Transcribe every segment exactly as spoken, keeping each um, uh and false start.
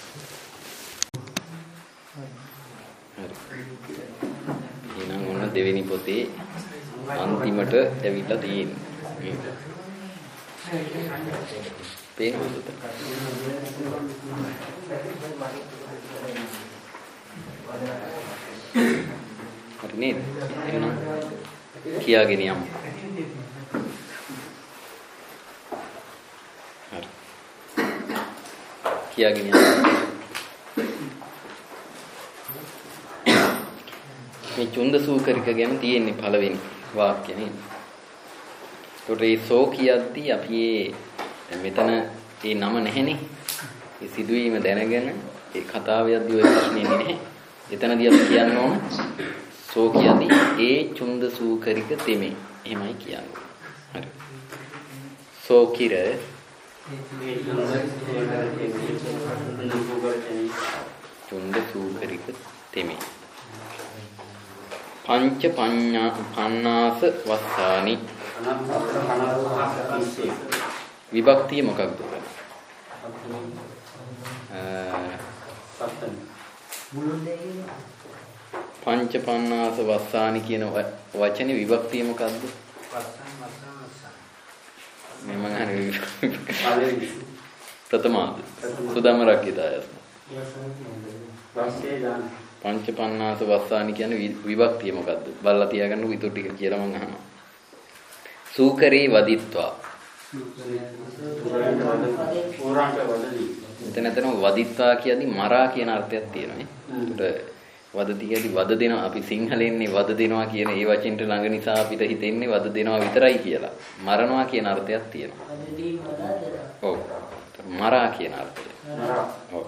එහෙනම් ඔන්න දෙවෙනි පොතේ අන්තිමට ඇවිල්ලා තියෙන්නේ. පේනවද? හරි නේද? එහෙනම් කියාගෙන යමු. හරි. කියාගෙන යමු. මේ චුන්ද සූකරික ගැන තියෙන්නේ පළවෙනි වාක්‍ය නේද? ඒකට ඒ සෝ කියද්දි අපි මේ මෙතන ඒ නම නැහැනේ. ඒ සිදුවීම දැනගෙන ඒ කතාව යද්දි ඔය ප්‍රශ්නේ නැහැ. එතනදී අපි කියන්න ඕන සෝ කියද්දි ඒ චුන්ද සූකරික තෙමේ. එහෙමයි කියන්නේ. හරි. සෝ කිර චුන්ද සූකරික තෙමේ. පංච පඤ්ඤා පන්නාස වස්සානි විභක්තිය මොකක්ද? පංච පන්නාස වස්සානි කියන වචනේ විභක්තිය මොකක්ද? මම අහන්නේ ප්‍රථමාද සුදම රක්කිතාය. පංච පන්නාස වස්සානි කියන විභක්තිය මොකද්ද? බලලා තියාගන්න උිතු ටික කියලා මම අහනවා. සූකරේ වදිත්වා. එතන එතන වදිත්වා කියද්දි මරා කියන අර්ථයක් තියෙනවා නේ. ඒකට වදති කියද්දි වද දෙනවා. අපි සිංහලෙන්නේ වද දෙනවා කියන ඒ වචෙන්ට ළඟ නිසා අපිට හිතෙන්නේ වද දෙනවා විතරයි කියලා. මරනවා කියන අර්ථයක් තියෙනවා. ඔව්. මරා කියන අර්ථය. මරා. ඔව්.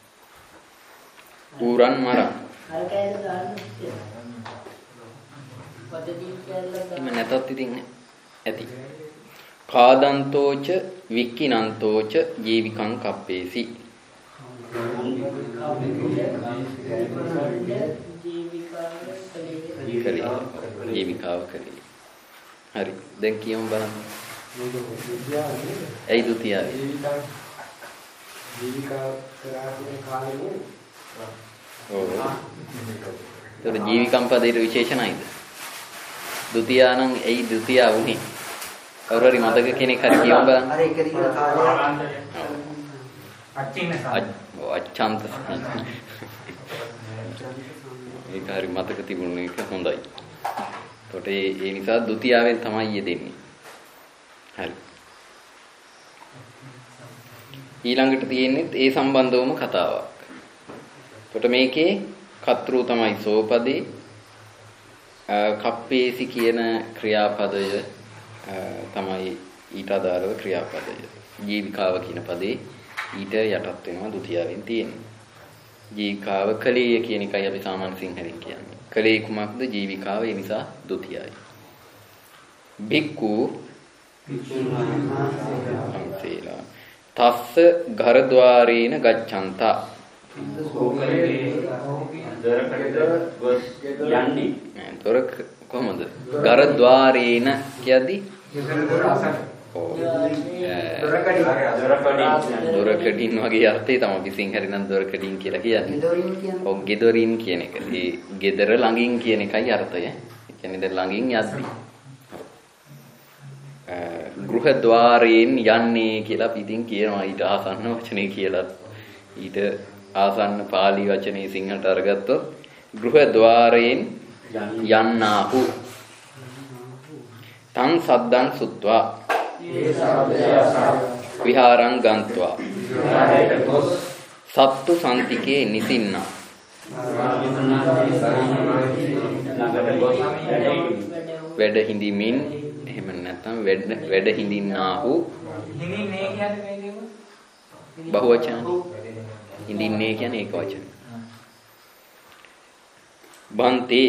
ඌරන් මරා. අර කෑල්ල දාන්න තියෙනවා. පදදී කෑල්ල දාන්න. නැතත් ඉතින් ඇති. කාදන්තෝච වික්කිනන්තෝච ජීවිකං කප්පේසි. ජීවිකාව කලේ. හරි. දැන් කියමු බලන්න. ඇයි දුතියාවේ? ජීවිකාව කරාගෙන කාලේ ඔව්. ඒතර ජීවිකම් පදේට විශේෂණයිද? ဒုတိယ නම් ඇයි ဒုတိယ වුනේ? කවුරු හරි මතක කෙනෙක් හරි කියමු බලන්න. අර එක දිග කාලය. අච්චින්න සාරි. ඔව් අච්ඡන්ත. ඒක හරි මතක තිබුණ එක හොඳයි. ඒකට ඒ ඒ නිසා ဒုတိယ වෙන් තමයි යෙදෙන්නේ. හරි. ඊළඟට තියෙන්නේ ඒ සම්බන්ධවම කතාවක්. කොට මේකේ කතෘ තමයි සෝපදේ කප්පේසි කියන ක්‍රියාපදය තමයි ඊට අදාළව ක්‍රියාපදය. ජීවිකාව කියන පදේ ඊට යටත් වෙනවා ဒုတိ යෙන් තියෙන්නේ. ජීවිකාව කලීය කියන එකයි අපි සාමාන්‍ය සිංහලෙන් කියන්නේ. කලී කුමක්ද? ජීවිකාව. ඒ නිසා ဒုတိ යි. භික්ඛු භික්ඛුන්සේලා තස්ස ඝරද්වාරේන ගච්ඡන්තා. දොර කොහොමද? ඝරද්වාරේන කියද්දි දොරකඩින් වගේ අර්ථය තමයි අපි සිංහලෙන් නම් දොරකඩින් කියලා කියන්නේ. ඔව් ගෙදරින් කියන එක. ඒ ගෙදර ළඟින් කියන එකයි අර්ථය. ඒ කියන්නේ දැන් ළඟින් යද්දි. ගෘහද්වාරයෙන් යන්නේ කියලා අපි ඉතින් කියනවා. ඊට ආසන්න වචනේ කියලා. ඊට ආසන්න පාලි වචනේ සිංහලට අරගත්තොත් ගෘහද්වාරයෙන් යන්නාහු. තං සද්දං සුත්වා විහාරං ගන්්වා සත්තු සන්තිකේ නිසින්නා. වැඩ හිඳිමින් එහෙම නැත්නම් වැඩ වැඩ හිඳින්නාහු. හිඳින්නේ කියන්නේ මේකම බහුවචන. හිඳින්නේ කියන්නේ ඒක වචන. බන්තේ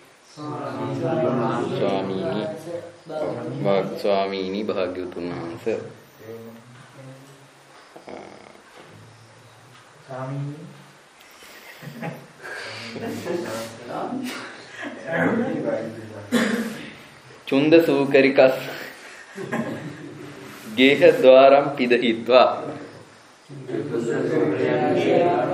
ස්වාමීනි වාග් ස්වාමීනි භාග්‍යවතුන් වහන්සේ. ස්වාමීනි චුන්ද සූකරිකස් ගේහ ద్వාරම් පිදහිත්වා.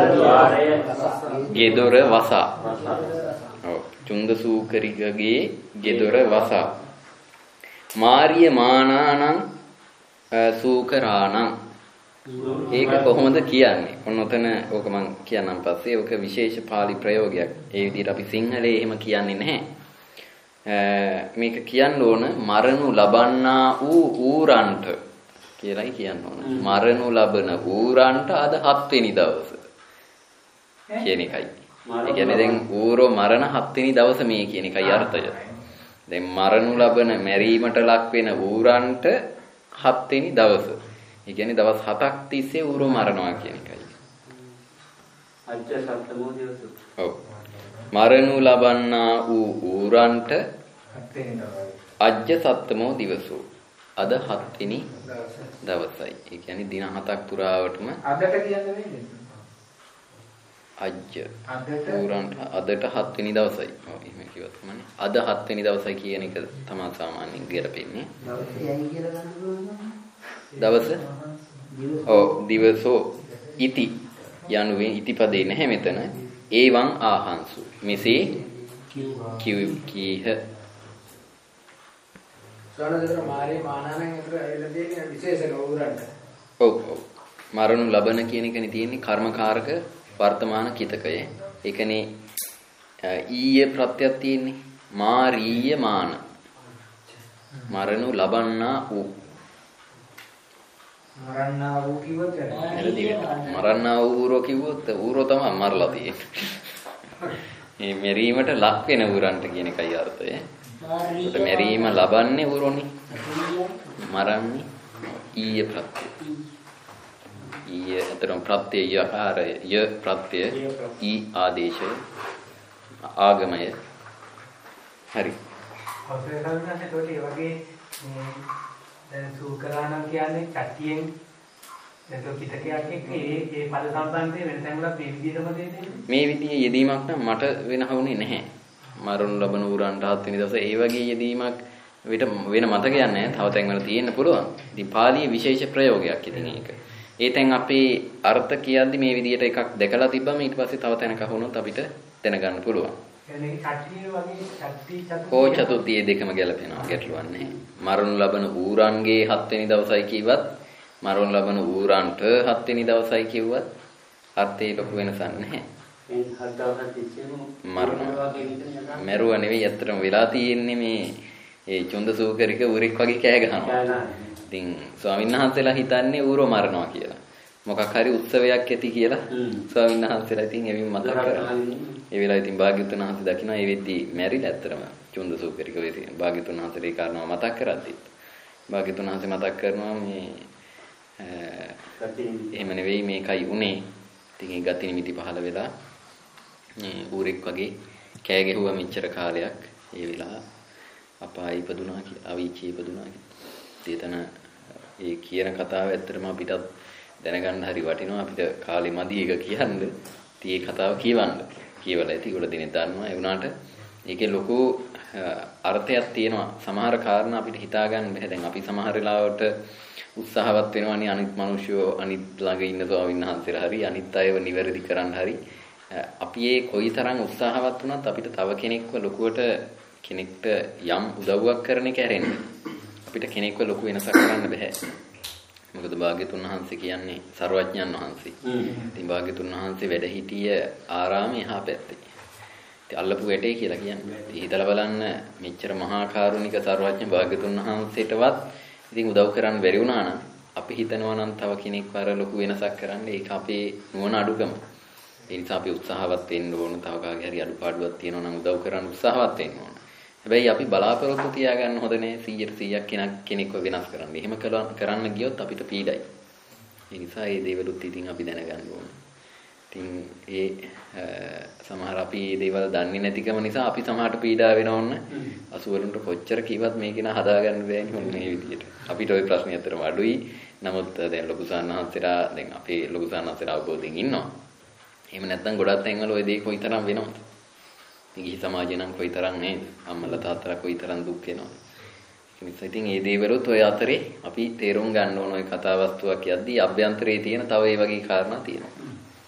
ගෙදොර වසා. ඔව්. චුන්දසූකරිකගේ ගෙදොර වසා. මාරිය මානානං සූකරාණං. ඒක කොහොමද කියන්නේ? ඔන්න ඔතන ඕක මම කියන්නම් පස්සේ. ඕක විශේෂ පාලි ප්‍රයෝගයක්. ඒ විදිහට අපි සිංහලයේ එහෙම කියන්නේ නැහැ. මේක කියන්න ඕන මරණු ලබන්නා වූ ඌරන්ට කියලායි කියන්න ඕන. මරණු ලබන ඌරන්ට අද හත් වෙනි දවස කියන එකයි. ඒ කියන්නේ දැන් ඌරෝ මරණ හත් වෙනි දවස මේ කියන එකයි අර්ථය. දැන් මරණු ලබන මැරීමට ලක් වෙන ඌරන්ට හත් වෙනි දවස. ඒ කියන්නේ දවස් හතක් තිස්සේ ඌරෝ මරනවා කියන එකයි. අජ්ජ සත්තමෝ දිවස. ඔව්. මරණු ලබන්නා වූ ඌරන්ට අජ්ජ සත්තමෝ දිවසෝ. අද හත් වෙනි දවසයි. ඒ කියන්නේ දින හතක් පුරාවටම අදට කියන්නේ නේද? අජ්ජ ඌරන්ට අදට හත් වෙනි දවසයි. ඔව් එහෙම කිව්වත් කමන්නේ. අද හත් වෙනි දවසයි කියන එක තමයි සාමාන්‍යයෙන් ගැලපෙන්නේ. දවසයි කියලා ගන්න පුළුවන්. දවස ඔව් දිවසෝ ඉති යනුවෙන් ඉතිපදේ නැහැ මෙතන. ඒවං ආහංසු මෙසේ කිව් කීහ. සෝනදර මාරේ මානානන් අතර ඇවිල්ලා තියෙන විශේෂ ගෞරවන්ට. ඔව් ඔව්. මරණු ලබන කියන එකනේ තියෙන්නේ කර්මකාරක වර්තමාන කිතකය. ඒකනේ ඊයේ ප්‍රත්‍යක් තියෙන්නේ. මාරීය මාන. මරණු ලබන්නා වූ. මරන්නා වූ කිව්වොත් මරන්නා වූ ඌරෝ කිව්වොත් ඌරෝ තමයි මරලා තියෙන්නේ. මේ මෙරීමට ලක් වෙන ඌරන්ට කියන එකයි අර්ථය. ඒකට මෙරීම ලබන්නේ ඌරෝනේ. මරන්නේ ඊය ප්‍රත්‍ය. ඊය අතරම ප්‍රත්‍ය යකාරය ය ප්‍රත්‍ය ඊ ආදේශය ආගමය. හරි. ඔතේ ගන්නත් ඒකට ඒ වගේ දැන් සූකරාණම් කියන්නේ කට්ටියෙන් ඒක පිටකයක් එක්ක ඒ ඒ පද සම්බන්ධයෙන් වෙන තැන් වල මේ විදිහටම දෙන්නේ. මේ විදිහේ යෙදීමක් නම් මට වෙනහුනේ නැහැ. මරණු ලබන ඌරන්ට හත් වෙනි දවසේ ඒ වගේ යෙදීමක් විතර වෙන මතකයක් නැහැ. තව තැන් වල තියෙන්න පුළුවන්. ඉතින් පාලියේ විශේෂ ප්‍රයෝගයක් ඉතින් ඒක. ඒ තැන් අපේ අර්ථ කියද්දි මේ විදිහට එකක් දැකලා තිබ්බම ඊට පස්සේ තව තැනක වුණොත් අපිට දැනගන්න පුළුවන්. එන්නේ කට්ටිය වගේ කට්ටි චතු කෝ චතුර්ථිය දෙකම ගැලපෙනවා ගැටලුවක් නැහැ. මරණු ලබන ඌරන්ගේ හත් වෙනි දවසයි කිව්වත් මරණු ලබන ඌරන්ට හත් වෙනි දවසයි කිව්වත් අර්ථයේ ලොකු වෙනසක් නැහැ. මේ හත් දවසක් තිස්සේම මරණවා මරුවා නෙවෙයි අත්‍තරම වෙලා තියෙන්නේ මේ ඒ චුන්දසූකරික ඌරෙක් වගේ කෑ ගහනවා. ඉතින් ස්වාමීන් වහන්සේලා හිතන්නේ ඌරෝ මරනවා කියලා. මොකක් හරි උත්සවයක් ඇති කියලා ස්වාමීන් වහන්සේලා ඉතින් එවින් මතක් කරනවා. ඒ වෙලාවේ ඉතින් භාග්‍යවතුන් වහන්සේ දකිනවා ඒ වෙද්දී මැරිලා ඇත්තරම චුන්දසූකරික වෙදී භාග්‍යවතුන් වහන්සේ ඒ කාරණාව මතක් කරද්දී භාග්‍යවතුන් වහන්සේ මතක් කරනවා මේ එහෙම නෙවෙයි මේකයි උනේ. ඉතින් ඒ ගති නිමිති පහළ වෙලා මේ ඌරෙක් වගේ කෑ ගැහුවා මෙච්චර කාලයක්. ඒ වෙලාව අපාය ඉපදුනා කියලා අවීචී ඉපදුනා කියලා. ඒතන ඒ කියන කතාව ඇත්තටම අපිටත් දැනගන්න හරි වටිනවා. අපිට කාලෙ මදි එක කියන්න. ඉතින් මේ කතාව කියවන්න. කියවලා ඇති උඩ දිනේ දන්නවා. ඒ වුණාට ඒකේ ලොකු අර්ථයක් තියෙනවා. සමහර කාරණා අපිට හිතා ගන්න බැහැ. දැන් අපි සමහර වෙලාවට උත්සාහවත් වෙනවානේ අනිත් මිනිස්සු අනිත් ළඟ ඉන්න ස්වාමීන් වහන්සේලා හරි අනිත් අයව නිවැරදි කරන්න හරි. අපි ඒ කොයිතරම් උත්සාහවත් වුණත් අපිට තව කෙනෙක්ව ලොකුවට කෙනෙක්ට යම් උදව්වක් කරන එක හැරෙන්නේ. අපිට කෙනෙක්ව ලොකු වෙනසක් කරන්න බෑ. මොකද භාග්‍යතුන් වහන්සේ කියන්නේ සර්වඥයන් වහන්සේ. ඉතින් භාග්‍යතුන් වහන්සේ වැඩ සිටිය ආරාමයේ එහා පැත්තේ. ඉතින් අල්ලපු වැටේ කියලා කියන්නේ. ඉතින් හිතලා බලන්න මෙච්චර මහා කරුණික සර්වඥ භාග්‍යතුන් වහන්සේටවත් ඉතින් උදව් කරන්න බැරි වුණා නම් අපි හිතනවා නම් තව කෙනෙක්ව අර ලොකු වෙනසක් කරන්න ඒක අපේ නුවණ අඩුකම. ඒ නිසා අපි උත්සාහවත් වෙන්න ඕන. තව කාගේ හරි අඩුපාඩුවක් තියෙනවා නම් උදව් කරන්න උත්සාහවත් වෙන්න ඕන. හැබැයි අපි බලාපොරොත්තු තියාගන්න හොඳ නෑ සීයට සීයක් කෙනෙක් කෙනෙක්ව වෙනස් කරන්න. එහෙම කරන්න ගියොත් අපිට පීඩයි. ඒ නිසා මේ දේවලුත් ඉතින් අපි දැනගන්න ඕන. ඉතින් ඒ සමහර අපි මේ දේවල් දන්නේ නැතිකම නිසා අපි සමහරට පීඩා වෙනව ඕන. අසුවලුන්ට කොච්චර කිව්වත් මේක නා හදාගන්න බෑනේ මොන මේ විදියට. අපිට ওই ප්‍රශ්නේ අතරම අඩුයි. නමුත් දැන් ලොකු සාන්නහන්සලා දැන් අපේ ලොකු සාන්නහන්සලා අවබෝධයෙන් ඉන්නවා. එහෙම නැත්නම් ගොඩක් තැන්වල ওই දේ කොයිතරම් වෙනවද? ගිහි සමාජේ නම් කොයිතරම් නේද? අම්මලා තාත්තලා කොයිතරම් දුක් වෙනවද? ඒක නිසා ඉතින් මේ දේවලුත් ඔය අතරේ අපි තේරුම් ගන්න ඕන ඔය කතා වස්තුවක් යද්දී අභ්‍යන්තරයේ තියෙන තව ඒ වගේ කාරණා තියෙනවා.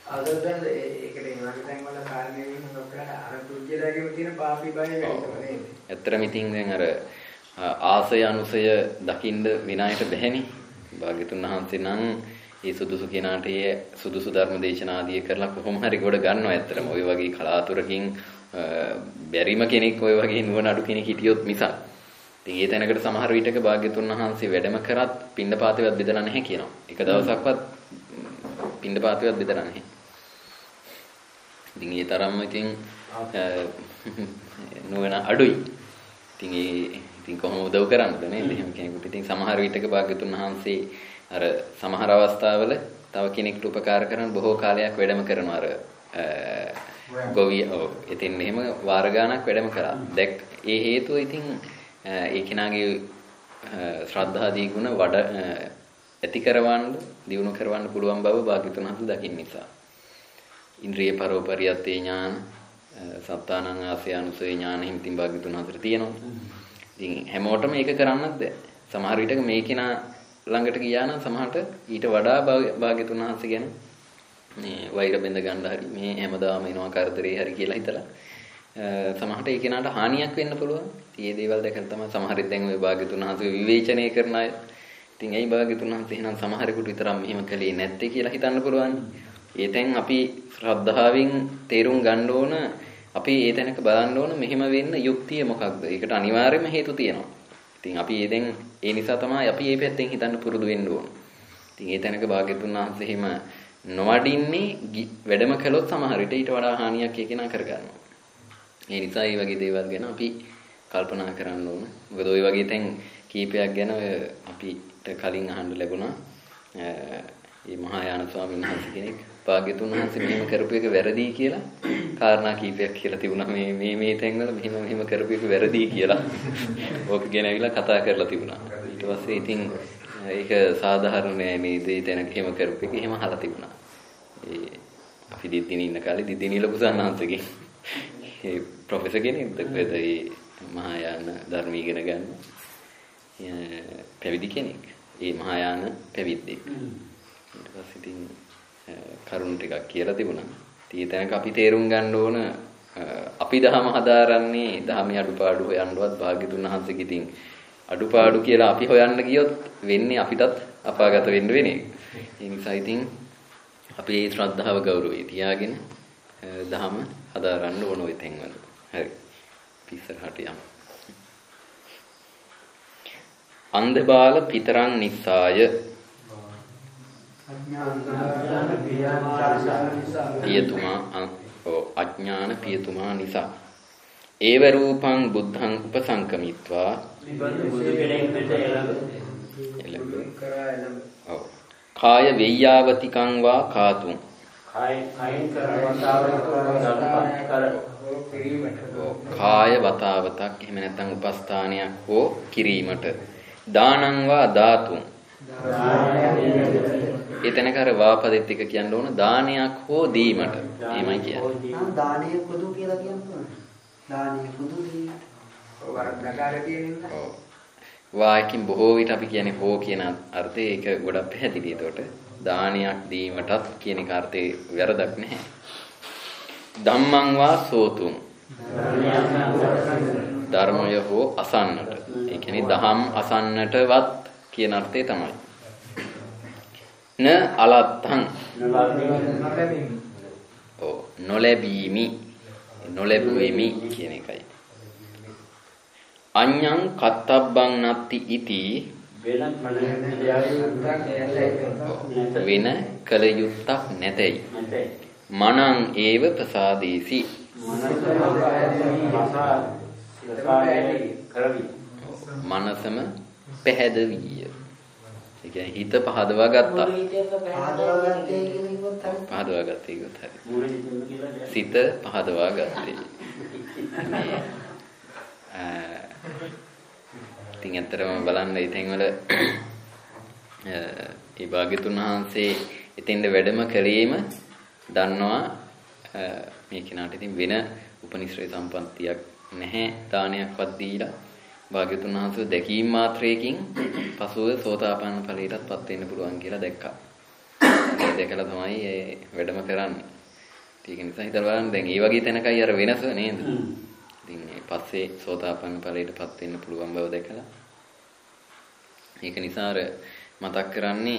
අදදන් ඒකට ඒ වගේ තැන් වල කාරණේ වෙන නොකරන අර පුජ්‍යලාගෙම තියෙන පාපී බය වෙනවා නේද? ඇත්තටම ඉතින් දැන් අර ආසය අනුසය දකින්න විනායට බැහැනේ. භාග්‍යතුන් වහන්සේ නම් ඒ සුදුසු කෙනාට ඒ සුදුසු ධර්ම දේශනා ආදී කරලා කොහොම හරි ගොඩ ගන්නවා ඇත්තටම. ওই වගේ කලාතුරකින් බැරිම කෙනෙක් ওই වගේ නුවණ අඩු කෙනෙක් හිටියොත් මිසක්. ඉතින් ඒ තැනකට සමහර විටක භාග්‍යතුන් වහන්සේ වැඩම කරත් පින්ඩපාතේවත් බෙදලා නැහැ කියනවා. එක දවසක්වත් පින්ඩපාතේවත් බෙදලා නැහැ. ඉතින් ඒ තරම්ම ඉතින් නුවණ අඩුයි. ඉතින් ඒ ඉතින් කොහොම උදව් කරන්නද නේද? එහෙම කෙනෙකුට. ඉතින් සමහර විටක භාග්‍යතුන් වහන්සේ අර සමහර අවස්ථාවල තව කෙනෙකුට උපකාර කරන බොහෝ කාලයක් වැඩම කරනවා අර ගොවිය ඔව් ඉතින් එහෙම වාර ගාණක් වැඩම කරා. දැක් ඒ හේතුව ඉතින් ඒ කෙනාගේ ශ්‍රද්ධාදී ගුණ වඩ ඇති කරවන්න, දියුණු කරවන්න පුළුවන් බව භාග්‍යතුන් වහන්සේ දකින්න නිසා. ඉන්ද්‍රිය පරෝපරියත්තේ ඥාන, සත්තානං ආසයානුසය ඥාන හිමින් භාග්‍යතුන් වහන්සේට තියෙනවා. ඉතින් හැමෝටම මේක කරන්නත් බෑ. සමහර විටක මේ කෙනා ළඟට ගියා නම් සමහරට ඊට වඩා භාග්‍යතුන් වහන්සේ ගැන මේ වෛර බැඳ ගන්න හරි මේ හැමදාම එනවා කරදරේ හරි කියලා හිතලා සමහරට ඒ කෙනාට හානියක් වෙන්න පුළුවන්. ඉතින් මේ දේවල් දැකලා තමයි සමහරෙක් දැන් ওই භාග්‍යතුන් වහන්සේ විවේචනය කරන අය. ඉතින් ඇයි භාග්‍යතුන් වහන්සේ එහෙනම් සමහරෙකුට විතරක් මෙහෙම කළේ නැත්තේ කියලා හිතන්න පුළුවන්. ඒ තැන් අපි ශ්‍රද්ධාවෙන් තේරුම් ගන්න ඕන. අපි ඒ තැනක බලන්න ඕන මෙහෙම වෙන්න යුක්තිය මොකක්ද? ඒකට අනිවාර්යයෙන්ම හේතු තියෙනවා. ඉතින් අපි ඒ දැන් ඒ නිසා තමයි අපි මේ පැත්තෙන් හිතන්න පුරුදු වෙන්න ඕන. ඉතින් ඒ තැනක භාග්‍යතුන් වහන්සේ එහෙම නොවඩින්නේ වැඩම කළොත් සමහර විට ඊට වඩා හානියක් ඒ කෙනා කරගන්නවා. ඒ නිසා මේ වගේ දේවල් ගැන අපි කල්පනා කරන්න ඕන. මොකද ওই වගේ තැන් කීපයක් ගැන අපිට කලින් අහන්න ලැබුණා. මේ මහායාන ස්වාමීන් වහන්සේ කෙනෙක් භාග්‍යතුන් වහන්සේ මෙහෙම කරපු එක වැරදි කියලා කාරණා කීපයක් කියලා තිබුණා. මේ මේ මේ තැන්වල මෙහෙම මෙහෙම කරපු එක වැරදි කියලා. ඕක ගැන ඇවිල්ලා කතා කරලා තිබුණා. ඊට පස්සේ ඉතින් ඒක සාධාරණ නෑ මේ දේ තැනක එහෙම කරපු එක එහෙම අහලා තිබුණා. ඒ අපි දිද්දිනේ ඉන්න කාලේ දිද්දිනේ ලොකු සන්නාන්සේගෙන් ඒ ප්‍රොෆෙසර් කෙනෙක්ද කොහෙද ඒ මහායාන ධර්ම ඉගෙන ගන්න පැවිදි කෙනෙක්. ඒ මහායාන පැවිද්දෙක්. ඊට පස්සේ ඉතින් කරුණ ටිකක් කියලා තිබුණා. ඉතින් තැනක අපි තේරුම් ගන්න ඕන අපි දහම හදාරන්නේ දහමේ අඩුපාඩු හොයන්නවත් භාග්‍යතුන් වහන්සේගෙ ඉතින් අඩුපාඩු කියලා අපි හොයන්න ගියොත් වෙන්නේ අපිටත් අපාගත වෙන්න වෙන එක. ඒ නිසා ඉතින් අපේ ශ්‍රද්ධාව ගෞරවය තියාගෙන දහම හදාරන්න ඕන ওই තැන්වල. හරි. පිස්සරහට යමු. අන්ධ බාල පිතරං නිස්සාය පියතුමා අඥාන පියතුමා නිසා ඒව රූපං බුද්ධං උපසංකමිත්වා කාය වෙය්‍යාවතිකං වා කාතුං කාය වතාවතක් එහෙම නැත්නම් උපස්ථානයක් හෝ කිරීමට දානං වා ධාතුං එතනක අර වාපදෙත් එක කියන්න ඕන දානයක් හෝ දීමට එහෙමයි කියන්නේ. දානයක් පොදු කියලා කියනවා. දානයක් පොදු දීමට. ඔව් අර ප්‍රකාරය කියන්නේ. ඔව්. වායකින් බොහෝ විට අපි කියන්නේ හෝ කියන අර්ථය ඒක ගොඩක් පැහැදිලි. ඒතකොට දානයක් දීමටත් කියන එක අර්ථේ වැරදක් නැහැ. ධම්මං වා සෝතුං ධර්මය හෝ අසන්නට. ඒ කියන්නේ දහම් අසන්නටවත් කියන අර්ථය තමයි. න අලත්තං ඔව් නොලැබීමි නොලැබුෙමි කියන එකයි. අඤ්ඤං කත්තබ්බං නත්ති ඉති වෙන කල යුත්තක් නැතයි. මනං ඒව ප්‍රසාදේසි මනසම පැහැදවිය. ඒ කියන්නේ හිත පහදවා ගත්තා. පහදවා ගත්තේ කිව්වොත් හරි. සිත පහදවා ගත්තේ. ඉතින් ඇත්තටම බලන්න මේ තැන්වල ඒ භාග්‍යතුන් වහන්සේ එතෙන්ද වැඩම කළේම දන්නවා මේ කෙනාට ඉතින් වෙන උපනිශ්‍රේ සම්පන්තියක් නැහැ දානයක්වත් දීලා භාග්‍යතුන් වහන්සේ දැකීම මාත්‍රයකින් පසුව සෝතාපන්න ඵලයටත්පත් වෙන්න පුළුවන් කියලා දැක්කා. දැකලා තමයි ඒ වැඩම කරන්නේ. ඒක නිසා හිතලා බලන්න දැන් මේ වගේ තැනකයි අර වෙනස නේද? ඉතින් මේ පස්සේ සෝතාපන්න ඵලයටපත් වෙන්න පුළුවන් බව දැකලා. ඒක නිසා අර මතක් කරන්නේ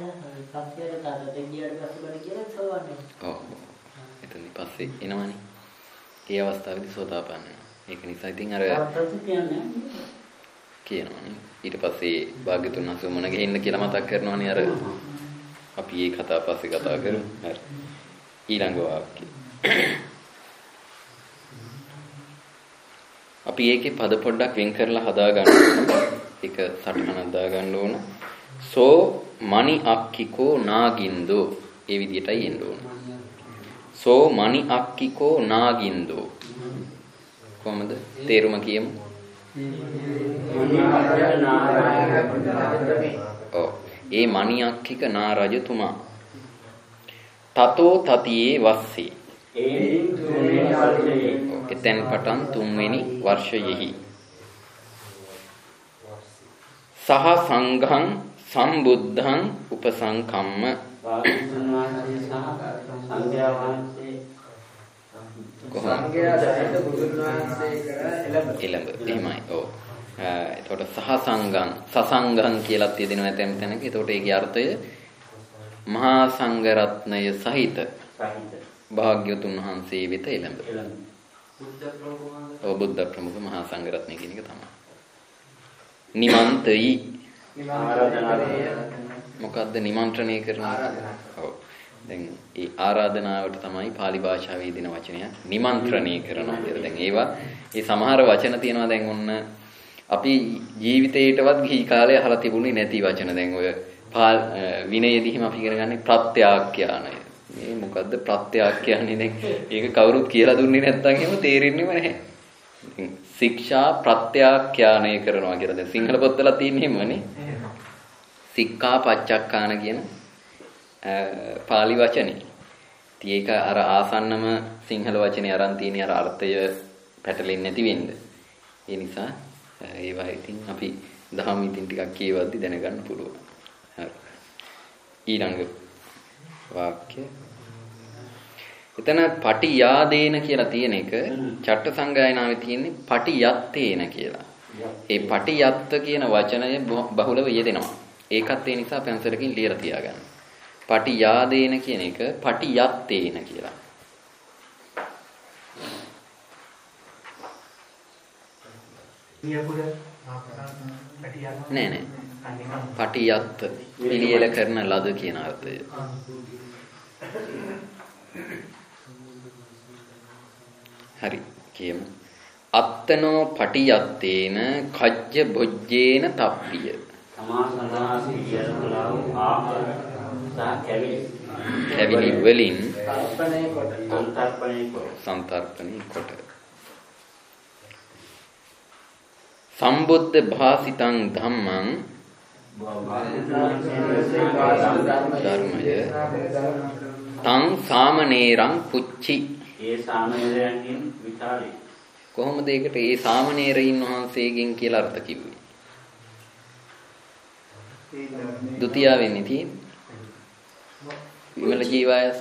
ඔව්. එතන පස්සේ එනවනේ. ඒ අවස්ථාවේදී සෝතාපන්න වෙනවා. ඒක නිසා ඉතින් අර කියනවනේ. ඊට පස්සේ භාග්‍යතුන් වහන්සේ මොන ගෙහින්න කියලා මතක් කරනවනේ අර අපි මේ කතාව පස්සේ කතා කරමු. හරි. ඊළඟ වාක්‍යය. අපි ඒකේ පද පොඩ්ඩක් වෙන් කරලා හදා ගන්න ඕන. එක සටහනක් දා ගන්න ඕන. සෝ මණි අක්කිකෝ නාගින්දෝ ඒ විදිහටයි එන්න ඕන. සෝ මණි අක්කිකෝ නාගින්දෝ කොහමද තේරුම කියමු. ඔව් ඒ මණි අක්කික නා රජතුමා තතෝ තතියේ වස්සේ එතෙන් පටන් තුන්වෙනි වර්ෂයෙහි සහ සංඝං සම්බුද්ධං උපසංකම්ම එළඹ එහෙමයි. ඔව්. එතකොට සහ සංඝං සසංඝං කියලා තියෙනවා ඇතැම් තැනක. එතකොට ඒකේ අර්ථය මහා සංඝ රත්නය සහිත භාග්‍යවතුන් වහන්සේ වෙත එළඹ. ඔව් බුද්ධ ප්‍රමුඛ මහා සංඝ රත්නය කියන එක තමයි. නිමන්තයි මොකද්ද නිමන්ත්‍රණය කරනවා? ඔව්. දැන් ඒ ආරාධනාවට තමයි pāli භාෂාවේ දෙන වචනය නිමන්ත්‍රණය කරනවා කියලා. දැන් ඒවා ඒ සමහර වචන තියෙනවා දැන් ඔන්න අපි ජීවිතේටවත් ගිහි කාලේ අහලා තිබුණේ නැති වචන. දැන් ඔය විනයදීම අපි ඉගෙන ගන්නේ ප්‍රත්‍යාඛ්‍යානය. මේ මොකද්ද ප්‍රත්‍යාඛ්‍යානේ? දැන් ඒක කවුරුත් කියලා දුන්නේ නැත්නම් එහෙම තේරෙන්නේම නැහැ. ශික්ෂා ප්‍රත්‍යාඛ්‍යානය කරනවා කියලා. දැන් සිංහල පොත්වල තියෙන්නේ එහෙමනේ. සික්ඛා පච්චක්ඛාන කියන පාලි වචනේ. ඉතින් ඒක අර ආසන්නම සිංහල වචනේ අරන් තියෙන අර අර්ථය පැටලෙන්නේ නැති වෙන්න. ඒ නිසා ඒවා ඉතින් අපි දහම් ඉතින් ටිකක් කියවද්දි දැනගන්න පුළුවන්. හරි. ඊළඟ වාක්‍ය. එතන පටි යාදේන කියලා තියෙන එක චට්ට සංගායනාවේ තියෙන්නේ පටි යත්තේන කියලා. ඒ පටි යත්ත කියන වචනය බහුලව යෙදෙනවා. ඒකත් ඒ නිසා පැන්සලකින් ලියලා තියාගන්න. පටි යාදේන කියන එක පටි යත්තේන කියලා. නෑ නෑ. පටි යත්ත පිළියෙල කරන ලද කියන අර්ථය. හරි කියමු. අත්තනෝ පටි යත්තේන කජ්ජ භොජ්ජේන තප්පිය. කැවිලි වලින් සන්තර්පණය කොට සම්බුද්ධ භාසිතං ධම්මං ධර්මය තං සාමනේරං පුච්චි. ඒ සාමනේරයන්ගෙන් විචාරේ කොහොමද ඒකට ඒ සාමනේරයින් වහන්සේගෙන් කියලා අර්ථ කිව්වේ? ဒုတိယ වෙන්නේ තියෙන්නේ විමල ජීවායස.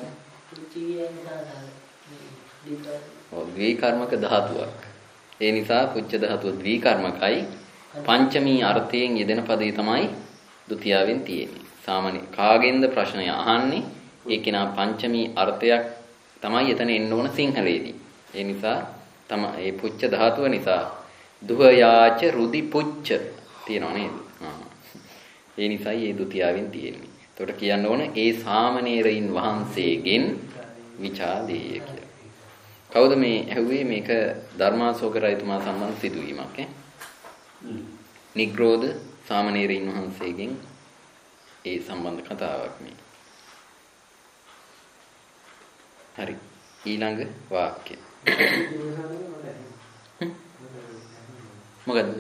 ඔව් ද්විකර්මක ධාතුවක්. ඒ නිසා පුච්ච ධාතුව ද්විකර්මකයි. පංචමී අර්ථයෙන් යෙදෙන පදේ තමයි ဒုတိယ වෙන් තියෙන්නේ. සාමාන්‍ය කාගෙන්ද ප්‍රශ්නය අහන්නේ? ඒකේනා පංචමී අර්ථයක් තමයි එතන එන්න ඕන සිංහලයේදී. ඒ නිසා තමයි මේ පුච්ච ධාතුව නිසා දුහයාච රුදි පුච්ච තියෙනව නේද? ඒ නිසායි මේ ဒုတိယ වෙන් තියෙන්නේ. එතකොට කියන්න ඕන ඒ සාමණේරයින් වහන්සේගෙන් විචාදේය කියලා. කවුද මේ ඇහුවේ මේක ධර්මාශෝක රජතුමා සම්බන්ධ සිදුවීමක් ඈ? නිග්‍රෝධ සාමණේරයින් වහන්සේගෙන් ඒ සම්බන්ධ කතාවක් මේ. හරි. ඊළඟ වාක්‍ය. මොකද්ද?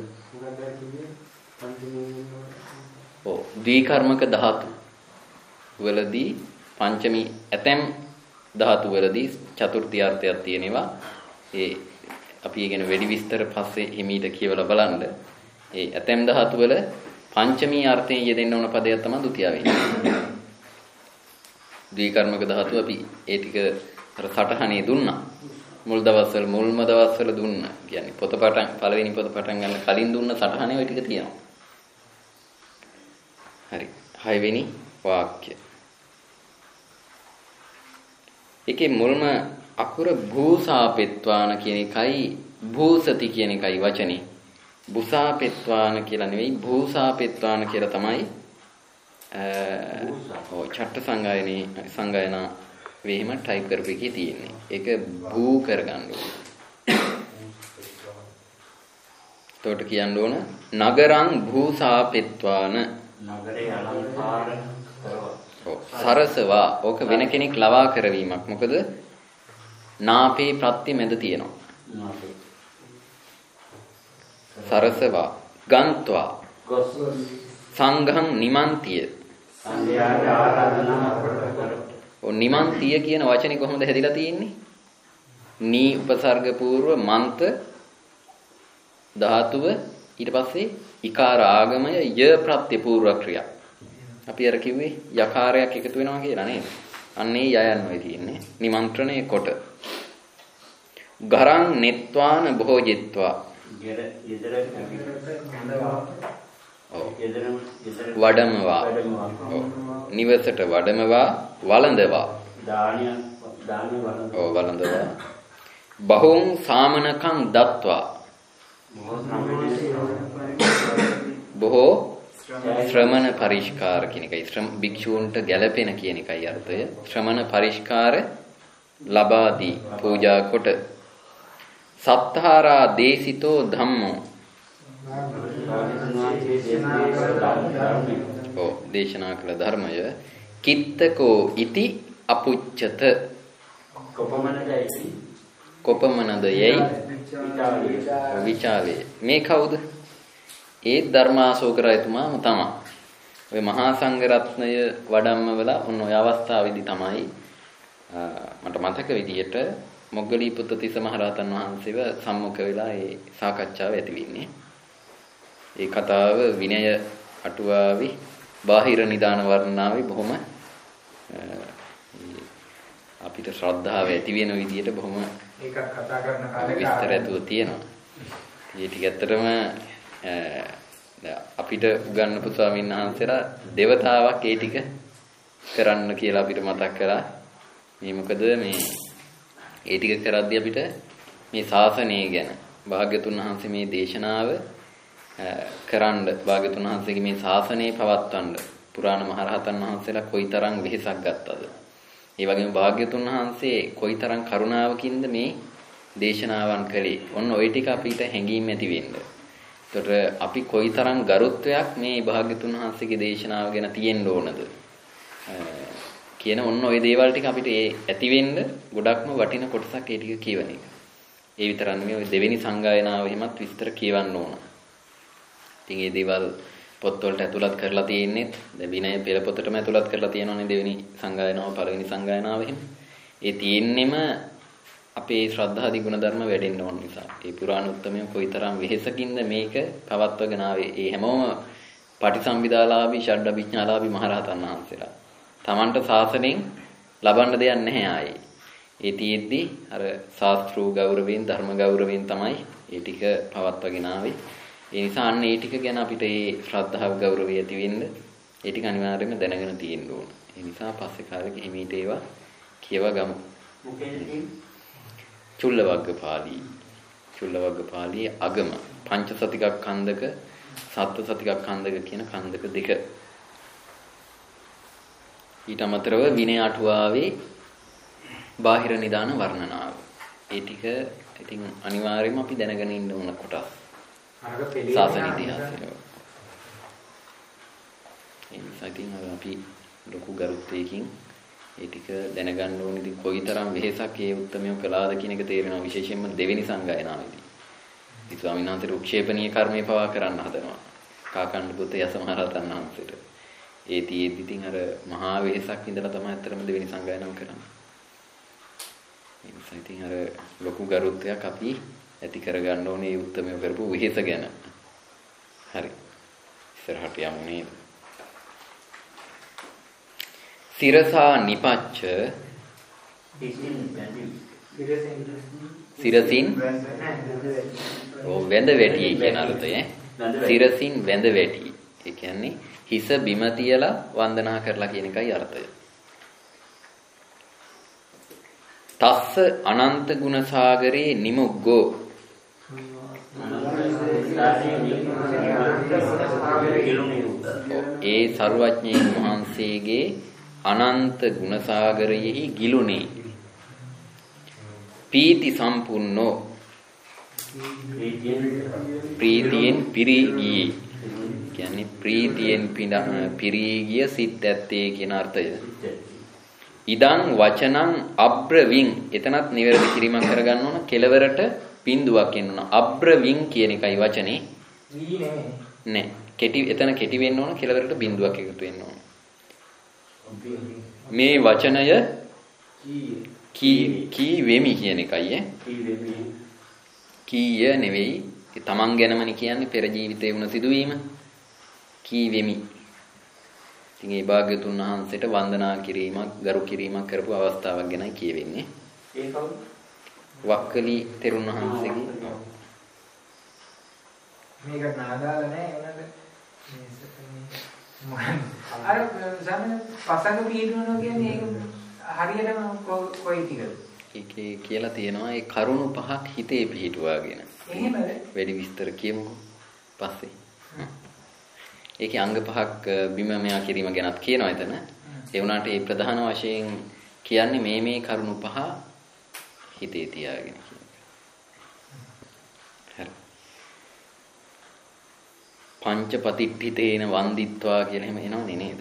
ඔව් ද්විකර්මක ධාතු වලදී පංචමී ඇතැම් ධාතු වලදී චතුර්ථී අර්ථයක් තියෙනවා. ඒ අපි ඉගෙන වැඩි විස්තර පස්සේ හිමීට කියවලා බලන්න. ඒ ඇතැම් ධාතු වල පංචමී අර්ථයෙන් යෙදෙන්න ඕන පදයක් තමයි ဒုတိယ වෙන්නේ. ද්විකර්මක ධාතුව අපි ඒ ටික අර සටහනේ දුන්නා. මුල් දවස්වල මුල්ම දවස්වල දුන්න. කියන්නේ පොතපටන් පළවෙනි පොත පටන් ගන්න කලින් දුන්න සටහනේ ওই ටික තියෙනවා. හරි. හයවෙනි වාක්‍ය. ඒකේ මුල්ම අකුර භූසාපෙත්වාන කියන එකයි භූසති කියන එකයි වචනේ. බුසාපෙත්වාන කියලා නෙවෙයි භූසාපෙත්වාන කියලා තමයි ඔව් චට්ට සංගායනේ සංගායනා වෙහිම ටයිප් කරපු එකේ තියෙන්නේ. ඒක භූ කරගන්න ඕන. එතකොට කියන්න ඕන නගරං භූසාපෙත්වාන නගරේ අලංකාර ඔව් සරසවා. ඕක වෙන කෙනෙක් ලවා කරවීමක්. මොකද නාපේ ප්‍රත්‍ය මැද තියෙනවා. සරසවා ගන්්වා සංඝං නිමන්තිය. සංඝයාට ආරාධනා කර. ඔය නිමන්තිය කියන වචනේ කොහොමද හැදිලා තියෙන්නේ? නී උපසර්ග పూర్ව මන්ත ධාතුව ඊට පස්සේ ඉකාර ආගමය ය ප්‍රත්‍ය పూర్ව ක්‍රියා. අපි අර කිව්වේ යකාරයක් එකතු වෙනවා කියලා නේද? අන්නේ ය යන්නයි තියෙන්නේ. නිමන්ත්‍රණය කොට. ගරං නෙත්වාන භෝජිත්වා. ගෙර ඊතර ඔව් ඊතරම ඊතර වඩමවා. ඔව් නිවසට වඩමවා වළඳවා. දානිය දානිය වළඳ. ඔව් වළඳවා. බහුං සාමනකං දත්වා. බොහෝ ශ්‍රමණ පරිස්කාර කියන එකයි ශ්‍රම භික්ෂූන්ට ගැළපෙන කියන එකයි අර්ථය. ශ්‍රමණ පරිස්කාර ලබා දී පූජා කොට සත්තාරා දේසිතෝ ධම්මෝ. ඔව් දේශනා කළ ධර්මය කිත්තකෝ ඉති අපුච්චත. කොපමණදයි කොපමණද යයි විචාලේ. මේ කවුද? ඒ ධර්මාශෝක රජතුමාම තමයි. ඔය මහා සංඝ රත්නය වඩම්මවලා ඔන්න ඔය අවස්ථාවේදී තමයි මට මතක විදියට මොග්ගලීපුත්ත තිස්ස මහ රහතන් වහන්සේව සම්මුඛ වෙලා ඒ සාකච්ඡාව ඇති වෙන්නේ. ඒ කතාව විනය අටුවාවේ බාහිර නිදාන වර්ණනාවේ බොහොම අපිට ශ්‍රද්ධාව ඇති වෙන විදියට බොහොම ඒකත් කතා කරන කාලේ විස්තර ඇතුව තියෙනවා. ඒ ටික ඇත්තටම අපිට උගන්වපු ස්වාමීන් වහන්සේලා දෙවතාවක් ඒ ටික කරන්න කියලා අපිට මතක් කළා. මේ මොකද මේ ඒ ටික කරද්දී අපිට මේ ශාසනය ගැන භාග්‍යතුන් වහන්සේ මේ දේශනාව කරන්න භාග්‍යතුන් වහන්සේගේ මේ ශාසනය පවත්වන්න පුරාණ මහරහතන් වහන්සේලා කොයිතරම් වෙහෙසක් ගත්තද? ඒ වගේම භාග්‍යතුන් වහන්සේ කොයිතරම් කරුණාවකින්ද මේ දේශනාවන් කළේ. ඔන්න ওই ටික අපිට හැඟීම් ඇති වෙන්න. ඒතර අපි කොයිතරම් ගරුත්වයක් මේ භාග්‍යතුන් වහන්සේගේ දේශනාව ගැන තියෙන්න ඕනද කියන ඔන්න ওই දේවල් ටික අපිට ඒ ඇති වෙන්න ගොඩක්ම වටින කොටසක් ඒ ටික කියවන එක. ඒ විතරක් නෙමෙයි ওই දෙවෙනි සංගායනාව එහෙමත් විස්තර කියවන්න ඕන. ඉතින් මේ දේවල් පොත්වලට ඇතුළත් කරලා තියෙන්නේ දැන් විනය පෙළ පොතටම ඇතුළත් කරලා තියෙනවානේ දෙවෙනි සංගායනාව පළවෙනි සංගායනාව එහෙම. ඒ තියෙන්නෙම අපේ ශ්‍රද්ධාදී ගුණධර්ම වැඩෙන්න ඕන නිසා. ඒ පුරාණ උත්තමයෝ කොයිතරම් වෙහෙසකින්ද මේක පවත්වගෙන ආවේ. ඒ හැමෝම පටිසම්භිදාලාභී ෂඩ්ඩවිඥාලාභී මහරහතන් වහන්සේලා. Tamanට ශාසනයෙන් ලබන්න දෙයක් නැහැ ආයේ. ඒ තියෙද්දි අර ශාස්ත්‍රූ ගෞරවයෙන් ධර්ම ගෞරවයෙන් තමයි ඒ ටික පවත්වගෙන ආවේ. ඒ නිසා අන්න ඒ ටික ගැන අපිට ඒ ශ්‍රද්ධාව ගෞරවය ඇති වෙන්න ඒ ටික අනිවාර්යයෙන්ම දැනගෙන තියෙන්න ඕන. ඒ නිසා පස්සේ කාලෙක හිමීට ඒවා කියව ගමු. මොකේද චුල්ලවග්ගපාලී. චුල්ලවග්ගපාලී අගම පංච සතිකක් කන්දක සත්ව සතිකක් කන්දක කියන කන්දක දෙක. ඊට අමතරව විනය අටුවාවේ බාහිර නිදාන වර්ණනාව. ඒ ටික ඉතින් අනිවාර්යයෙන්ම අපි දැනගෙන ඉන්න ඕන කොටස්. ශාසන ඉතිහාසය. ඒ නිසා ඉතින් අපි ලොකු ගරුත්වයකින් ඒ ටික දැනගන්න ඕනේ. ඉතින් කොයිතරම් වෙහෙසක් ඒ උත්තරමිය කළාද කියන එක තේරෙනවා විශේෂයෙන්ම දෙවෙනි සංගායනාවේදී. ඉතින් ස්වාමීන් වහන්සේ උක්ෂේපණීය කර්මයේ පවා කරන්න හදනවා. කාකණ්ඩ පුත් යස මහ රහතන් වහන්සේට. ඒ තියෙද්දි ඉතින් අර මහා වෙහෙසක් ඉඳලා තමයි අත්‍තරම දෙවෙනි සංගායනාව කරන්නේ. ඒ නිසා ඉතින් අර ලොකු ගරුත්වයක් අපි ඇති කරගන්න ඕනේ මේ උත්තරමිය කරපු වෙහෙස ගැන. හරි. ඉස්සරහට යමු නේද? සිරසා නිපච්ච සිරසින් ඔව් වැඳ වැටි කියන අර්ථය. සිරසින් වැඳ වැටි. ඒ කියන්නේ හිස බිම තියලා වන්දනා කරලා කියන එකයි අර්ථය. තස්ස අනන්ත ගුණ සාගරේ නිමුග්ගෝ ඒ සර්වඥයන් වහන්සේගේ අනන්ත ගුණ සාගරයෙහි ගිලුනේ පීති සම්පූර්ණෝ ප්‍රීතියෙන් පිරී ගියේ කියන්නේ ප්‍රීතියෙන් පිරී ගිය සිත් ඇත්තේ කියන අර්ථය. ඉදං වචනං අබ්‍රවින් එතනත් නිවැරදි කිරීමක් කරගන්න ඕන කෙලවරට බිඳුවක් එන්න ඕන. අබ්‍රවින් කියන එකයි වචනේ. වී නෙමෙයි. නෑ. කෙටි එතන කෙටි වෙන්න ඕන කෙලවරට බිඳුවක් එකතු වෙන්න ඕන. මේ වචනය කී කී වෙමි කියන එකයි ඈ. කී වෙමි. කීය නෙවෙයි. තමන් ගැනමනේ කියන්නේ පෙර ජීවිතේ වුණ සිදුවීම. කී වෙමි. ඉතින් ඒ භාග්‍යතුන් වහන්සේට වන්දනා කිරීමක්, ගරු කිරීමක් කරපු අවස්ථාවක් ගැනයි කියවෙන්නේ. ඒ කවුද? වක්කලි තෙරුන් වහන්සේගේ. මේක නාදාල නෑ ඒනද අර සමන පසඟ පිළිගන්නවා කියන්නේ ඒක හරියටම කොයි ටිකද? ඒකේ කියලා තියෙනවා ඒ කරුණු පහක් හිතේ පිහිටුවාගෙන. එහෙමද? වැඩි විස්තර කියමුකෝ පස්සේ. ඒකේ අංග පහක් බිම මෙයා කිරීම ගැනත් කියනවා එතන. ඒ වුණාට ඒ ප්‍රධාන වශයෙන් කියන්නේ මේ මේ කරුණු පහ හිතේ තියාගෙන කියන එක. හරි. පංචපතිට්ඨිතේන වන්දිත්වා කියලා එහෙම එනවනේ නේද?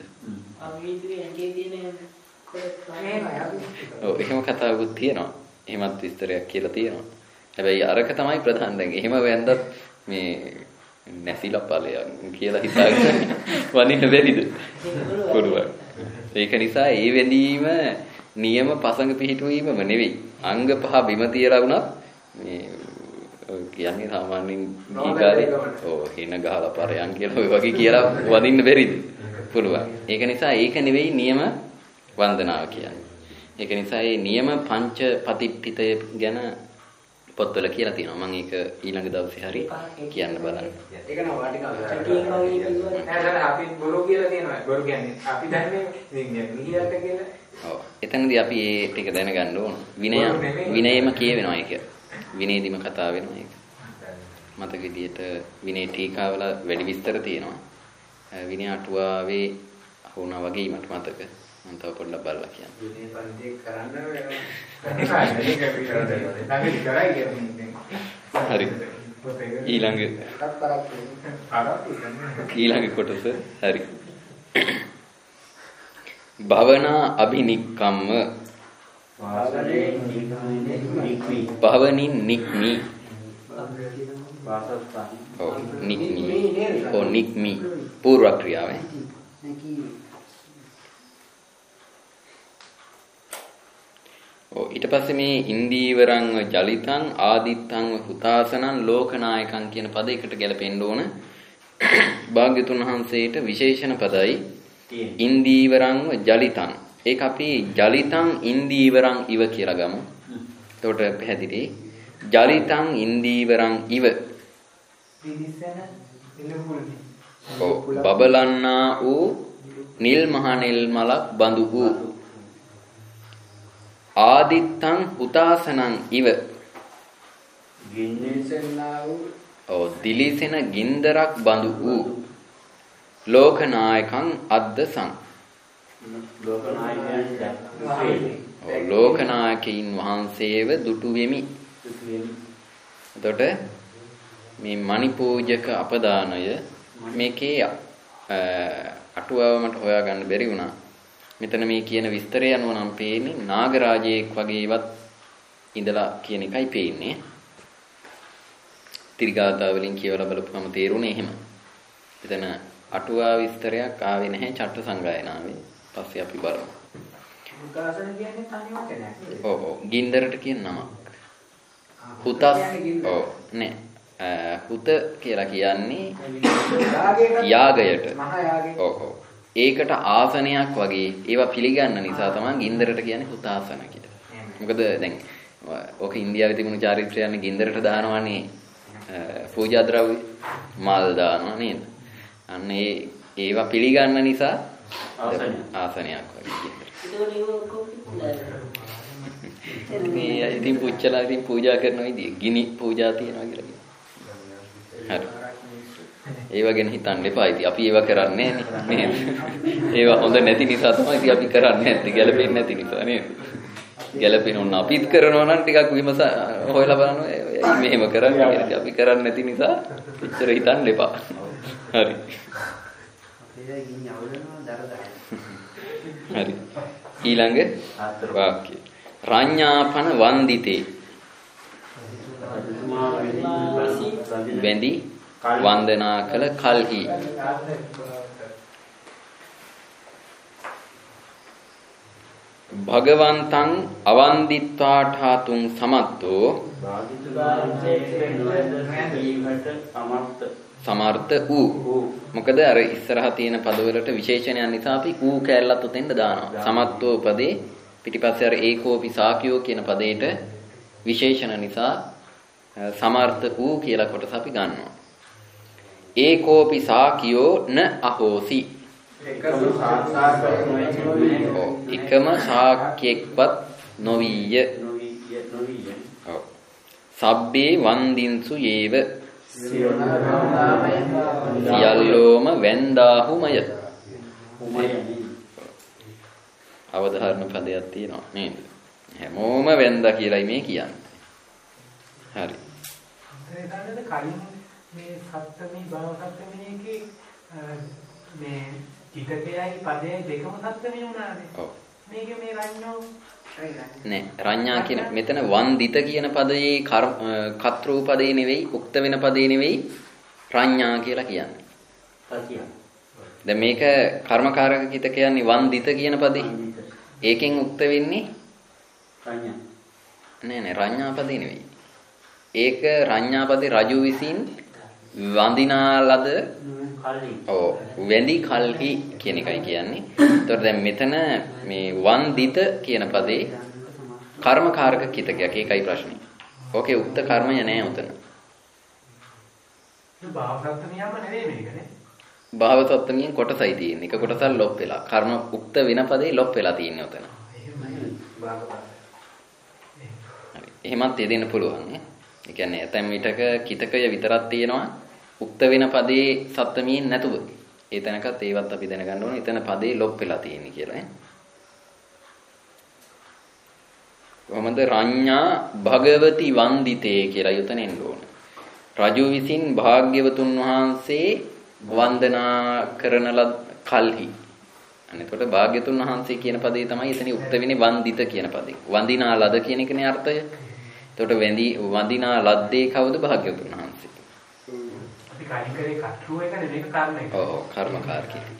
ඔව් එහෙම කතාවකුත් තියෙනවා. එහෙමත් විස්තරයක් කියලා තියෙනවා. හැබැයි අරක තමයි ප්‍රධාන දැන්. එහෙම වැන්දත් මේ නැසිලා ඵලයක් කියලා හිතාගෙන වඳින්න බැරිද? පුළුවන්. ඒක නිසා ඒ වෙඳීම නියම පසඟ පිහිටුවීමම නෙවෙයි. අංග පහ බිම තියලා වුණත් මේ කියන්නේ සාමාන්‍යයෙන් ගීකාරේ ඔව් හින ගහලා පරයන් කියලා ඔය වගේ කියලා වඳින්න බැරිද? පුළුවන්. ඒක නිසා ඒක නෙවෙයි නියම වන්දනාව කියන්නේ. ඒක නිසා මේ නියම පංච පතිට්ඨිතය ගැන පොත්වල කියලා තියෙනවා. මම ඒක ඊළඟ දවසේ හරි කියන්න බලන්න. ඒක නෝ වාටිකාව. අපි බොරු කියලා තියෙනවා. බොරු කියන්නේ අපි දන්නේ ඉතින් නිහිරට කියලා. ඔව්. එතනදී අපි ඒ ටික දැනගන්න ඕන. විනය විනයෙම කියවෙනවා ඒක. විනයදීම කතා වෙනවා ඒක. මතක විදියට විනය ටීකාවල වැඩි විස්තර තියෙනවා. විනය අටුවාවේ වුණා වගේ මට මතක. මම තව පොඩ්ඩක් බලලා කියන්න. විනය පන්ති කරන්න වෙනවා. හරි. ඊළඟ ඊළඟ කොටස හරි. භවනා අභිනික්කම්ම භවනින් නික්මි ඔව් නික්මි ඔව් නික්මි පූර්ව ක්‍රියාව ඔව් ඊට පස්සේ මේ ඉන්දීවරං ජලිතං ආදිත්තං හුතාසනං ලෝකනායකං කියන පදයකට ගැලපෙන්න ඕන භාග්‍යතුන් වහන්සේට විශේෂණ පදයි ඉන්දීවරං ජලිතං ඒක අපි ජලිතං ඉන්දීවරං ඉව කියලා ගමු. එතකොට පැහැදිලි. ජලිතං ඉන්දීවරං ඉව. ඔව් බබලන්නා වූ නිල් මහ නිල් මලක් බඳු වූ ආදිත්තං හුතාසනං ඉව. ගින්නෙසන්නා වූ ඔව් දිලිසෙන ගින්දරක් බඳු වූ ලෝකනායකං අද්දසං ලෝකනායකයින් වහන්සේව දුටු වෙමි. එතකොට මේ මණිපූජක අපදානය මේකේ අටුවාව මට හොයාගන්න බැරි වුණා. මෙතන මේ කියන විස්තරය අනුව නම් පේන්නේ නාගරාජයෙක් වගේවත් ඉඳලා කියන එකයි පේන්නේ. ත්‍රිගාථා වලින් කියවලා බලපුවම තේරුණේ එහෙම. එතන අටුවා විස්තරයක් ආවේ නැහැ චට්ට සංගායනාවේ. පස්සේ අපි බලමු. උදාසන කියන්නේ තනි වචනයක් නේද? ඔව් ඔව් ගින්දරට කියන නමක්. හුතස් ඔව් නෑ. හුත කියලා කියන්නේ යාගයට. මහා යාගයට. ඔව් ඔව්. ඒකට ආසනයක් වගේ ඒවා පිළිගන්න නිසා තමයි ගින්දරට කියන්නේ හුතාසන කියලා. මොකද දැන් ඔක ඉන්දියාවේ තිබුණු චාරිත්‍රයන්නේ ගින්දරට දානවනේ පූජා ද්‍රව්‍ය මල් දානවා නේද? අන්න ඒ ඒවා පිළිගන්න නිසා ආසනයක් වගේ ගින්දර. මේ ඉතින් පුච්චලා ඉතින් පූජා කරන විදිය ගිනි පූජා තියනවා කියලා කියනවා. හරි. ඒවා ගැන හිතන්න එපා. ඉතින් අපි ඒවා කරන්නේ නැහැ නේද? ඒවා හොඳ නැති නිසා තමයි ඉතින් අපි කරන්නේ නැත්තේ. ගැළපෙන්නේ නැති නිසා නේද? ගැළපෙන්න අපිත් කරනවා නම් ටිකක් විමස හොයලා බලනවා. මෙහෙම කරන්නේ කියලා. අපි කරන්නේ නැති නිසා එච්චර හිතන්න එපා. හරි. හරි. ඊළඟ වාක්‍යය. රඤ්ඤාපන වන්දිතේ. වෙන්දි වන්දනා කළ කල්හි භගවන්තං අවන්දිත්වාඨාතුං සමත්තෝ සමර්ථ වූ. මොකද අර ඉස්සරහා තියෙන පදවලට විශේෂණයන් නිසා අපි ඌ කැලලත් උතෙන්ද දානවා. සමත්තෝ පදේ පිටිපස්සේ අර ඒකෝපි සාකියෝ කියන පදේට විශේෂණ නිසා සමර්ථ වූ කියලා කොටස අපි ගන්නවා. ඒකෝපි සාකියෝ න අහෝසි. එකම ශාක්‍යයක්වත් නොවිය. සබ්බේ වන්දින්සු යේව. සියල්ලෝම වැන්දාහුමය. අවධාරණ පදයක් තියෙනවා නේද? හැමෝම වැන්දා කියලායි මේ කියන්නේ. හරි. ඒකට කලින් මේ සත්ත්වමී භව සත්ත්වමීකේ මේ ඊටකයයි පදයයි දෙකම සත්ත්වමී වුණානේ. ඔව්. මේකේ මේ රඤ්ඤෝ නෑ රඤ්ඤා කියන මෙතන වන්දිත කියන පදයේ කර්තෘ පදේ නෙවෙයි උක්ත වෙන පදේ නෙවෙයි රඤ්ඤා කියලා කියන්නේ. දැන් මේක කර්මකාරක කිත කියන්නේ වන්දිත කියන පදේ. ඒකෙන් උක්ත වෙන්නේ රඤ්ඤා. නෑ නෑ රඤ්ඤා පදේ නෙවෙයි. ඒක රඤ්ඤා පදේ රජු විසින් වඳිනා ලද ඔව් වෙන්දි කල්හි කියන එකයි කියන්නේ. ඒතකොට දැන් මෙතන මේ වන්දිත කියන පදේ කර්මකාරක කිතකයක්. ඒකයි ප්‍රශ්නේ. ඕකේ උක්ත කර්මය නෑ උතන. භාවසත්ත්වමියම නෙවෙයි මේකනේ. භාවසත්ත්වමියෙන් කොටසයි තියෙන්නේ. එක කොටසක් ලොප් වෙලා. කර්ම උක්ත වෙන පදේ ලොප් වෙලා තියෙන්නේ උතන. එහෙමත් දෙන්න පුළුවන් නේ. ඒ කියන්නේ ඇතැම් විටක කිතකය විතරක් තියෙනවා උක්ත වෙන පදේ සත්ත්වමියෙන් නැතුව. ඒ තැනකත් ඒවත් අපි දැනගන්න ඕනේ. එතන පදේ ලොප් වෙලා තියෙන්නේ කියලා නේ. කොහොමද රඤ්ඤා භගවති වන්දිතේ කියලා යුතන එන්න ඕනේ. රජු විසින් භාග්‍යවතුන් වහන්සේ වන්දනා කරන ලද කල්හි. අනේකොට භාග්‍යවතුන් වහන්සේ කියන පදේ තමයි එතන උක්ත වෙන්නේ වන්දිත කියන පදේ. වන්දිනා ලද කියන එකනේ අර්ථය. එතකොට වෙන්දි වන්දිනා ලද්දේ කවුද? භාග්‍යවතුන් වහන්සේ. අපි කලින් කරේ කට්ටුව එකනේ මේක කර්ම එක. ඔව් කර්මකාර කියන්නේ.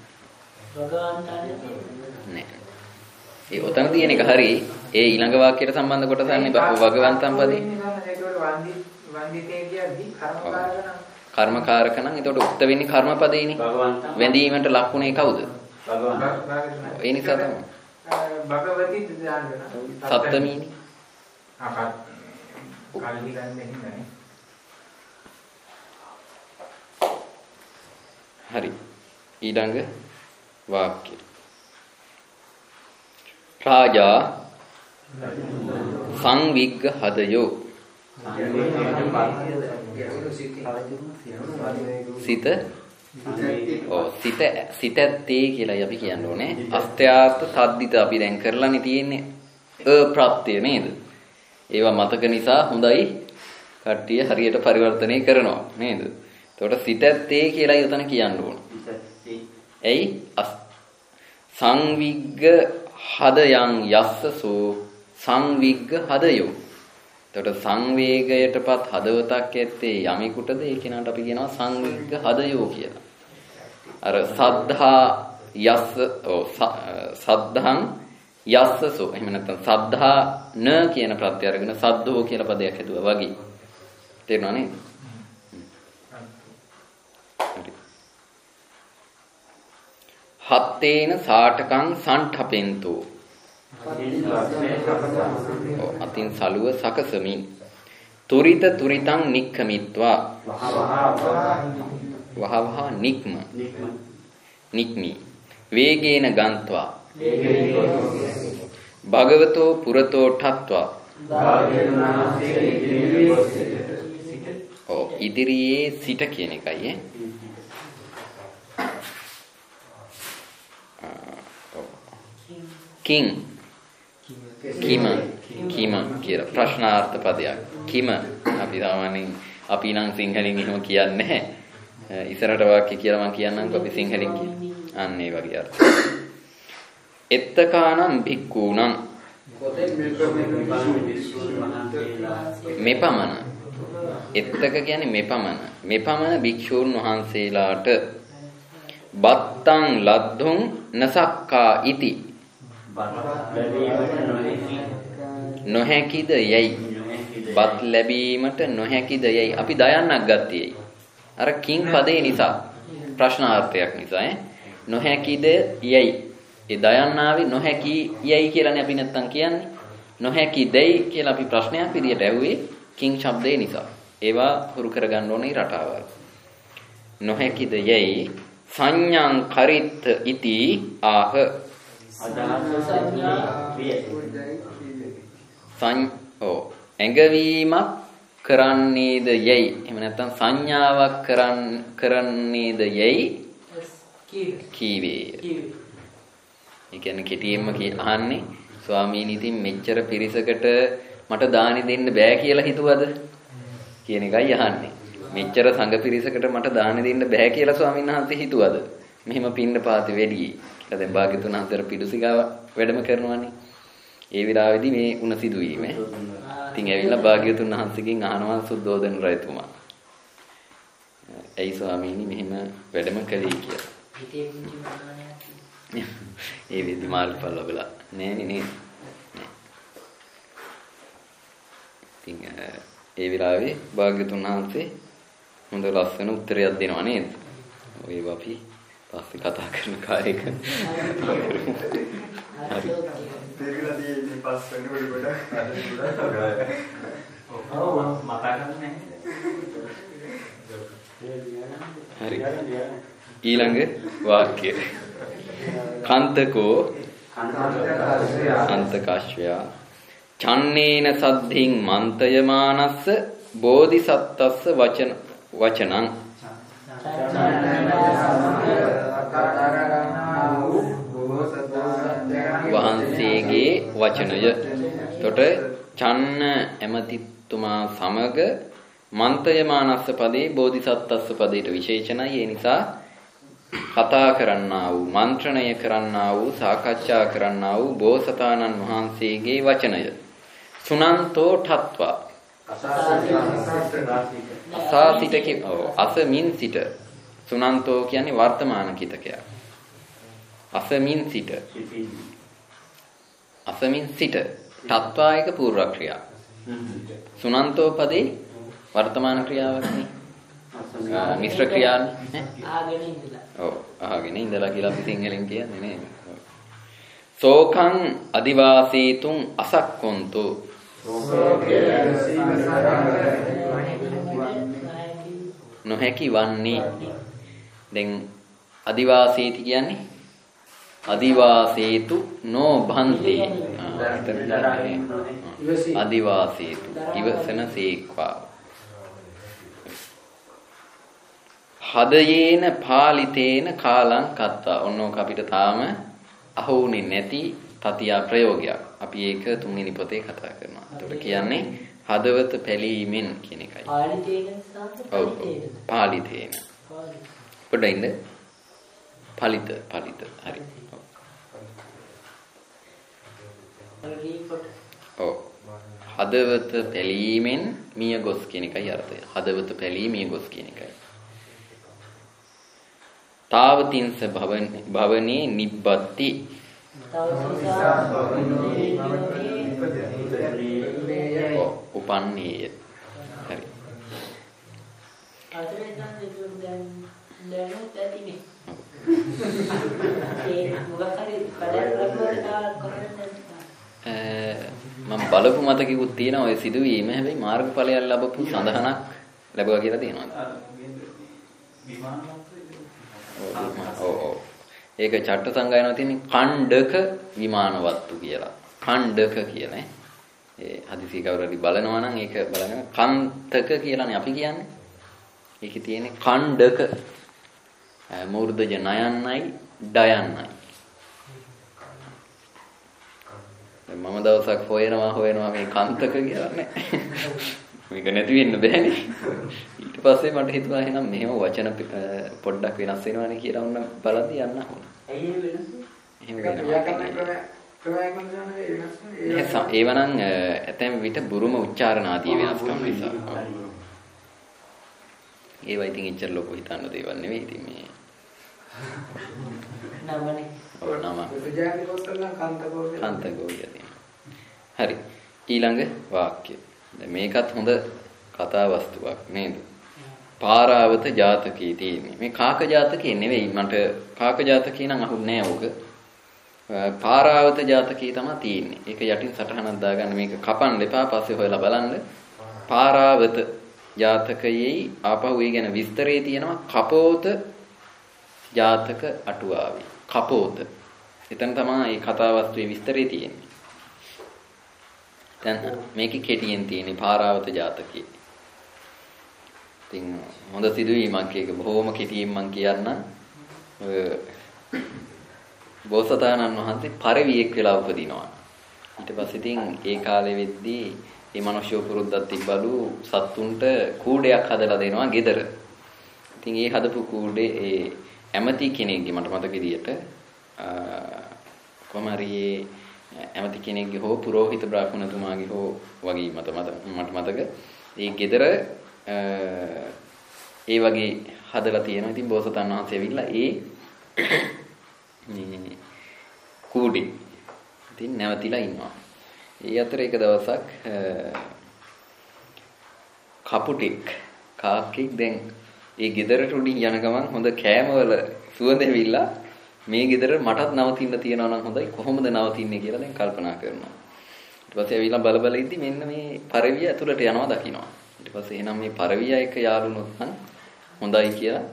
නෑ. ඒ උතන තියෙන එක හරි. ඒ ඊළඟ වාක්‍යයට සම්බන්ධ කොටසන්නේ භගවන්තම් පදේ. වන්දිතේ කියද්දි කර්මකාරක නම් කර්මකාරක නම් එතකොට උක්ත වෙන්නේ කර්මපදේනේ. වැඳීමට ලක්ුණේ කවුද? ඒ නිසා තමයි. භගවති දාන්න සප්තමීනි. ආකත් කල්ලි ගන්න හින්දානේ. හරි. ඊළඟ වාක්‍යය. රාජා සංවිග්ග හදයෝ සිත ඔව් සිත සිතත්තේ කියලායි අපි කියන්න ඕනේ. අස්ත්‍යාර්ථ තද්දිත අපි දැන් කරලානේ තියෙන්නේ අප්‍රත්‍ය නේද? ඒවා මතක නිසා හොඳයි කට්ටිය හරියට පරිවර්තනය කරනවා නේද? එතකොට සිතත්තේ කියලායි උතන කියන්න ඕන. එයි සංවිග්ග හදයන් යස්සසෝ සංවිග්ග හදයෝ. එතකොට සංවේගයටපත් හදවතක් ඇත්තේ යමෙකුටද ඒ කෙනාට අපි කියනවා සංවිග්ග හදයෝ කියලා. අර සද්ධා යස්ස ඔව් සද්ධාං යස්සසෝ එහෙම නැත්නම් සද්ධා න කියන ප්‍රත්‍ය අරගෙන සද්දෝ කියලා පදයක් හදුවා වගේ. තේරුණා නේද? පත්තේන සාටකං සන්ඨපෙන්තෝ. අතින් සලුව සකසමින්. තුරිත තුරිතං නික්ඛමිත්වා. වහවහ නික්ම. නික්මි. වේගේන ගන්त्वा. භගවතෝ පුරතෝ ඨත්වා. ඔව් ඉදිරියේ සිට කියන එකයි ඈ. කිං කිම කිම කියලා ප්‍රශ්නාර්ථ පදයක්. කිම අපි සාමාන්‍යයෙන් අපි නම් සිංහලෙන් එහෙම කියන්නේ නැහැ. ඉස්සරහට වාක්‍ය කියලා මම කියන්නම්කෝ අපි සිංහලෙන් කියන්නේ. අන්න ඒ වගේ අර්ථ. එත්තකානම් භික්ඛූනම් මෙපමණ. එත්තක කියන්නේ මෙපමණ. මෙපමණ භික්ෂූන් වහන්සේලාට බත්තං ලද්දුං නසක්කා ඉති. නොහැකිද යයි. බත් ලැබීමට නොහැකිද යයි. අපි දයන්නක් ගත්තේ. අර කිං පදේ නිසා ප්‍රශ්නාර්ථයක් නිසා ඈ නොහැකිද යයි. ඒ දයන්නාවේ නොහැකි යයි කියලානේ අපි නැත්තම් කියන්නේ. නොහැකි දෙයි කියලා අපි ප්‍රශ්නයක් විදියට ඇහුවේ කිං શબ્දේ නිසා. ඒවා හුරු කරගන්න ඕනේ රටාවල්. නොහැකිද යයි සංඥං කරිත් ඉති ආහ. සංඥෝ ඇඟවීමක් කරන්නේද යයි. එහෙම නැත්නම් සංඥාවක් කරන් කරන්නේද යයි කීවේ. ඒ කියන්නේ කෙටියෙන්ම අහන්නේ ස්වාමීනි ඉතින් මෙච්චර පිරිසකට මට දානි දෙන්න බෑ කියලා හිතුවද කියන එකයි අහන්නේ. මෙච්චර සංඝ පිරිසකට මට දානි දෙන්න බෑ කියලා ස්වාමීන් වහන්සේ හිතුවද? මෙහෙම පින්න පාති වෙඩි කියලා දැන් භාග්‍යතුන් වහන්සේ පිටුසිගාව වැඩම කරනවානේ. ඒ විලාවේදී මේ උණ සිදුවීම. ඉතින් ඇවිල්ලා භාග්‍යතුන් වහන්සේගෙන් අහනවා සුද්ධෝදන රජතුමා. "ඇයි ස්වාමීනි මෙහෙම වැඩම කළේ කියලා?" ඒ වෙදි මාල්පල් ලබලා නෑනේ නේද? ඉතින් ඒ විලාවේ භාග්‍යතුන් වහන්සේ හොඳ ලස්සන උත්තරයක් දෙනවා නේද? ඔය අපි පස්සේ කතා කරන කාර්යයක. හරි. දෙවිලා තියෙන්නේ පස් වෙනකොට ගොඩක් අද ගොඩක් ඔව් මතක නැහැ. හරි. ඊළඟ වාක්‍යය. කාන්තකෝ අන්තකාශ්වයා චන්නේන සද්ධින් මන්තයමානස්ස බෝධිසත්තස්ස වචන වචනං. වහන්සේගේ වචනය. එතකොට චන්න එමතිතුමා සමග මන්තයමානස්ස පදේ බෝධිසත්තස්ස පදයට විශේෂණයි. ඒ නිසා කතා කරන්නා වූ මන්ත්‍රණය කරන්නා වූ සාකච්ඡා කරන්නා වූ බෝසතාණන් වහන්සේගේ වචනය. සුනන්තෝ ඨත්වා අසාසිත කි අසමින් සිට. සුනන්තෝ කියන්නේ වර්තමාන කිතකයක්. අසමින් සිට. අසමින් සිට. ඨත්වා එක පූර්ව ක්‍රියා. සුනන්තෝ පදේ වර්තමාන ක්‍රියාවක් නේ. මිශ්‍ර ක්‍රියානේ. ආගෙන ඉඳලා. ඔව් ආගෙන ඉඳලා කියලා අපි සිංහලෙන් කියන්නේ නේද? සෝකං අදිවාසීතුං අසක්කොන්තෝ. නොහැකි වන්නේ. දැන් අදිවාසීති කියන්නේ අදිවාසීතු නොබන්ති. අදිවාසීතු ඉවසන සීක්වා. හදයේන පාලිතේන කාලං කත්තා. ඔන්නෝක අපිට තාම අහුුනේ නැති තතියා ප්‍රයෝගයක්. අපි ඒක තුන්වෙනි පොතේ කතා කරනවා. ඒකට කියන්නේ හදවත පැලීමෙන් කියන එකයි. පාලිතේන සහ පාලිතේන. පාලිතේන. පොඩ්ඩින්ද? පාලිත පාලිත. හරි. ඔව්. හදවත පැලීමෙන් මිය ගොස් කියන එකයි අර්ථය. හදවත පැලී මිය ගොස් කියන එකයි. තාවතින්ස භවනේ නිබ්බත්ති. උපන්නේය. හරි. මම බලපු මතකෙකුත් තියෙනවා ඔය සිදුවීම. හැබැයි මාර්ගඵලයක් ලැබපු සඳහනක් ලැබුවා කියලා තියෙනවා. ඔව් ඔව්. ඒක චට්ට සංගායනාවේ තියෙන ඛණ්ඩක විමානවත්තු කියලා. ඛණ්ඩක කියන්නේ ඒ හදිසි කවුරු හරි බලනවා නම් ඒක බලගෙන කන්තක කියලානේ අපි කියන්නේ. ඒකේ තියෙන ඛණ්ඩක මූර්ධජ නයන්නයි ඩයන්නයි. මම දවසක් හොයනවා හොයනවා මේ කන්තක කියලා නේ. මේක නැති වෙන්න බෑනේ. ඊට පස්සේ මට හිතුණා එහෙනම් මෙහෙම වචන පොඩ්ඩක් වෙනස් වෙනවානේ කියලා උන්න බලද්දි යන්න ඕන. ඇයි ඒ වෙනස්? එහෙම වෙනවා. ඒවනම් ඇතැම් විට බුරුම උච්චාරණ ආදී වෙනස්කම් නිසා. ඒවා ඉතින් එච්චර ලොකු හිතන්න දේවල් නෙවෙයි. ඉතින් මේ නමනේ. ඔව් නම. විද්‍යාවේ කොස්සල්ලා කාන්තකෝ කාන්තකෝ කියන්නේ. හරි. ඊළඟ වාක්‍ය. දැන් මේකත් හොඳ කතා වස්තුවක් නේද? පාරාවත ජාතකයේ තියෙන්නේ. මේ කාක ජාතකයේ නෙවෙයි. මට කාක ජාතකේ නම් අහුන්නේ නෑ ඕක. පාරාවත ජාතකයේ තමයි තියෙන්නේ. ඒක යටින් සටහනක් දාගන්න මේක කපන්න එපා. පස්සේ හොයලා බලන්න. පාරාවත ජාතකයේ ආපහු ඒ ගැන විස්තරේ තියෙනවා කපෝත ජාතක අටුවාවේ. කපෝත. එතන තමයි මේ කතා වස්තුවේ විස්තරේ තියෙන්නේ. දැන් මේකේ කෙටියෙන් තියෙන්නේ පාරාවත ජාතකයේ. ඉතින් හොඳ සිදුවීමක් ඒක බොහොම කෙටියෙන් මම කියන්නම්. ඔය බෝසතාණන් වහන්සේ පරිවියෙක් වෙලා උපදිනවා. ඊට පස්සේ ඉතින් ඒ කාලේ වෙද්දී මේ මිනිස්සු පුරුද්දක් තිබ්බලු සත්තුන්ට කූඩයක් හදලා දෙනවා ගෙදර. ඉතින් ඒ හදපු කූඩේ ඒ ඇමති කෙනෙක්ගේ මට මතක විදියට කොමාරි ඇමති කෙනෙක්ගේ හෝ පුරෝහිත බ්‍රාහ්මණතුමාගේ හෝ වගේ මත මට මතක ඒ ගෙදර ඒ වගේ හදලා තියෙනවා. ඉතින් බෝසතාණන් වහන්සේ ඇවිල්ලා ඒ මේ කූඩේ ඉතින් නැවතිලා ඉන්නවා. ඒ අතර එක දවසක් කපුටෙක් කාක්කෙක් දැන් ඒ ගෙදරට උඩින් යන ගමන් හොඳ කෑමවල සුවඳ ඇවිල්ලා මේ ගෙදර මටත් නවතින්න තියනවා නම් හොඳයි කොහොමද නවතින්නේ කියලා දැන් කල්පනා කරනවා. ඊට පස්සේ ඇවිල්ලා බල බල ඉද්දි මෙන්න මේ පරවිය ඇතුළට යනවා දකින්නවා. ඊට පස්සේ එහෙනම් මේ පරවිය එක යාළුනොත් නම් හොඳයි කියලා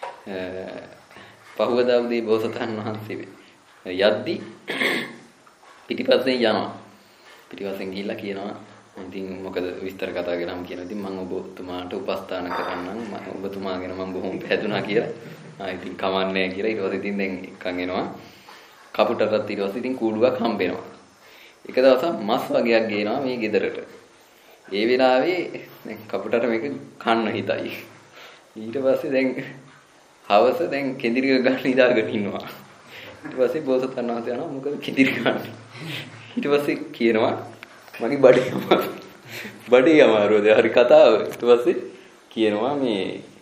පහුවදා උදේ බෝසතාණන් වහන්සේ යද්දි පිටිපස්සෙන් යනවා. පිටිපස්සෙන් ගිහිල්ලා කියනවා ඉතින් මොකද විස්තර කතා කරාම කියනවා ඉතින් මම ඔබතුමාට උපස්ථාන කරන්නම් මම ඔබතුමාගෙන මම බොහොම පැහැදුනා කියලා. ආ ඉතින් කමන්නේ කියලා ඊට පස්සේ ඉතින් දැන් එකන් එනවා. කපුටටත් ඊට පස්සේ ඉතින් කූඩුවක් හම්බෙනවා. එක දවසක් මස් වගේක් ගේනවා මේ ගෙදරට. ඒ වෙලාවේ දැන් කපුටට මේක කන්න හිතයි. ඊට පස්සේ දැන් හවස දැන් කෙඳිරිය ගන්න ඉඳාගෙන ඉන්නවා. ඊට පස්සේ බෝසතාණන් වහන්සේ යනවා මොකද කෙඳිරි ගන්න. ඊට පස්සේ කියනවා මගේ බඩේ අමාරු. බඩේ අමාරුද හරි කතාව. ඊට පස්සේ කියනවා මේ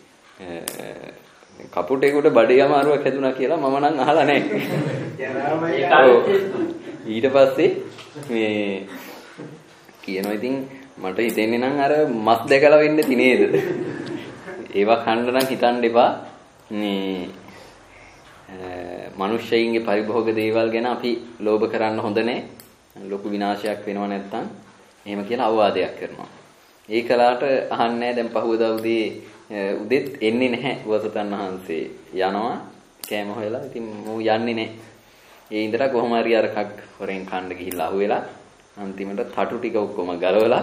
කපුටේකට බඩේ අමාරුවක් හැදුනා කියලා මම නම් අහලා නැහැ. ඊට පස්සේ මේ කියනවා ඉතින් මට හිතෙන්නේ නම් අර මස් දැකලා වෙන්න ති නේද? ඒවා කන්න නම් හිතන්න එපා. මේ මිනිස්සෙයින්ගේ පරිභෝග දේවල් ගැන අපි ලෝභ කරන්න හොඳ නැහැ. ලොකු විනාශයක් වෙනව නැත්තම් එහෙම කියලා අවවාදයක් කරනවා. ඒ කලාට අහන්නේ දැන් පහුවදා උදේ උදෙත් එන්නේ නැහැ බෝසතාණන් වහන්සේ. යනවා කෑම හොයලා. ඉතින් මෝ යන්නේ නැහැ. ඒ ඉඳලා කොහොම හරි අර කක් හොරෙන් කන්න ගිහිල්ලා අහුවෙලා අන්තිමට තටු ටික ඔක්කොම ගලවලා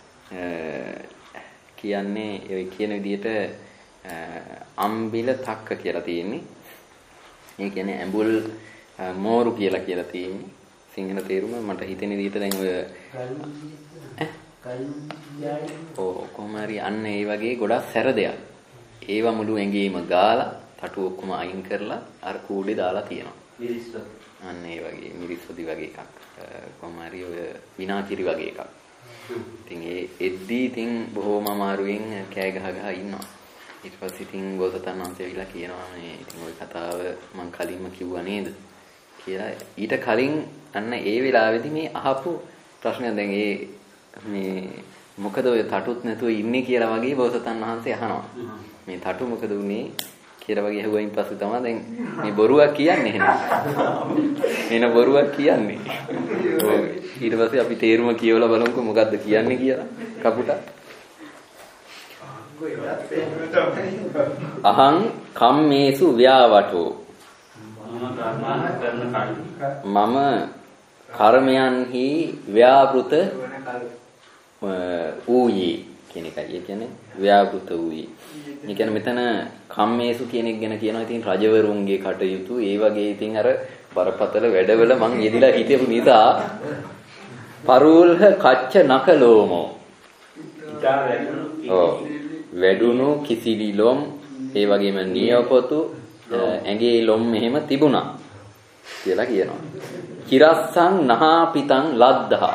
කියන්නේ ඒ කියන විදිහට අම්බිල තක්ක කියලා තියෙන්නේ. ඒ කියන්නේ ඇඹුල් මෝරු කියලා කියලා තියෙන්නේ. සිංහල තේරුම මට හිතෙන විදිහට දැන් ඔය ඔව් කොහොම හරි අන්න ඒ වගේ ගොඩක් සැර දෙයක්. ඒවා මුළු ඇඟේම ගාලා තටු ඔක්කොම අයින් කරලා අර කූඩේ දාලා තියෙනවා. මිරිස්ව. අන්න ඒ වගේ මිරිස්වදි වගේ එකක්. කොහොම හරි ඔය විනාකිරි වගේ එකක්. ඉතින් ඒ එද්දී ඉතින් බොහොම අමාරුවෙන් කෑ ගහ ගහ ඉන්නවා. ඊට පස්සේ ඉතින් බෝසතාණන් වහන්සේ ඇවිල්ලා කියනවා මේ ඉතින් ওই කතාව මම කලින්ම කිව්වා නේද කියලා. ඊට කලින් අන්න ඒ වෙලාවේදී මේ අහපු ප්‍රශ්නය දැන් ඒ මේ මොකද ඔය තටුත් නැතුව ඉන්නේ කියලා වගේ බෝසතාණන් වහන්සේ අහනවා. මේ තටු මොකද උනේ කියලා වගේ ඇහුවයින් පස්සේ තමයි දැන් මේ බොරුවක් කියන්නේ එහෙනම්. එන බොරුවක් කියන්නේ. ඔව්. ඊට පස්සේ අපි තේරුම කියවලා බලමුකෝ මොකද්ද කියන්නේ කියලා. කපුටා. අහං කම්මේසු ව්‍යාවටෝ. මම කර්මයන්හි ව්‍යාපෘත ඌයේ කියන එකයි. ඒ කියන්නේ ව්‍යාපෘත ඌයේ. ඒ කියන්නේ මෙතන කම්මේසු කියන එක ගැන කියනවා. ඉතින් රජවරුන්ගේ කටයුතු ඒ වගේ ඉතින් අර බරපතල වැඩවල මං යෙදිලා හිටපු නිසා පරූල්හ කච්ච නකලෝමෝ. ඔව් වැඩුණු කිසිලි ලොම් ඒ වගේම නියපොතු ඇඟේ ලොම් මෙහෙම තිබුණා කියලා කියනවා. කිරස්සං නහාපිතං ලද්දා.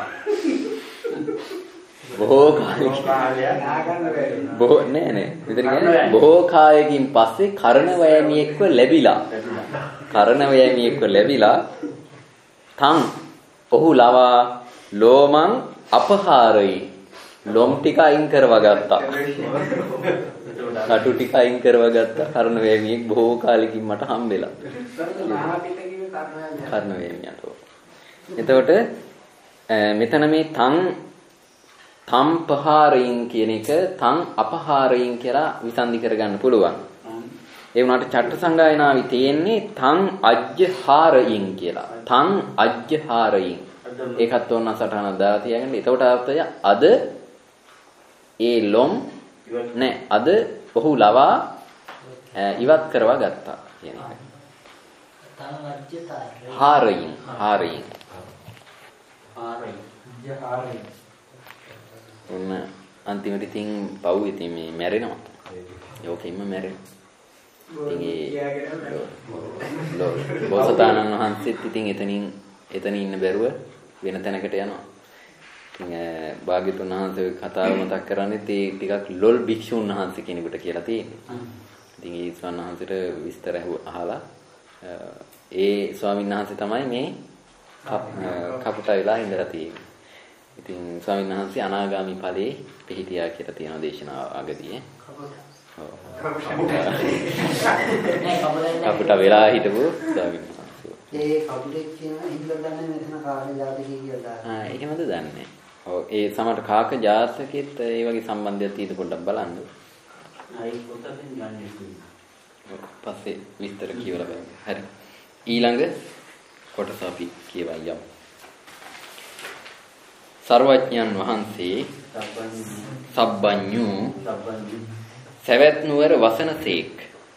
බොහෝ කාලයකින් බොහෝ නෑ නෑ විතර කියන්නේ බොහෝ කාලයකින් පස්සේ කරණ වෑමියෙක්ව ලැබිලා කරණ වෑමියෙක්ව ලැබිලා තං ඔහු ලවා ලෝමං අපහාරයි ලොම් ටික අයින් කරවා ගත්තා. කටු ටික අයින් කරවා ගත්තා. කරණ වෑමියෙක් බොහෝ කාලෙකින් මට හම්බෙලා. කරණ වෑමියට. එතකොට මෙතන මේ තං තම්පහාරයින් කියන එක තං අපහාරයින් කියලා විසන්දි කරගන්න පුළුවන්. ඒ වුණාට චට්ට සංගායනාවේ තියෙන්නේ තං අජ්ජහාරයින් කියලා. තං අජ්ජහාරයින්. ඒකත් ඕන සටහනක් දාලා තියාගන්න. එතකොට අර්ථය අද ඒ ලොම් නෑ අද ඔහු ලවා ඉවත් කරවා ගත්තා කියන එක. තං අජ්ජහාරයින්. හාරයින් හාරයින්. හාරයින්. අජ්ජහාරයින්. ඔන්න අන්තිමට ඉතින් පව් ඉතින් මේ මැරෙනවා. යෝකෙින්ම මැරෙනවා. ඉතින් බෝසතාණන් වහන්සේත් ඉතින් එතනින් එතන ඉන්න බැරුව වෙන තැනකට යනවා. ඉතින් භාග්‍යතුන් වහන්සේ කතාව මතක් කරන්නේ තේ ටිකක් ලොල් භික්ෂුන් වහන්සේ කෙනෙකුට කියලා තියෙනවා. ඉතින් ඒ ස්වාමීන් වහන්සේට විස්තර අහලා ඒ ස්වාමීන් වහන්සේ තමයි මේ කපුටා වෙලා ඉඳලා තියෙන්නේ. ඉතින් ස්වාමීන් වහන්සේ අනාගාමි ඵලයේ පිහිටියා කියලා තියෙන දේශනාව අගදී ඈ. ඔව්. කපුටා වෙලා හිටපු ස්වාමීන් වහන්සේ. ඒ කපුටෙක් කියන හිඳලා දන්නේ මෙතන කාක ජාතකයේ කියලා. ආ එහෙමද දන්නේ. ඔව් ඒ සමහර කාක ජාතකෙත් ඒ වගේ සම්බන්ධයක් තියෙද පොඩ්ඩක් බලන්න. ආයි පොතෙන් ගන්න පස්සේ විස්තර කියවලා බලන්න. හරි. ඊළඟ කොටස අපි කියවයි යමු. සර්වඥන් වහන්සේ සබ්බඤ්ඤු සවැත් නුවර වසනසේක්.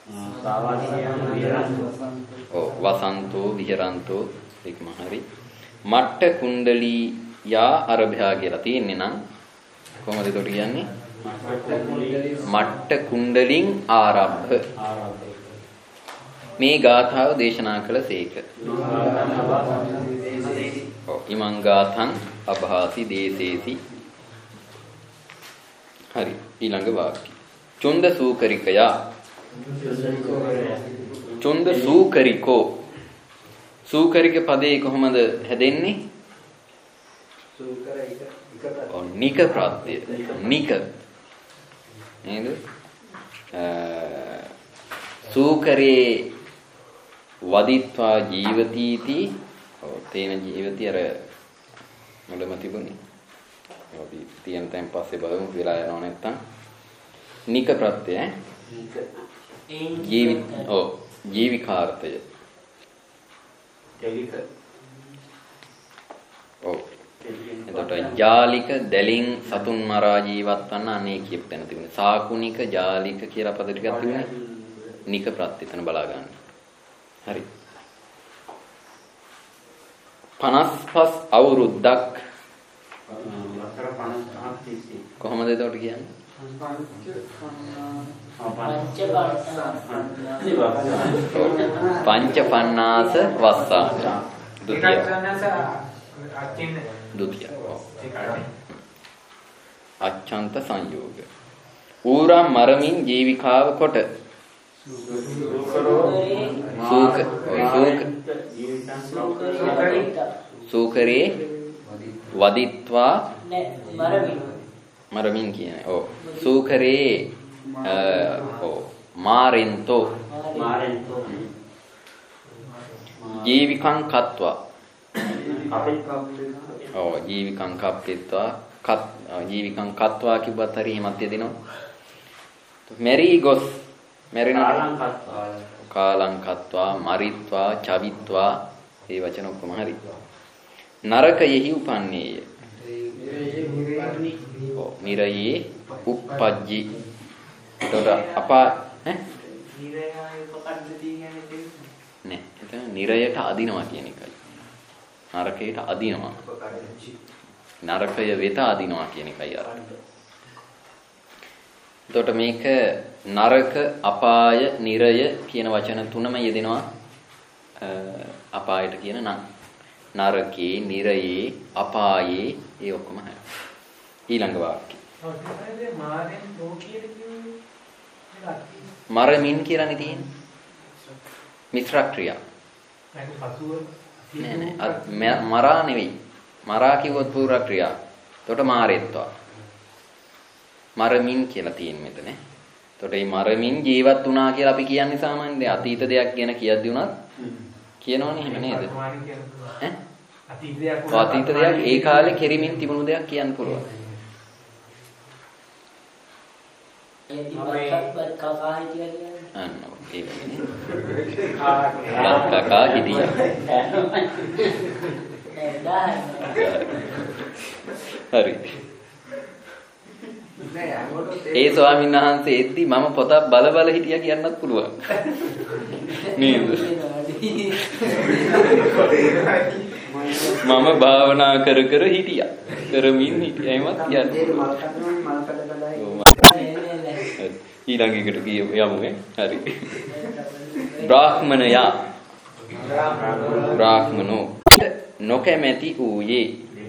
ඔව් වසන්තෝ විහරන්තෝ ඒකම හරි. මට්ට කුණ්ඩලී යා අරභයා කියලා තියෙන්නේ නම් කොහොමද ඒකට කියන්නේ? මට්ට කුණ්ඩලින් ආරම්භ. මේ ගාථාව දේශනා කළ සේක. ඔව් ඉමං ගාථං අභාසි දේසේසි. හරි ඊළඟ වාක්‍ය. චුන්ද සූකරිකයා. චුන්ද සූකරිකෝ. සූකරික පදේ කොහොමද හැදෙන්නේ? සූකර එක එක ඔව් නික ප්‍රත්‍ය. නික නේද? සූකරේ වදිත්වා ජීවතිති. ඔව් තේන ජීවති අර මොළම තිබුණේ. අපි තියන තැන් පස්සේ බලමු වෙලා යනවා නැත්තම්. නික ප්‍රත්‍ය ඈ. ජීවිත ඔව් ජීවිකාර්ථය. දෙලික. ඔව්. එතකොට ජාලික දැලින් සතුන් මරා ජීවත් වන්න අනේ කියපු තැන තිබුණේ. සාකුනික ජාලික කියලා පද ටිකක් තිබුණේ. නික ප්‍රත්‍ය එතන බලා ගන්න. හරි. පනස් පස් අවුරුද්දක් කොහොමද එතකොට කියන්නේ? පංච පන්නාස වස්සා. දුතිය. දුතිය. අච්ඡන්ත සංයෝග. ඌරම් මරමින් ජීවිකාව කොට සූක සූක සූකරේ වදිත්වා මරමින් කියන්නේ. ඔව් සූකරේ ඔව් මාරෙන්තෝ මාරෙන්තෝ ජීවිකං කତ୍වා අපේ ඔව් ජීවිකං කප්පිත්වා කත් ජීවිකං කත්වා කිව්වත් හරි එහෙමත් යදිනවා. මෙරි ගොස් මෙරිනවා කාලං කත්වා කාලං කତ୍වා මරිත්වා චවිත්වා මේ වචන ඔක්කොම හරි. නරකයෙහි උපන්නේය. ඔව් නිරයේ උප්පජ්ජි. එතකොට අපා ඈ නෑ එතන නිරයට අදිනවා කියන එකයි. නරකයට අදිනවා. නරකය වෙත අදිනවා කියන එකයි අර්ථය. එතකොට මේක නරක, අපාය, නිරය කියන වචන තුනම යෙදෙනවා අපායට කියන නම්. නරකේ, නිරයේ, අපායේ ඒ ඔක්කොම හරි. ඊළඟ වාක්‍යය. මරමින් කියලානේ තියෙන්නේ. මිත්‍ර ක්‍රියා. නෑ නෑ මරා නෙවෙයි. මරා කිව්වොත් පූර්ව ක්‍රියා. එතකොට මාරෙත්වා. මරමින් කියලා තියෙන්නේ මෙතන. එතකොට මේ මරමින් ජීවත් වුණා කියලා අපි කියන්නේ සාමාන්‍යයෙන් අතීත දෙයක් ගැන කියද්දී උනත් කියනවනේ එහෙම නේද? ඈ? අතීත දෙයක් අතීත දෙයක් ඒ කාලේ කෙරිමින් තිබුණු දෙයක් කියන්න පුළුවන්. අන්න ඒ වගේ. කකා හිටියා. හරි. ඒ ස්වාමීන් වහන්සේ එද්දි මම පොතක් බල බල හිටියා කියන්නත් පුළුවන්. නේද? මම භාවනා කර කර හිටියා. කරමින් හිටියා එමත් කියන්නේ. ඊළඟ එකට කියමු යමු ඈ. හරි. බ්‍රාහ්මණයා බ්‍රාහ්මනෝ නොකැමැති ඌයේ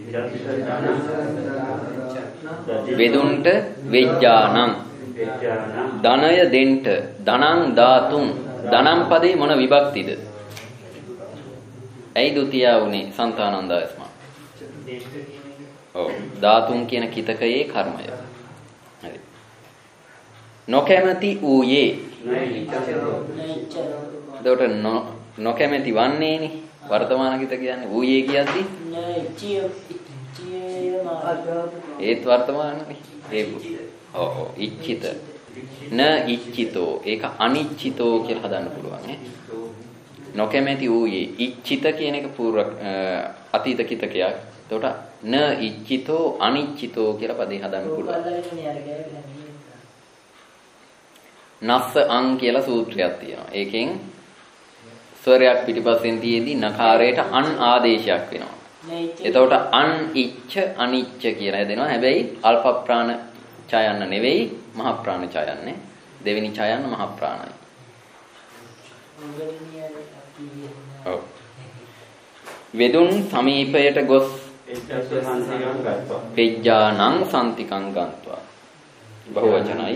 වෙදුන්ට වෙජ්ජානම් ධනය දෙන්ට ධනං ධාතුන් ධනම් පදේ මොන විභක්තිද? ඇයි දුතියා උනේ සන්තානන්දායස්මා? ඔව් ධාතුන් කියන කිතකයේ කර්මය. හරි. නොකැමැති ඌයේ එතකොට නොකැමැති වන්නේනේ වර්තමාන කිත කියන්නේ ඌයේ කියද්දි ඒත් වර්තමානනේ ඒ ඔව් ඔව් ඉච්ඡිත න ඉච්ඡිතෝ ඒක අනිච්ඡිතෝ කියලා හදන්න පුළුවන් ඈ නොකැමැති ඌයේ ඉච්ඡිත කියන එක පූර්ව අතීත කිතකයක්. එතකොට න ඉච්ඡිතෝ අනිච්ඡිතෝ කියලා පදේ හදන්න පුළුවන්. නස්ස අං කියලා සූත්‍රයක් තියෙනවා. ඒකෙන් ස්වරයක් පිටිපස්සෙන් තියේදී නකාරයට අන් ආදේශයක් වෙනවා. එතකොට අන් ඉච්ඡ අනිච්ච කියලා හැදෙනවා. හැබැයි අල්ප ප්‍රාණ ඡයන්න නෙවෙයි මහ ප්‍රාණ ඡයන්නේ. දෙවෙනි ඡයන්න මහ ප්‍රාණයි. ඔව්. වෙදුන් සමීපයට ගොස් පෙජ්ජානං සම්තිකං ගන්නවා. බහුවචනයි.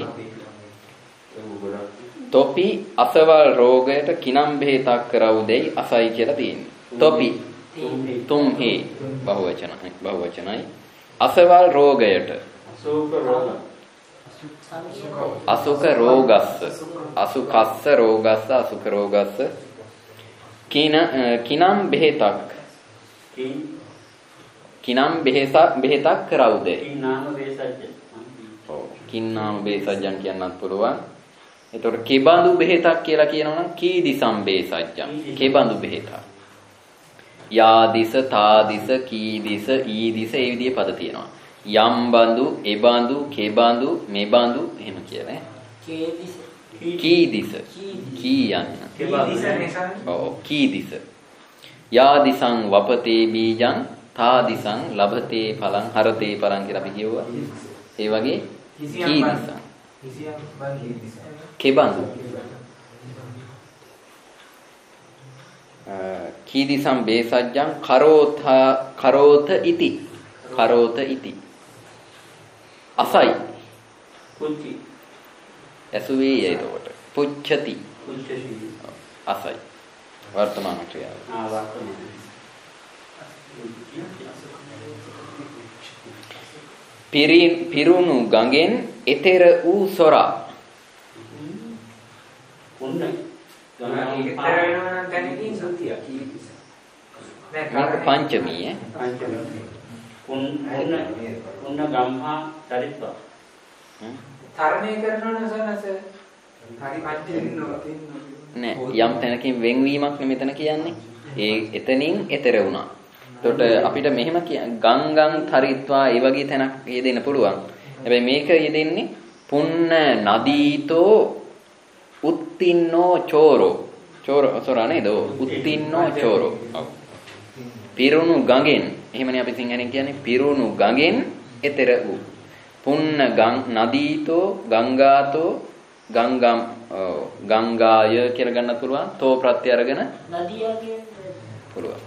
තොපි අසවල් රෝගයට කිනම් බෙහෙතක් කරවුදෙයි අසයි කියලා තියෙනවා. තොපි තුම් හේ බහුවචනයි බහුවචනයි අසවල් රෝගයට අසුක රෝග අසුක රෝගස්ස අසුකස්ස රෝගස්ස අසුක රෝගස්ස කින කිනම් බෙහෙතක් කිනම් බෙහෙතක් බෙහෙතක් කරවුදෙයි කින්නාම බෙහෙසජ්ජන් ඔව් කින්නාම බෙහෙසජ්ජන් කියන්නත් පුළුවන්. එතකොට කෙබඳු බෙහෙතක් කියලා කියනවනම් කීදි සම්බේසජ්ජං කෙබඳු බෙහෙතක් යාදිස තාදිස කීදිස ඊදිස ඒ විදිහේ පද තියෙනවා. යම් බඳු එබඳු කෙබඳු මෙබඳු එහෙම කියන්නේ කීදිස කීදිස කීයන් කීදිස නිසා ඔව් කීදිස යාදිසං වපතේ බීජං තාදිසං ලබතේ පලං හරතේ පලං කියලා අපි කියුවා. ඒ වගේ කීදිසං කෙබඳු කීදිසම් බේසජ්ජං කරෝත කරෝත ඉති කරෝත ඉති අසයි පුච්චි ඇසුවේ යයිතකොට පුච්චති පුච්චති අසයි වර්තමාන ක්‍රියාව ආ වර්තමාන පිරින් පිරුණු ගඟෙන් එතෙර වූ සොරා ඒක වෙනවා නම් තැනකින් සුද්ධිය. මේක පංචමී ඈ. පංචමී. උන් උන්න උන්න ගම්හා තරිත්වා. තරණය කරනවනේ සනස. හරි පංචමී නෝ තින්නෝ. නෑ යම් තැනකින් වෙන්වීමක් නේ මෙතන කියන්නේ. ඒ එතනින් එතර වුණා. එතකොට අපිට මෙහෙම ගංගං තරිත්වා ඒ වගේ තැනක් යෙදෙන්න පුළුවන්. හැබැයි මේක යෙදෙන්නේ පුන්න නදීතෝ උත්තින්නෝ චෝරෝ. චෝරෝ සොරා නේද? උත්තින්නෝ චෝරෝ. ඔව්. පිරුණු ගඟෙන් එහෙමනේ අපි සිංහලෙන් කියන්නේ පිරුණු ගඟෙන් එතර වූ. පුන්න ගං නදීතෝ ගංගාතෝ ගංගම් ගංගාය කියලා ගන්නත් පුළුවන්. තෝ ප්‍රත්‍ය අරගෙන නදියා කියන්නේ පුළුවන්.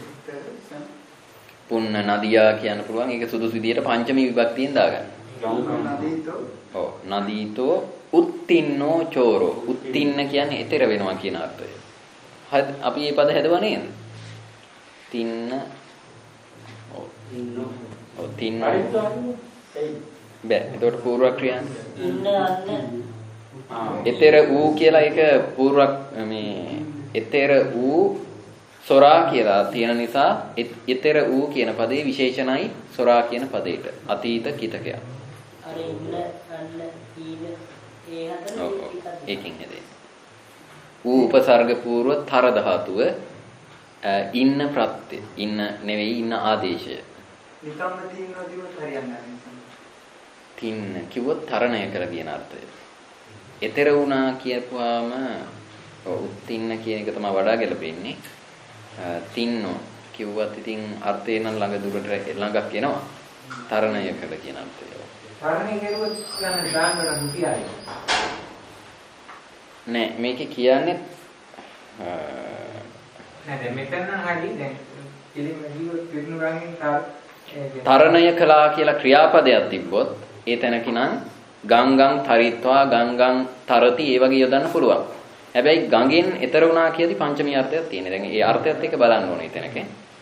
පුන්න නදියා කියන්න පුළුවන්. ඒක සුදුසු විදියට පංචමී විභක්තියෙන් දාගන්න. නදීතෝ ඔව් නදීතෝ උත්තින්නෝ චෝරෝ. උත්තින්න කියන්නේ එතර වෙනවා කියන අර්ථය. අපි මේ පද හැදුවා නේද? තින්න ඔව් ඉන්නෝ ඔව් තින්න බෑ. එතකොට පූර්ව ක්‍රියාව ඉන්න අන්න එතර ඌ කියලා ඒක පූර්ව මේ එතර ඌ සොරා කියලා තියෙන නිසා එතර ඌ කියන පදේ විශේෂණයි සොරා කියන පදේට. අතීත කිතකයක්. අර ඉන්න අන්න ඊන ඒ හතර ඔව් ඔව් ඒකින් හැදෙන්නේ. ඌ උපසර්ග පූර්ව තර ධාතුව ඉන්න ප්‍රත්‍ය ඉන්න නෙවෙයි ඉන්න ආදේශය. නිකම්ම තියෙනවා දිවත් හරියන්නේ නැහැ. තින්න කිව්වොත් තරණය කළ කියන අර්ථය. එතර වුණා කියපුවාම ඔව් තින්න කියන එක තමයි වඩා ගැලපෙන්නේ. තින්නෝ කිව්වත් ඉතින් අර්ථය නම් ළඟ දුරට ළඟක් එනවා. තරණය කළ කියන අර්ථය. තරණය කරුවොත් ගන්න දාන්න නම් කියායි. නෑ මේකේ කියන්නේ නෑ දැන් මෙතන නම් හරි දැන් ඉතින් ජීවත් පිරුණු ගාමින් තර තරණය කළා කියලා ක්‍රියාපදයක් තිබ්බොත් ඒ තැනකිනම් ගංගං තරිත්වා ගංගං තරති ඒ වගේ යොදන්න පුළුවන්. හැබැයි ගඟෙන් එතර වුණා කියදී පංචමී අර්ථයක් තියෙනවා. දැන් ඒ අර්ථයත් එක්ක බලන්න ඕනේ තැනක.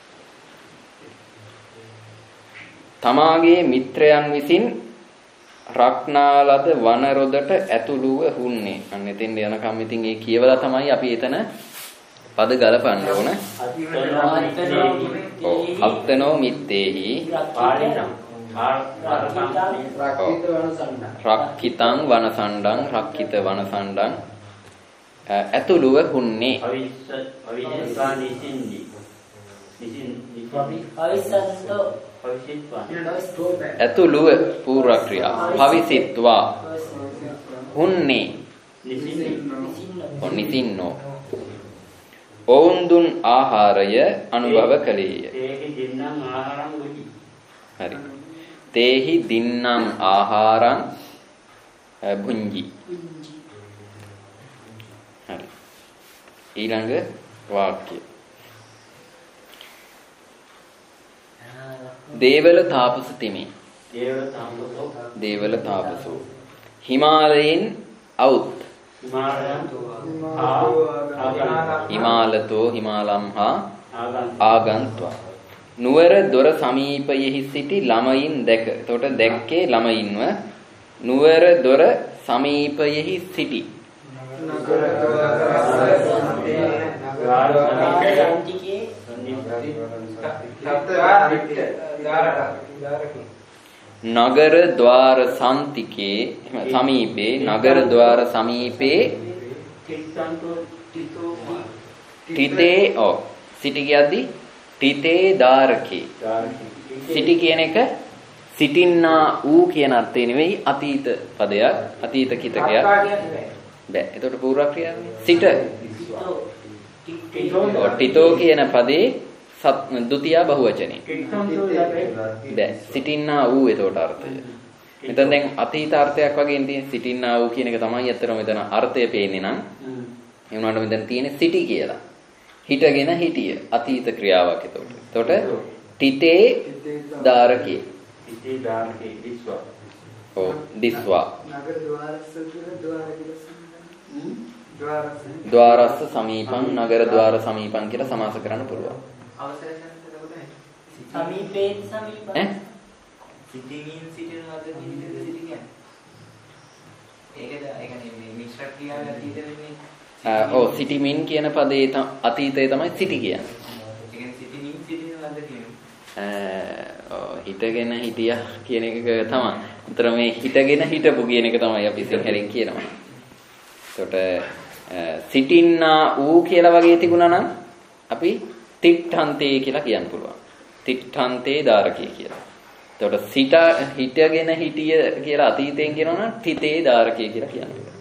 තමාගේ මිත්‍රයන් විසින් රක්නාලද වනරොදට ඇතුළුව හුන්නේ. අන්න එතෙන් යනකම් ඉතින් ඒ කියවලා තමයි අපි එතන පද ගලපන්න ඕන. අත්තනෝ මිත්තේහි රක්කිතං වනසණ්ඩං රක්කිත වනසණ්ඩං ඇතුළුව හුන්නේ. අවිස්සා නිසින්දි නිසින් අවිස්සන්තෝ ඇතුළුව පූර්ව ක්‍රියා භවිසිත්වා හුන්නේ නිසින්නෝ ඔවුන් දුන් ආහාරය අනුභව කළේය. තේහි දින්නම් ආහාරං බුද්ධි. හරි. තේහි දින්නම් ආහාරං භුංජි. හරි. ඊළඟ වාක්‍ය. දේවල තාපස තිමේ. දේවල තාපසෝ දේවල තාපසෝ හිමාලයෙන් අවුත් හිමාලයන් හිමාලතෝ හිමාලම් හා ආගන්ත්වා නුවර දොර සමීපයෙහි සිටි ළමයින් දැක. එතකොට දැක්කේ ළමයින්ව නුවර දොර සමීපයෙහි සිටි නගර ద్వාර සම්තිකේ සමීපේ නගර ద్వාර සමීපේ තිතේ ඔව් සිටි කියද්දි තිතේ දාරකේ සිටි කියන එක සිටින්නා ඌ කියන අර්ථය නෙවෙයි අතීත පදයක් අතීත කිතකයක් බෑ. එතකොට පූර්ව ක්‍රියාවනේ සිට ටිතෝ කියන පදේ ද්විතිය බහුවචනේ දැන් සිටින්නා ඌ එතකොට අර්ථය. මෙතන දැන් අතීත අර්ථයක් වගේ තියෙන සිටින්නා ඌ කියන එක තමයි අතරම මෙතන අර්ථය පේන්නේ නම් ඒ වුණාට මෙතන තියෙන්නේ සිටි කියලා. හිටගෙන හිටිය අතීත ක්‍රියාවක් එතකොට. එතකොට තිතේ දාරකේ තිතේ දාරකේ දිස්වා. ඔව් දිස්වා. නගර ద్వාරස්ස කියලා ద్వාර කියලා ద్వාරස්ස. ద్వාරස්ස සමීපං නගර ద్వාර සමීපං කියලා සමාස කරන්න පුළුවන්. අවසරය ගන්නකොට සමීපේ සමීප ඈ සිටිමින් සිටිනවද කියන සිටි කියන්නේ. ඒකද ඒ කියන්නේ මේ මිශ්‍ර ක්‍රියාව අතීත වෙන්නේ ඔව් සිටිමින් කියන පදේ අතීතයේ තමයි සිටි කියන්නේ. ඒ කියන්නේ සිටිමින් සිටින ලද කියන්නේ. ඔව් හිටගෙන හිටියා කියන එක තමයි. උතර මේ හිටගෙන හිටපු කියන එක තමයි අපි සිංහලෙන් කියනවා. එතකොට සිටින්නා ඌ කියලා වගේ තිබුණා නම් අපි තිට්ඨන්තේ කියලා කියන්න පුළුවන්. තිට්ඨන්තේ දාරකේ කියලා. එතකොට සිට හිටගෙන හිටිය කියලා අතීතයෙන් කියනවා නම් තිතේ දාරකේ කියලා කියන්න පුළුවන්.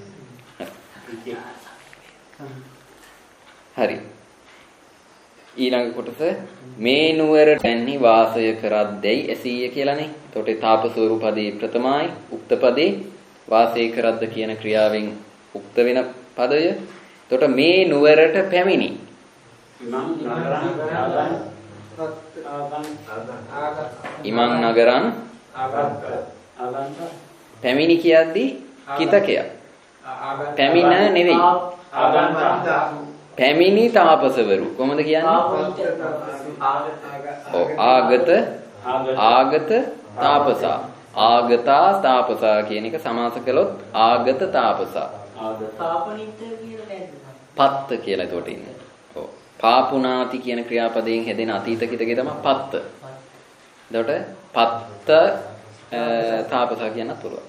හරි. ඊළඟ කොටස මේ නුවරටැන්හි වාසය කරද්දැයි ඇසීය කියලානේ. එතකොට තාපසෝරු පදේ ප්‍රථමයි උක්ත පදේ වාසය කරද්ද කියන ක්‍රියාවෙන් උක්ත වෙන පදය. එතකොට මේ නුවරට පැමිණි. ඉමං නගරං පැමිණි කියද්දී කිතකයක්. පැමිණ නෙවෙයි. පැමිණි තාපසවරු කොහොමද කියන්නේ? ඔව් ආගත ආගත තාපසා ආගතා තාපසා කියන එක සමාස කළොත් ආගත තාපසා පාපනිත්‍ය කියලා නේද? පත්ත කියලා එතකොට ඉන්නේ. ඔව් පාපුනාති කියන ක්‍රියාපදයෙන් හැදෙන අතීත කිතකේ තමයි පත්ත. එතකොට පත්ත තාපසා කියන්නත් පුළුවන්.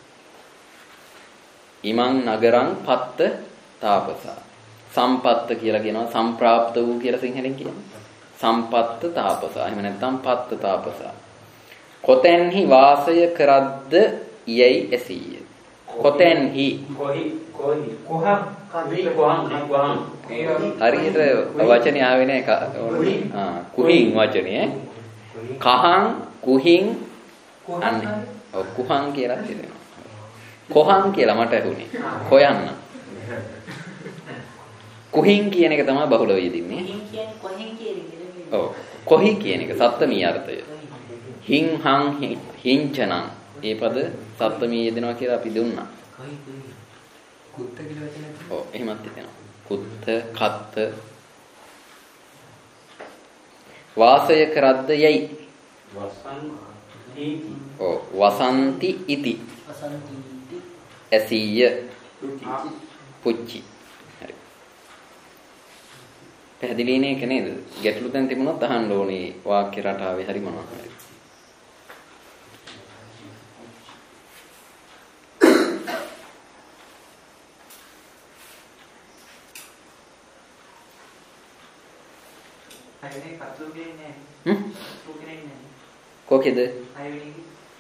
ඉමං නගරං පත්ත තාපසා සම්පත්ත කියලා කියනවා සම්ප්‍රාප්ත වූ කියලා සිංහලෙන් කියනවා. සම්පත්ත තාපසා. එහෙම නැත්නම් පත්ත තාපසා. කොතැන්හි වාසය කරද්ද යයි ඇසීය. කොතැන්හි කොහි කොහි කොහම් කොහම් කොහම් හරියට වචනේ ආවේ නැහැ. ආ කුහින් වචනේ. කහං කුහින් අන්නේ. ඔව් කුහං කියලා කියනවා. කොහං කියලා මට ඇහුනේ. කොයන්න. කුහින් කියන එක තමයි බහුලව යෙදින්නේ. කොහෙන් කියන්නේ කොහෙන් කියන්නේ? ඔව් කොහි කියන එක සප්තමී අර්ථය. හින් හං හිංචනං ඒ පද සප්තමී යෙදෙනවා කියලා අපි දුන්නා. කොයි කොයි කුත්ත කියලා වචනයක්. ඔව් එහෙමත් තියෙනවා. කුත්ත කත්ත වාසය කරද්ද යයි. වසන්ති ඔව් වසන්ති ඉති. වසන්ති ඇසීය පුච්චි. හරි. පැහැදිලි නේ ඒක නේද? ගැටලු දැන් තිබුණොත් අහන්න ඕනේ වාක්‍ය රටාවේ හරි මොනවා හරි. අයනේ කතුගේ නෑ. හ්ම් පුකේ නෑ. කොකේද? අයනේ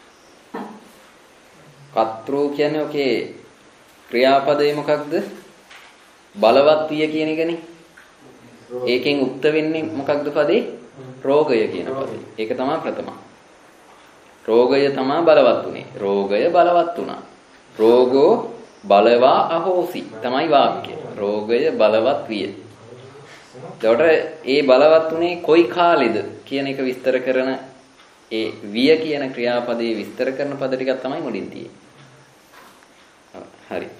කත්රු කියන්නේ ඔකේ ක්‍රියාපදේ මොකක්ද? බලවත් විය කියන එකනේ. ඒකෙන් උක්ත වෙන්නේ මොකක්ද පදේ? රෝගය කියන පදේ. ඒක තමයි ප්‍රථම. රෝගය තමයි බලවත් උනේ. රෝගය බලවත් වුණා. රෝගෝ බලවා අහෝසි තමයි වාක්‍යය. රෝගය බලවත් විය. එතකොට ඒ බලවත් උනේ කොයි කාලෙද කියන එක විස්තර කරන ඒ විය කියන ක්‍රියාපදේ විස්තර කරන පද ටිකක් තමයි මුලින් තියෙන්නේ. හරි.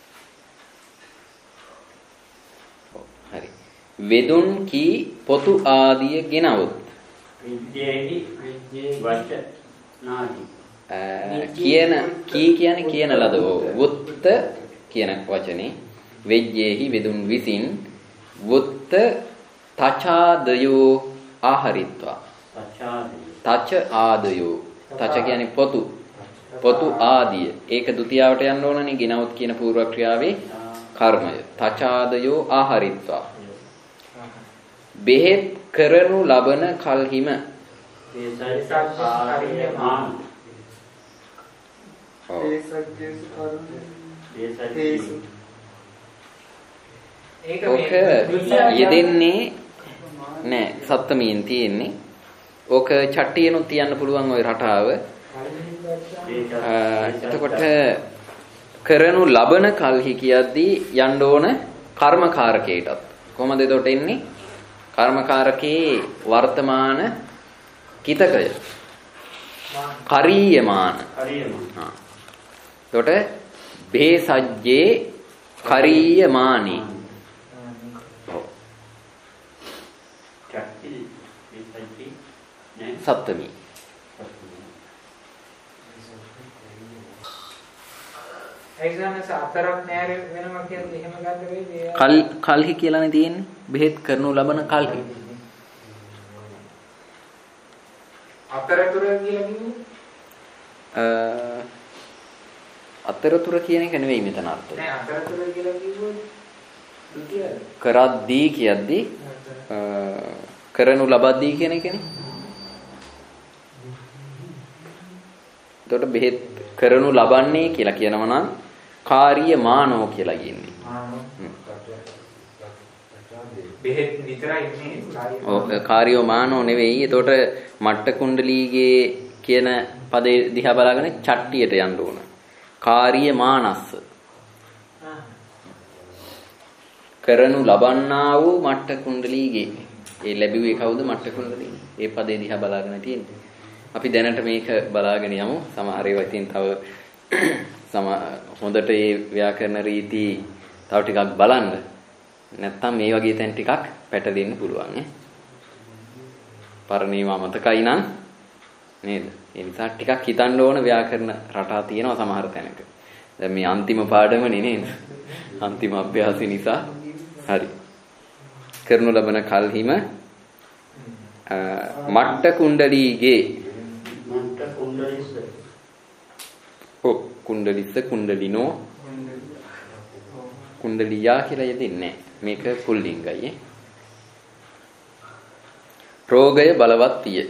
හරි. වෙදුන් කී පොතු ආදිය ගෙනවොත් විද්‍යේහි විද්‍යේ වච නාදි කියන කී කියන්නේ කියන ලද වුත්ත කියන වචනේ වෙජ්ජේහි වෙදුන් විසින් වුත්ත තචාදයෝ ආහරිත්වා තච ආදයෝ තච කියන්නේ පොතු පොතු ආදිය ඒක ဒုတိ යාවට යන්න ඕනනේ ගෙනවොත් කියන පූර්ව ක්‍රියාවේ කර්මය තචාදයෝ ආහරිත්වා බෙහෙත් කරනු ලබන කල්හිම දේසයිසාරියමාන දේසජ්ජේසු කරුණ දේසජ්ජේසු ඒක ඔක යෙදෙන්නේ නෑ සප්තමියෙන් තියෙන්නේ ඕක චට්ටියනොත් තියන්න පුළුවන් ওই රටාව එතකොට කරනු ලබන කල්හි කියද්දී යන්න ඕන කර්මකාරකයටත් කොහොමද එතකොට එන්නේ කර්මකාරකේ වර්තමාන කිතකය කරීයමාන හරියමාන එතකොට බේසජ්ජේ කරීයමානි චක්ති දේසජ්ජේ නේ සප්තමී ඒසනස අතරක් නෑර වෙනවා කියන්නේ එහෙම ගන්න වෙන්නේ. කල් කල්හි කියලානේ තියෙන්නේ. බෙහෙත් කරනු ලබන කල්හි. අතරතුර කියලා කිව්වේ? අ අතරතුර කියන එක නෙවෙයි මෙතන අර්ථය. නෑ අතරතුර කියලා කිව්වොත් දුතියද? කරද්දී කියද්දී කරනු ලබද්දී කියන එකනේ. එතකොට බෙහෙත් කරනු ලබන්නේ කියලා කියනවා නම් කාර්ය මානෝ කියලා කියන්නේ. බෙහෙත් විතරයි නේ. ඔව් කාර්යෝ මානෝ නෙවෙයි. එතකොට මට්ට කුණ්ඩලීගේ කියන පදේ දිහා බලාගෙන චට්ටියට යන්න ඕන. කාර්ය මානස්ස. කරනු ලබන්නා වූ මට්ට කුණ්ඩලීගේ. ඒ ලැබුවේ කවුද මට්ට කුණ්ඩලී? ඒ පදේ දිහා බලාගෙන තියෙන්නේ. අපි දැනට මේක බලාගෙන යමු. සමහර ඒවා ඉතින් තව සම හොඳට ඒ ව්‍යාකරණ රීති තව ටිකක් බලන්න. නැත්තම් මේ වගේ තැන් ටිකක් පැටලෙන්න පුළුවන් ඈ. පරණේවා මතකයි නම් නේද? ඒ නිසා ටිකක් හිතන්න ඕන ව්‍යාකරණ රටා තියෙනවා සමහර තැනක. දැන් මේ අන්තිම පාඩමනේ නේද? අන්තිම අභ්‍යාසය නිසා හරි. කරනු ලබන කල්හිම මට්ට කුණ්ඩලීගේ මට්ට කුණ්ඩලිස්ස ඔව් කුණ්ඩලිස්ස කුණ්ඩලිනෝ කුණ්ඩලියා කියලා යෙදෙන්නේ මේක පුල්ලිංගයි ඈ. රෝගය බලවත් විය.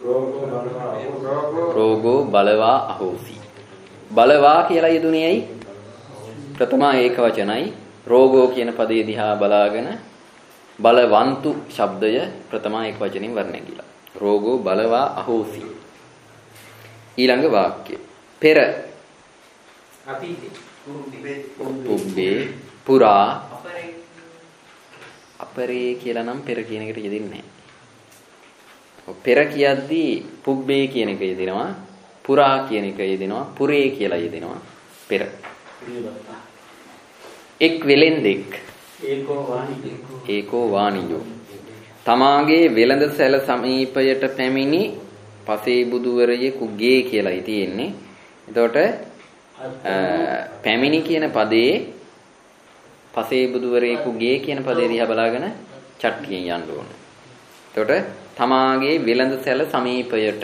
රෝගෝ බලවා අහෝසි. බලවා කියලා යෙදුනේ ඇයි? ප්‍රථමා ඒක වචනයි. රෝගෝ කියන පදේ දිහා බලාගෙන බලවන්තු ශබ්දය ප්‍රථමා ඒක වචනින් වර්ණය කියලා. රෝගෝ බලවා අහෝසි. ඊළඟ වාක්‍ය. පෙර අතීතේ පුබ්බේ පුරා අපරේ කියලා නම් පෙර කියන එකට යෙදෙන්නේ නැහැ. පෙර කියද්දී පුබ්බේ කියන එක යෙදෙනවා, පුරා කියන එක යෙදෙනවා, පුරේ කියලා යෙදෙනවා. පෙර. එක් වෙලෙන්දෙක් ඒකෝ වාණි ඒකෝ වාණියෝ තමාගේ වෙළඳ සැල සමීපයට පැමිණි පසේ බුදුවරයෙකුගේ කියලායි තියෙන්නේ. එතකොට පැමිණි කියන පදේ පසේ බුදුවරයෙකුගේ කියන පදේ දිහා බලාගෙන චට්ටියෙන් යන්න ඕන. එතකොට තමාගේ වෙළඳ සැල සමීපයට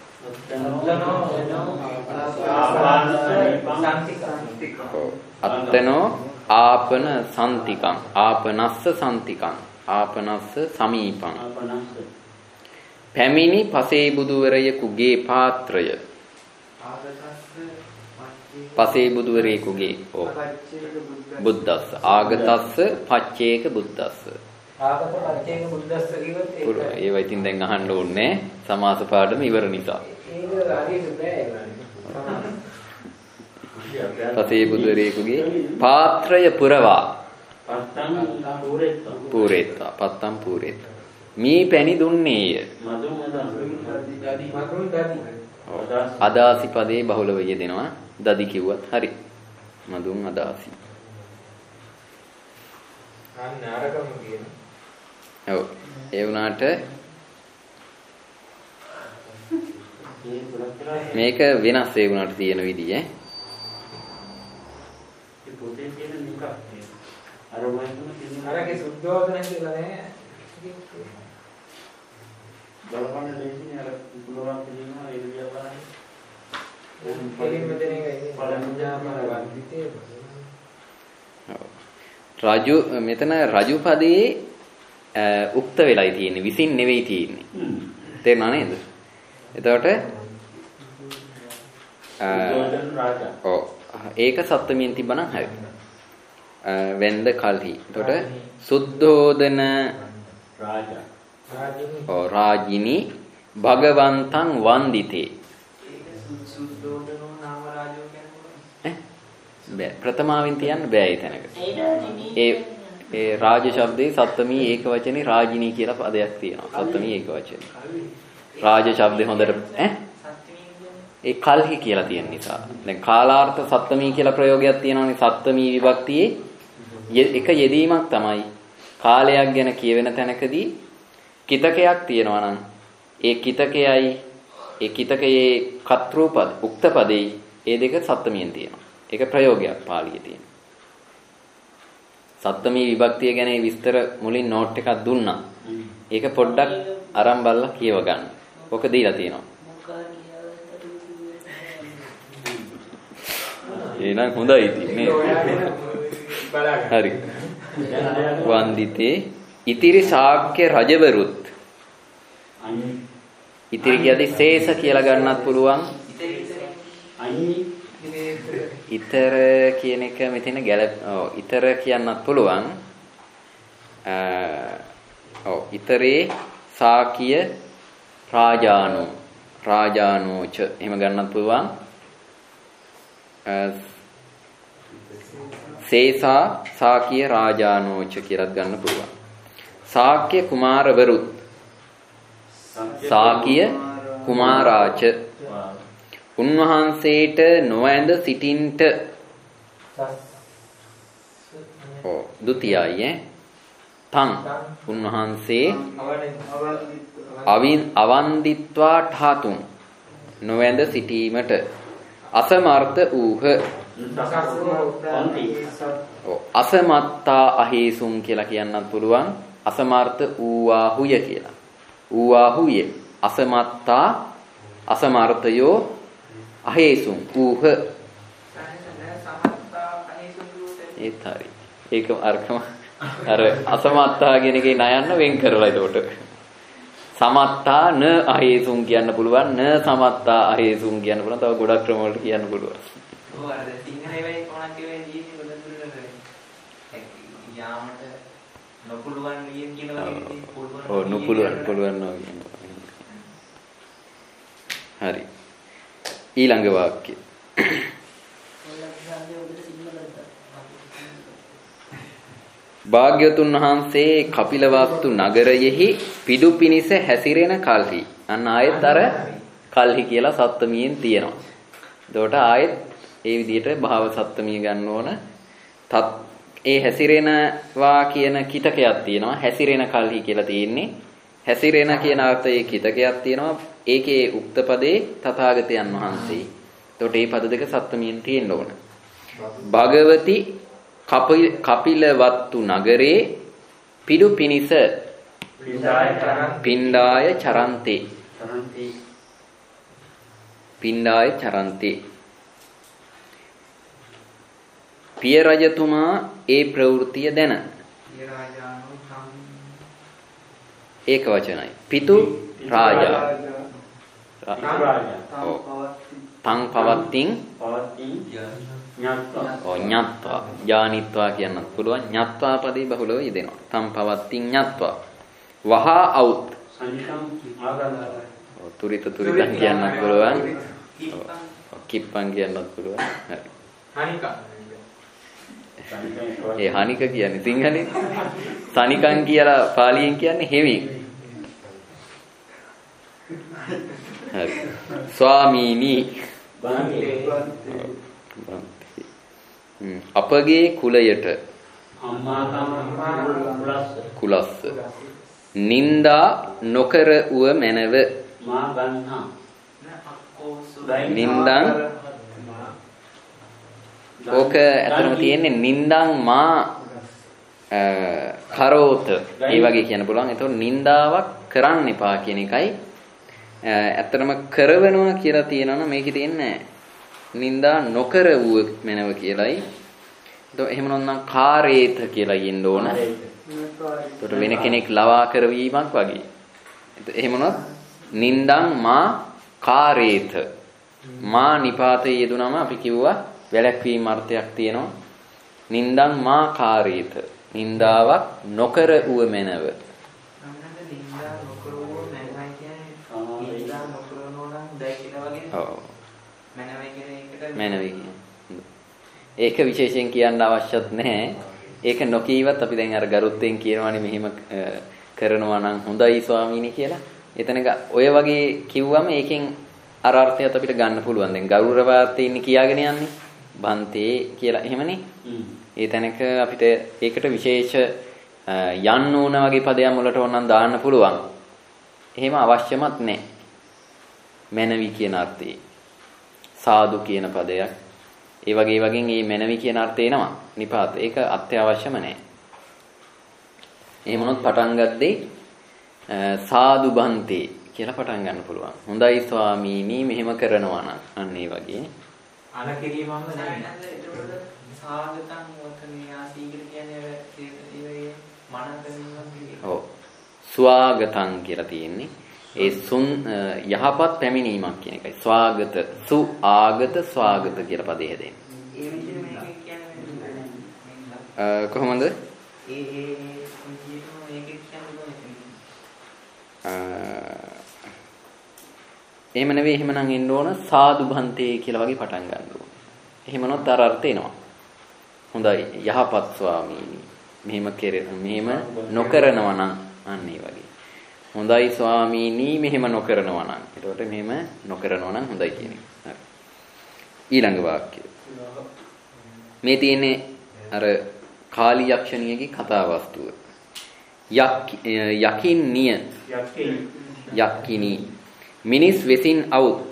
අත්තනෝ ආපන සම්තිකං ආපනස්ස සම්තිකං ආපනස්ස සමීපං පැමිණි පසේ බුදුවරයෙකුගේ පාත්‍රය පසේ බුදුවරයෙකුගේ ඕ බුද්දස්ස ආගතස්ස පච්චේක බුද්දස්ස ආගත පච්චේක බුද්දස්ස කිව්වොත් ඒක ඒවා ඉතින් දැන් අහන්න ඕනේ සමාස පාඩම ඉවර නිසා ඒක හරියට බෑ පසේ බුදුවරයෙකුගේ පාත්‍රය පුරවා පත්තං පූරෙත්තා පූරේත්තා පත්තම් පූරේත්තා මේ පැණි දුන්නේය මදුන් මදන් මතුන් දදි අදාසි පදේ බහුලව යෙදෙනවා දදි කිව්වත් හරි මදුන් අදාසි අන්න අරකම කියන ඔව් ඒ වුණාට මේක වෙනස් ඒ වුණාට තියෙන විදිය ඈ ඒ පොතේ තියෙන නිකක් අර වයින්ම තියෙන අරගේ සුද්ධෝදන කියලා නෑ බලපන්න දෙන්නේ අර පුලුවන් කියනවා ඒ විදිය බලන්න කෙලින්ම දෙන එක ඉන්නේ පළමුජාමන වන්දිතේ රජු මෙතන රජු පදේ උක්ත වෙලයි තියෙන්නේ විසින් නෙවෙයි තියෙන්නේ තේරුණා නේද එතකොට රාජා ඔව් ඒක සප්තමියෙන් තිබ්බනම් හරි වෙන්ද කල්හි එතකොට සුද්ධෝදන රාජා ඔව් රාජිනී භගවන්තං වන්දිතේ සුද්ධෝදනෝ නාම රාජෝ කියන්නේ බෑ ප්‍රථමාවෙන් තියන්න බෑ ඒ තැනක ඒ ඒ රාජ ශබ්දේ සප්තමී ඒක වචනේ රාජිනී කියලා පදයක් තියෙනවා සප්තමී ඒක වචනේ රාජ ශබ්දේ හොඳට ඈ ඒ කල්හි කියලා තියෙන නිසා දැන් කාලාර්ථ සප්තමී කියලා ප්‍රයෝගයක් තියෙනවානේ සප්තමී විභක්තියේ එක යෙදීමක් තමයි කාලයක් ගැන කියවෙන තැනකදී කිතකයක් තියෙනවා නම් ඒ කිතකයයි ඒ කිතකයේ කතෘපද උක්ත පදේ ඒ දෙක සප්තමියෙන් තියෙනවා ඒක ප්‍රයෝගයක් පාළියේ තියෙන. සප්තමී විභක්තිය ගැන විස්තර මුලින් නෝට් එකක් දුන්නා. ඒක පොඩ්ඩක් අරන් බලලා කියව ගන්න. ඔක දීලා තියෙනවා. එහෙනම් හොඳයි ඉතින් හරි. වන්දිතේ ඉතිරි ශාක්‍ය රජවරුත් ඉතිරි කියද්දි ශේෂ කියලා ගන්නත් පුළුවන්. ඊතර කියන එක මෙතන ගැලප ඔව් ඊතර කියන්නත් පුළුවන්. ඔව් ඊතරේ ශාක්‍ය රාජානෝ රාජානෝච එහෙම ගන්නත් පුළුවන්. සේසා ශාක්‍ය රාජානෝච කියලාත් ගන්න පුළුවන්. ශාක්‍ය කුමාරවරුත් ශාක්‍ය කුමාරාච උන්වහන්සේට නොඇඳ සිටින්ට ඔව් ဒုတိ යයි ඈ තං උන්වහන්සේ අවින් අවන්දිත්වා ඨාතුම් නොඇඳ සිටීමට අසමර්ථ ඌහ ඔව් අසමත්තා අහේසුම් කියලා කියන්නත් පුළුවන්. අසමර්ථ ඌවාහුය කියලා. ඌවාහුය අසමත්තා අසමර්ථයෝ අහේසුම් ඌහ ඒත් හරි. ඒක අර්ථම අර අසමත්තා කියන එකේ නයන්න වෙන් කරලා එතකොට සමත්තා න අහේසුම් කියන්න පුළුවන්. න සමත්තා අහේසුම් කියන්න පුළුවන්. තව ගොඩක් ක්‍රම වලට කියන්න පුළුවන්. ඔව් අර සිංහලේ වෙයි කොහොමද කියන්නේ දීන්නේ ගොඩක් යාමට නොපුළුවන් ලියෙන් කියන වගේ පුළුවන්. ඔව් නොපුළුවන් පුළුවන් නෝ කියන්නේ. හරි. ඊළඟ වාක්‍යය. භාග්‍යවතුන් වහන්සේ කපිලවස්තු නගරයෙහි පිඩු පිනිස හැසිරෙන කල්හි අන්න ආයෙත් අර කල්හි කියලා සප්තමියෙන් තියෙනවා. එතකොට ආයෙත් ඒ විදිහට භාව සප්තමිය ගන්න ඕන. තත් ඒ හැසිරෙනවා කියන කිතකයක් තියෙනවා. හැසිරෙන කල්හි කියලා තියෙන්නේ. හැසිරෙන කියන අර්ථයේ කිතකයක් තියෙනවා. ඒකේ උක්ත පදේ තථාගතයන් වහන්සේ. එතකොට මේ පද දෙක සප්තමියෙන් තියෙන්න ඕන. භගවති කපිලවත්තු නගරේ පිඩු පිනිස පිණ්ඩාය චරන්තේ පිණ්ඩාය චරන්තේ පිය රජතුමා ඒ ප්‍රවෘත්තිය දැන ඒක වචනයි. පිතු රාජා තං පවත්තින් ඔව් ඤත්වා ඥානිත්වා කියන්නත් පුළුවන්. ඤත්වා පදේ බහුලව යෙදෙනවා. තම් පවත්තින් ඤත්වා වහා අවුත් ඔව් තුරිත තුරිතන් කියන්නත් පුළුවන්. කිප්පන් කියන්නත් පුළුවන්. හරි. හනික ඒ හනික කියන්නේ සිංහලෙන් සනිකන් කියලා පාලියෙන් කියන්නේ හෙවි. හරි. ස්වාමීනි අපගේ කුලයට කුලස්ස නින්දා නොකර උව මැනව නින්දන් ඕක ඇත්තටම තියෙන්නේ නින්දන් මා කරෝත ඒ වගේ කියන්න පුළුවන්. ඒතකොට නින්දාවක් කරන්න එපා කියන එකයි ඇත්තටම කරවනවා කියලා තියෙනවනම් මේකේ තියෙන්නේ නින්දා නොකර වූ මැනව කියලයි. එතකොට එහෙම නොනම් කාරේත කියලා කියන්න ඕන. එතකොට වෙන කෙනෙක් ලවා කරවීමක් වගේ. එහෙම නොත් නින්දං මා කාරේත මා නිපාතයේ යෙදුනම අපි කිව්වා වැළැක්වීම අර්ථයක් තියෙනවා. නින්දං මා කාරේත නින්දාවක් නොකර වූ මැනව. නින්දා නොකර වූ මැනවයි කියන්නේ නින්දා නොකරනෝ නම් දැකිනා වගේ. ඔව්. මැනවයි කියන්නේ ඒකට මැනවයි කියන්නේ. ඒක විශේෂයෙන් කියන්න අවශ්‍යත් නැහැ. ඒක නොකීවත් අපි දැන් අර ගරුත්වෙන් කියනවානේ මෙහෙම කරනවා නම් හොඳයි ස්වාමීනි කියලා. එතනක ඔය වගේ කිව්වම ඒකෙන් අර අර්ථයත් අපිට ගන්න පුළුවන්. දැන් ගෞරවාර්ථය ඉන්නේ කියාගෙන යන්නේ. බන්තේ කියලා එහෙමනේ. ඒ තැනක අපිට ඒකට විශේෂ යන්න ඕන වගේ පදයක් වලට ඕනනම් දාන්න පුළුවන්. එහෙම අවශ්‍යමත් නැහැ. මැනවි කියන අර්ථයේ. සාදු කියන පදයක් ඒ වගේ වගේ මේ මනවි කියන අර්ථය එනවා. නිපාත. ඒක අත්‍යවශ්‍යම නැහැ. එහෙම වුණොත් පටන් ගද්දී සාදු බන්තේ කියලා පටන් ගන්න පුළුවන්. හොඳයි ස්වාමීනි මෙහෙම කරනවා නම් අන්න ඒ වගේ. අන කිරීමම නෙවෙයි. සාගතං වතනියා සීගිර කියන්නේ ඒ මනකරීමක්. ඔව්. ස්වාගතං කියලා තියෙන්නේ. ඒ සුන් යහපත් පැමිණීමක් කියන එකයි. ස්වාගත, සු ආගත, ස්වාගත කියලා පදේ හැදෙන්නේ. ඒ විදිහට මේක කියන්නේ කොහොමද? ඒ ඒ විදිහටම මේක කියන්නේ එහෙම නෙවෙයි එහෙමනම් එන්න ඕන සාදු භන්තේ කියලා වගේ පටන් ගන්න ඕන. එහෙමනොත් අර අර්ථ එනවා. හොඳයි යහපත් ස්වාමීනි. මෙහෙම කෙරෙන මෙහෙම නොකරනවා නම් අන්න ඒ වගේ. හොඳයි ස්වාමීනි මෙහෙම නොකරනවා නම්. එතකොට මෙහෙම නොකරනවා නම් හොඳයි කියන එක. හරි. ඊළඟ වාක්‍යය. මේ තියෙන්නේ අර කාලි යක්ෂණියගේ කතා වස්තුව. යක් යකින්නිය යක්කිනී මිනිස් වෙසින් අවුත්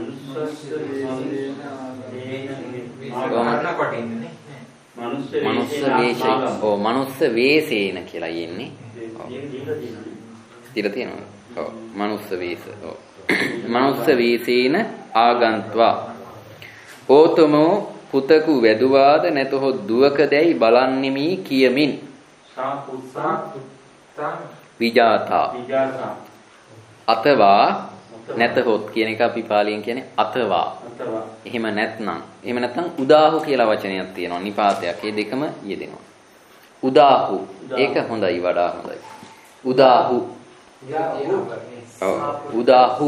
මනුස්ස වේශය ඔව් මනුස්ස වේසේන කියලා යන්නේ. ඉතින් තියෙනවා. ඔව් මනුස්ස වේස. ඔව් මනුස්ස වේසේන ආගන්ත්වා ඕතමෝ පුතකු වැදුවාද නැතහොත් දුවක දැයි බලන්නෙමි කියමින් සාපුත්සා විජාතා විජාතා අතවා නැතහොත් කියන එක අපි පාලියෙන් කියන්නේ අතවා. අතවා. එහෙම නැත්නම් එහෙම නැත්නම් උදාහු කියලා වචනයක් තියෙනවා නිපාතයක්. මේ දෙකම යෙදෙනවා. උදාහු ඒක හොඳයි වඩා හොඳයි. උදාහු ඔව් උදාහු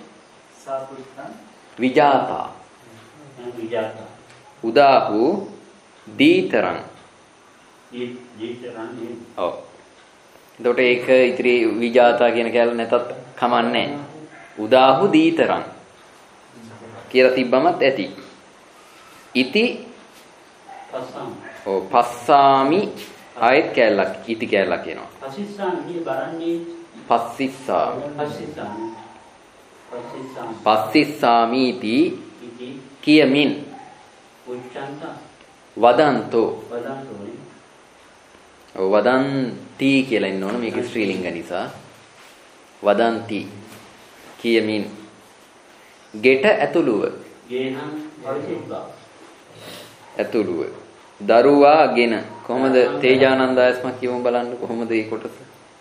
විජාතා විජාතා උදාහු දීතරං දීතරං ඔව් එතකොට ඒක ඉතිරි විජාතා කියන කැල නැතත් කමන්නේ. උදාහු දීතරං කියලා තිබ්බමත් ඇති. ඉති පස්සම් ඔව් පස්සාමි ආයත් කැලක් ඉති කැලක් එනවා. පසිස්සාන් මේ බරන්නේ පස්සිස්සා පසිස්සාන් පසිස්සාන් පස්සිස්සාමීති ඉති කියමින් උච්චන්ත වදන්තෝ වදන්තෝ ඔව් වදන්ති කියලා ඉන්න ඕන මේක ශ්‍රී ලිංග නිසා. වදන්ති කියමින් ගෙට ඇතුළුව ගේනම් පරිසිද්ධා ඇතුළුව දරුවාගෙන කොහොමද තේජානන්දායස්ම කියමු බලන්න කොහොමද මේ කොටස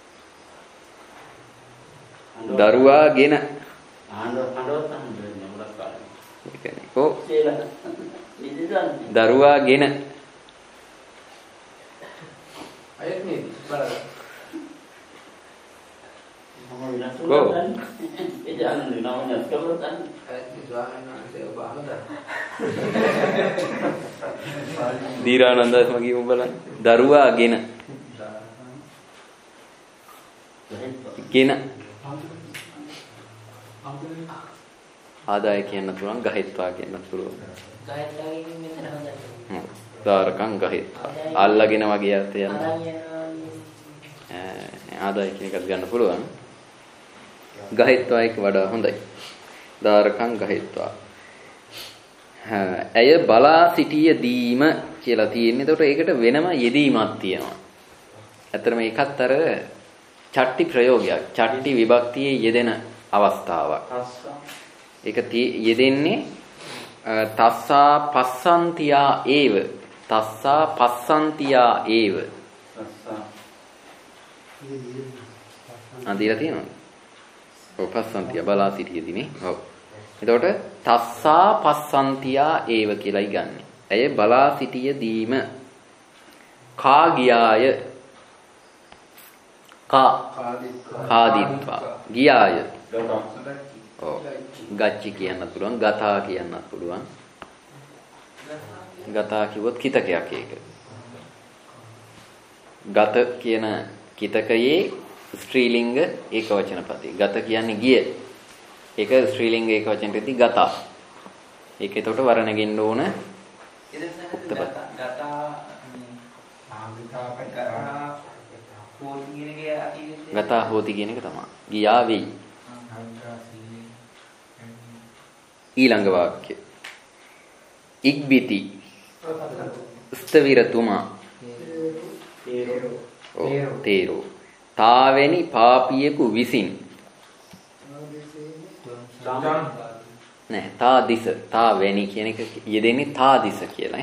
දරුවාගෙන ආණ්ඩව ආණ්ඩවත් අහන්නේ මොකක්ද කාලේ ඒ කියන්නේ කො කියලා ඉතින් දරුවාගෙන අයත් නේ බලන්න මම විනාශ ඒ ජානන නම නැස්කවතන් අයත් ස්වාමීන් ඔබ අහලා දීරානන්දායස්ම කියමු බලන්න දරුවාගෙන ගෙන ආදාය කියන්න පුළුවන් ගහෙත්වා කියන්න පුළුවන් ගහත්වාගේ මෙතන හොඳයි. දාරකම් ගහෙත්වා අල්ලගෙන වගේ අර්ථය යන ආදාය කියන එකත් ගන්න පුළුවන්. ගහෙත්වා එක වඩා හොඳයි. දාරකම් ගහෙත්වා. ඇය බලා සිටිය දීම කියලා තියෙන්නේ. ඒකට ඒකට වෙනම යෙදීමක් තියෙනවා. ඇත්තටම ඒකත් අර චට්ටි ප්‍රයෝගයක්. චට්ටි විභක්තියේ යෙදෙන අවස්ථාවක්. ඒක යෙදෙන්නේ තස්සා පස්සන්තියා ඒව. තස්සා පස්සන්තියා ඒව. සස්සා අදීලා තියෙනවද? ඔව් පස්සන්තියා බලා සිටියේදීනේ. ඔව්. එතකොට තස්සා පස්සන්තියා ඒව කියලායි ගන්නෙ. ඇය බලා සිටිය දීම. කා ගියාය. කා කාදීත්වා. ගියාය. ඔව්. ගච්චි කියන්නත් පුළුවන්, ගතා කියන්නත් පුළුවන්. ගතා කිව්වොත් කිතකයක් ඒක. ගත කියන කිතකයේ ස්ත්‍රීලිංග ඒකවචන පදේ. ගත කියන්නේ ගිය. ඒක ස්ත්‍රීලිංග ඒකවචනටදී ගතා. ඒක එතකොට වර්ණගෙන්න ඕන. ගතා ගතා හෝති කියන එක තමයි. ගියා වෙයි. ඊළඟ වාක්‍ය. ඉක්බිති ස්තවිරතුමා තේරෝ තාවෙනි පාපියෙකු විසින් නෑ තාදිස තාවෙනි කියන එක යෙදෙන්නේ තාදිස කියලා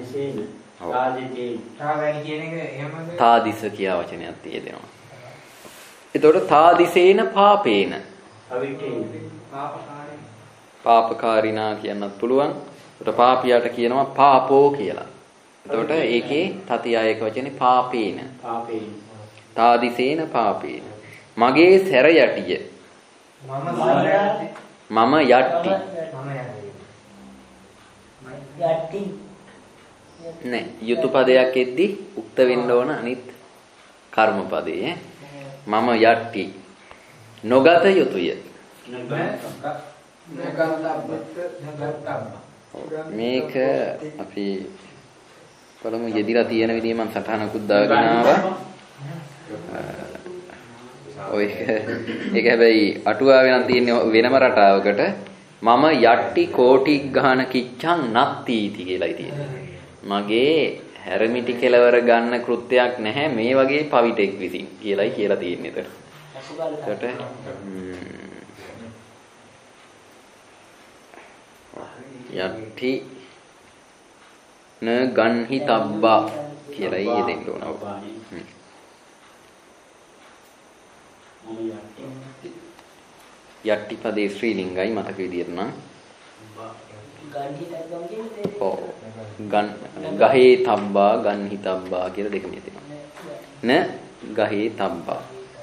ඈ තාවෙනි කියන එක එහෙමද තාදිස කියා වචනයක් තියෙනවා. එතකොට තාදිසේන පාපේන පාපකාරිනා කියන්නත් පුළුවන්. එතකොට පාපියාට කියනවා පාපෝ කියලා. එතකොට ඒකේ තතිය එක වචනේ පාපේන. පාපේන. තාදිසේන පාපේන. මගේ සැර යටිය. මම සැර මම යට්ටි. යට්ටි. නෑ යුතු පදයක් එද්දි උක්ත වෙන්න ඕන අනිත් කර්ම පදේ ඈ. මම යට්ටි. නොගත යුතුය. මේක අපි බලමු යෙදිලා තියෙන විදිහ මම සටහනකුත් දාගෙන ආවා. ඔය ඒක හැබැයි අටුවාවේ නම් තියෙන වෙනම රටාවකට මම යට්ටි කෝටි ගාන කිච්ඡං නත්තිති කියලායි තියෙන්නේ. මගේ හැරමිටි කෙලවර ගන්න කෘත්‍යයක් නැහැ මේ වගේ පවිතෙක් විසින් කියලායි කියලා තියෙන්නේ එතන. ඒකට යට්ටි න ගන්හි තබ්බා කියලායි යෙදෙන්න ඕන. යට්ටි පදේ ශ්‍රී ලිංගයි මතක විදියට නම් ඔව් ගන් ගහේ තබ්බා ගන්හි තබ්බා කියලා දෙකම තියෙනවා. න ගහේ තබ්බා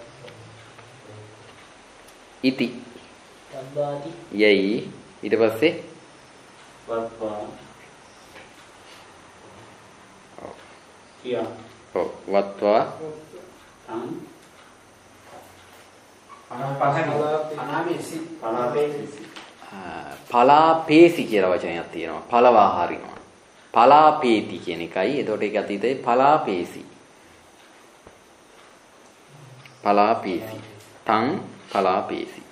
ඉති තබ්බාති යයි ඊට පස්සේ වත්වා ඔව් කියා ඔව් වත්වා තං අනාමේසි පලාපේසි පලාපේසි කියලා වචනයක් තියෙනවා. පලවා හරිනවා. පලාපේති කියන එකයි. එතකොට ඒක අතීතේ පලාපේසි. පලාපේසි. තං පලාපේසි.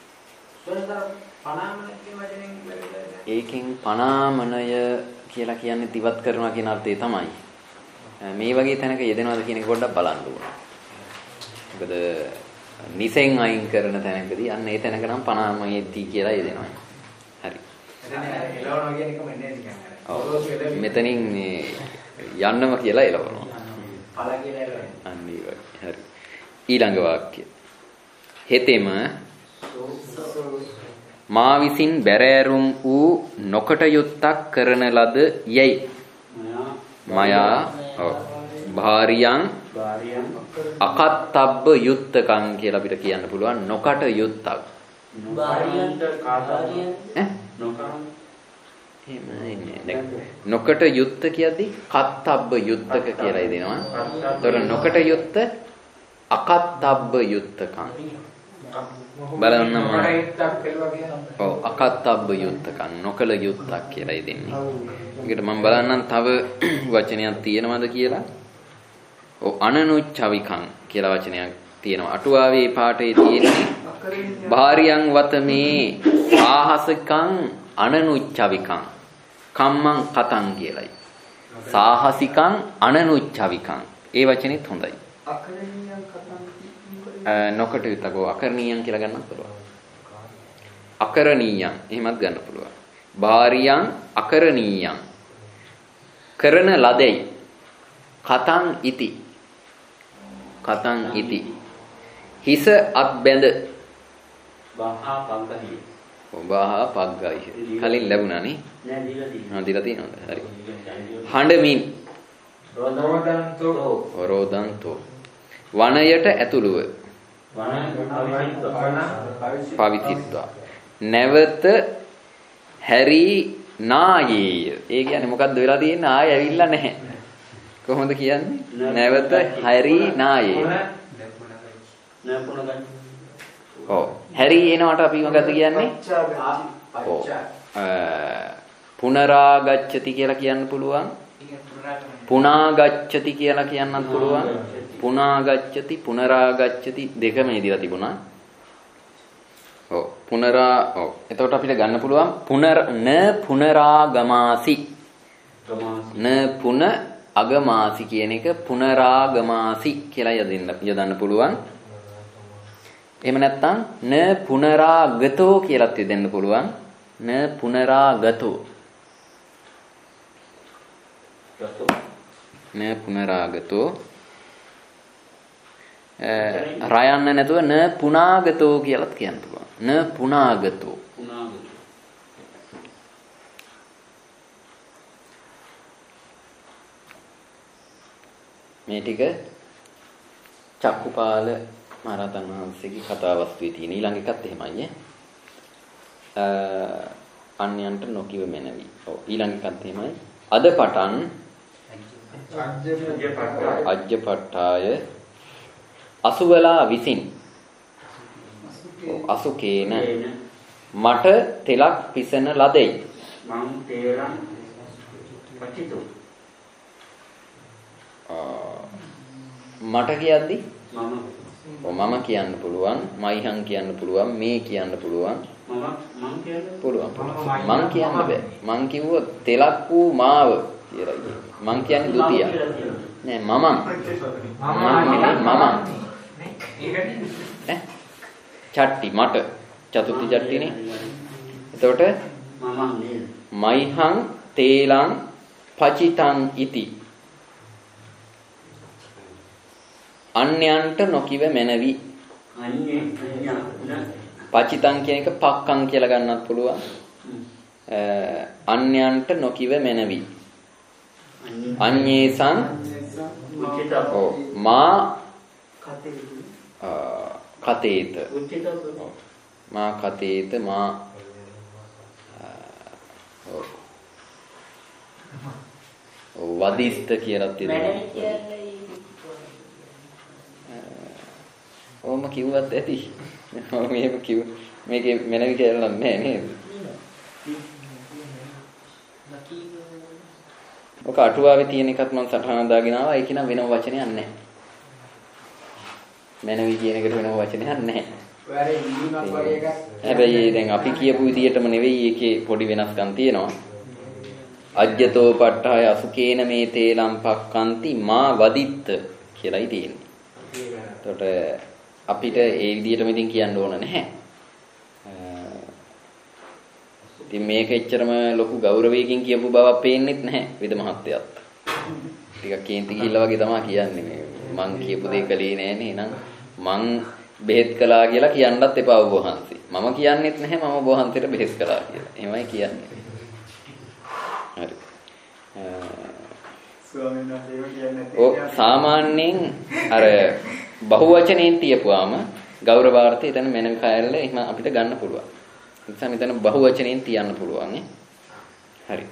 ඒකෙන් පනාමනය කියලා කියන්නේ දිවත් කරනවා කියන අර්ථය තමයි. මේ වගේ තැනක යෙදෙනවද කියන එක පොඩ්ඩක් බලන්න ඕන. මොකද නිසෙන් අයින් කරන තැනකදී අන්න ඒ තැනක නම් පනාමයේදී කියලා යෙදෙනවා. හරි. එළවනවා කියන එක මෙන්නේ කියන්නේ. මෙතනින් මේ යන්නම කියලා එළවනවා. පළ කියලා එළවනවා. අන්න ඒ වගේ. හරි. ඊළඟ වාක්‍ය. හෙතෙම මා විසින් බැරෑරුම් වූ නොකට යුත්තක් කරන ලද යයි. මයා භාරියං භාරියං අකත්තබ්බ යුත්තකම් කියලා අපිට කියන්න පුළුවන් නොකට යුත්තක්. භාරියං කාර්යයන් ඈ නොකරන එහෙම නොකට යුත්ත කියද්දි කත්තබ්බ යුත්තක කියලා දෙනවා. ඒතකොට නොකට යුත්ත අකත්තබ්බ යුත්තකම් බලන්න මම ඔව් අකත්තබ්බ යුත්තකම් නොකල යුත්තක් කියලා දෙන්නේ. ඒකට මම බලන්නම් තව වචනයක් තියෙනවද කියලා. ඔව් අනනුච්චවිකං කියලා වචනයක් තියෙනවා. අටුවාවේ පාඨයේ තියෙන්නේ භාරියං වතමේ සාහසිකං අනනුච්චවිකං කම්මං කතං කියලයි. සාහසිකං අනනුච්චවිකං ඒ වචනේත් හොඳයි. අකරණීයං කතං නොකට යුතකෝ අකරණීයං කියලා ගන්නත් පුළුවන්. අකරණීයං එහෙමත් ගන්න පුළුවන්. භාරියං අකරණීයං කරන ලදෙයි කතං ඉති කතං ඉති හිස අත්බැඳ බහා පංගහි ඔබහා පග්ගයි කලින් ලැබුණා නේ නෑ දීලා තියෙනවා. ආ දීලා තියෙනවද හරි හඬමින් රෝදන්තෝ රෝදන්තෝ වනයට ඇතුළුව පවිතිත්වා නැවත හැරි නායේය. ඒ කියන්නේ මොකද්ද වෙලා තියෙන්නේ? ආයෙ ඇවිල්ලා නැහැ. කොහොමද කියන්නේ? නැවත හැරි නායේය. නපුණ ගන්න. ඔව්. හැරි එනවට අපි මොකද්ද කියන්නේ? ඔව්. පුනරාගච්ඡති කියලා කියන්න පුළුවන්. පුනාගච්ඡති කියලා කියන්නත් පුළුවන්. පුනාගච්ඡති පුනරාගච්ඡති දෙකම ඉදිරියට තිබුණා. ඔව් පුනරා ඔව් එතකොට අපිට ගන්න පුළුවන් පුනර න පුනරාගමාසි න පුන අගමාසි කියන එක පුනරාගමාසි කියලා යදින්න යදන්න පුළුවන්. එහෙම නැත්නම් න පුනරාගතෝ කියලාත් යදන්න පුළුවන්. න පුනරාගතෝ න පුනරාගතෝ රයන්න නැතුව න පුනාගතෝ කියලාත් කියන්න පුළුවන්. න පුනාගතෝ මේ ටික චක්කුපාල මහරහතන් වහන්සේගේ කතාවස්තුවේ තියෙන ඊළඟ එකත් එහෙමයි ඈ අන්‍යයන්ට නොකිව මැනවි. ඔව් ඊළඟ එකත් එහෙමයි. අද පටන් අජ්ජපට්ඨාය අසුවලා විසින් අසුකේන මට තෙලක් පිසන ලදෙයි. මං තේරන් පටිතු මට කියද්දි මම ඔව් මම කියන්න පුළුවන්, මයිහන් කියන්න පුළුවන්, මේ කියන්න පුළුවන්. මම මං කියන්න පුළුවන්. මං කියන්න බෑ. මං කිව්වොත් තෙලක් වූ මාව කියලා කියන්නේ. මං කියන්නේ ဒုတိ ය. නෑ මම. මම ඈ චට්ටි මට චතුර්ථ චට්ටිනේ. එතකොට මම නේද? මයිහං තේලං පචිතං ඉති අන්‍යයන්ට නොකිව මැනවි. අන්නේ අන්‍යයන් පචිතං කියන එක පක්කං කියලා ගන්නත් පුළුවන්. අන්‍යයන්ට නොකිව මැනවි. අඤ්ඤේසං උචිත ඔව් මා කතේ කතේත උචිත මා කතේත මා ඔව් ඔව් වදිස්ත කියලා තියෙනවා. ඔවම කිව්වත් ඇති. මම මේක කිව් මේකේ මැනවි කියලා නෑ නේද? ඔක අටුවාවේ තියෙන එකත් මම සටහන දාගෙන ආවා. ඒක නම් වෙනම වචනයක් නෑ. මැනවි කියන එකට වෙනම වචනයක් නෑ. ඔයාලේ ඉංග්‍රීසියක් වගේ එකක්. හැබැයි දැන් අපි කියපු විදිහටම නෙවෙයි ඒකේ පොඩි වෙනස්කම් තියෙනවා. අජ්ජතෝ පට්ඨාය අසුකේන මේ තේලම් පක්කන්ති මා වදිත්ත කියලායි තියෙන්නේ. එතකොට අපිට ඒ විදිහටම ඉතින් කියන්න ඕන නැහැ. ඉතින් මේක එච්චරම ලොකු ගෞරවයකින් කියපු බවක් පේන්නෙත් නැහැ විද මහත්තයත්. ටිකක් කේන්ති ගිහිල්ලා වගේ තමයි කියන්නේ මේ මං කියපු දේ කලේ නෑනේ. එහෙනම් මං බෙහෙත් කළා කියලා කියන්නත් එපා ඔබ වහන්සේ. මම කියන්නෙත් නැහැ මම ඔබ වහන්සේට බෙහෙත් කළා කියලා. එහෙමයි කියන්නේ. හරි. ස්වාමීන් වහන්සේ කියන්නේ ඔව් සාමාන්‍යයෙන් අර බහුවචනයෙන් තියපුවාම ගෞරවාර්ථය එතන මැනවි කයල්ල එහෙම අපිට ගන්න පුළුවන්. ඒ නිසා මෙතන බහුවචනයෙන් තියන්න පුළුවන් නේ. හරි.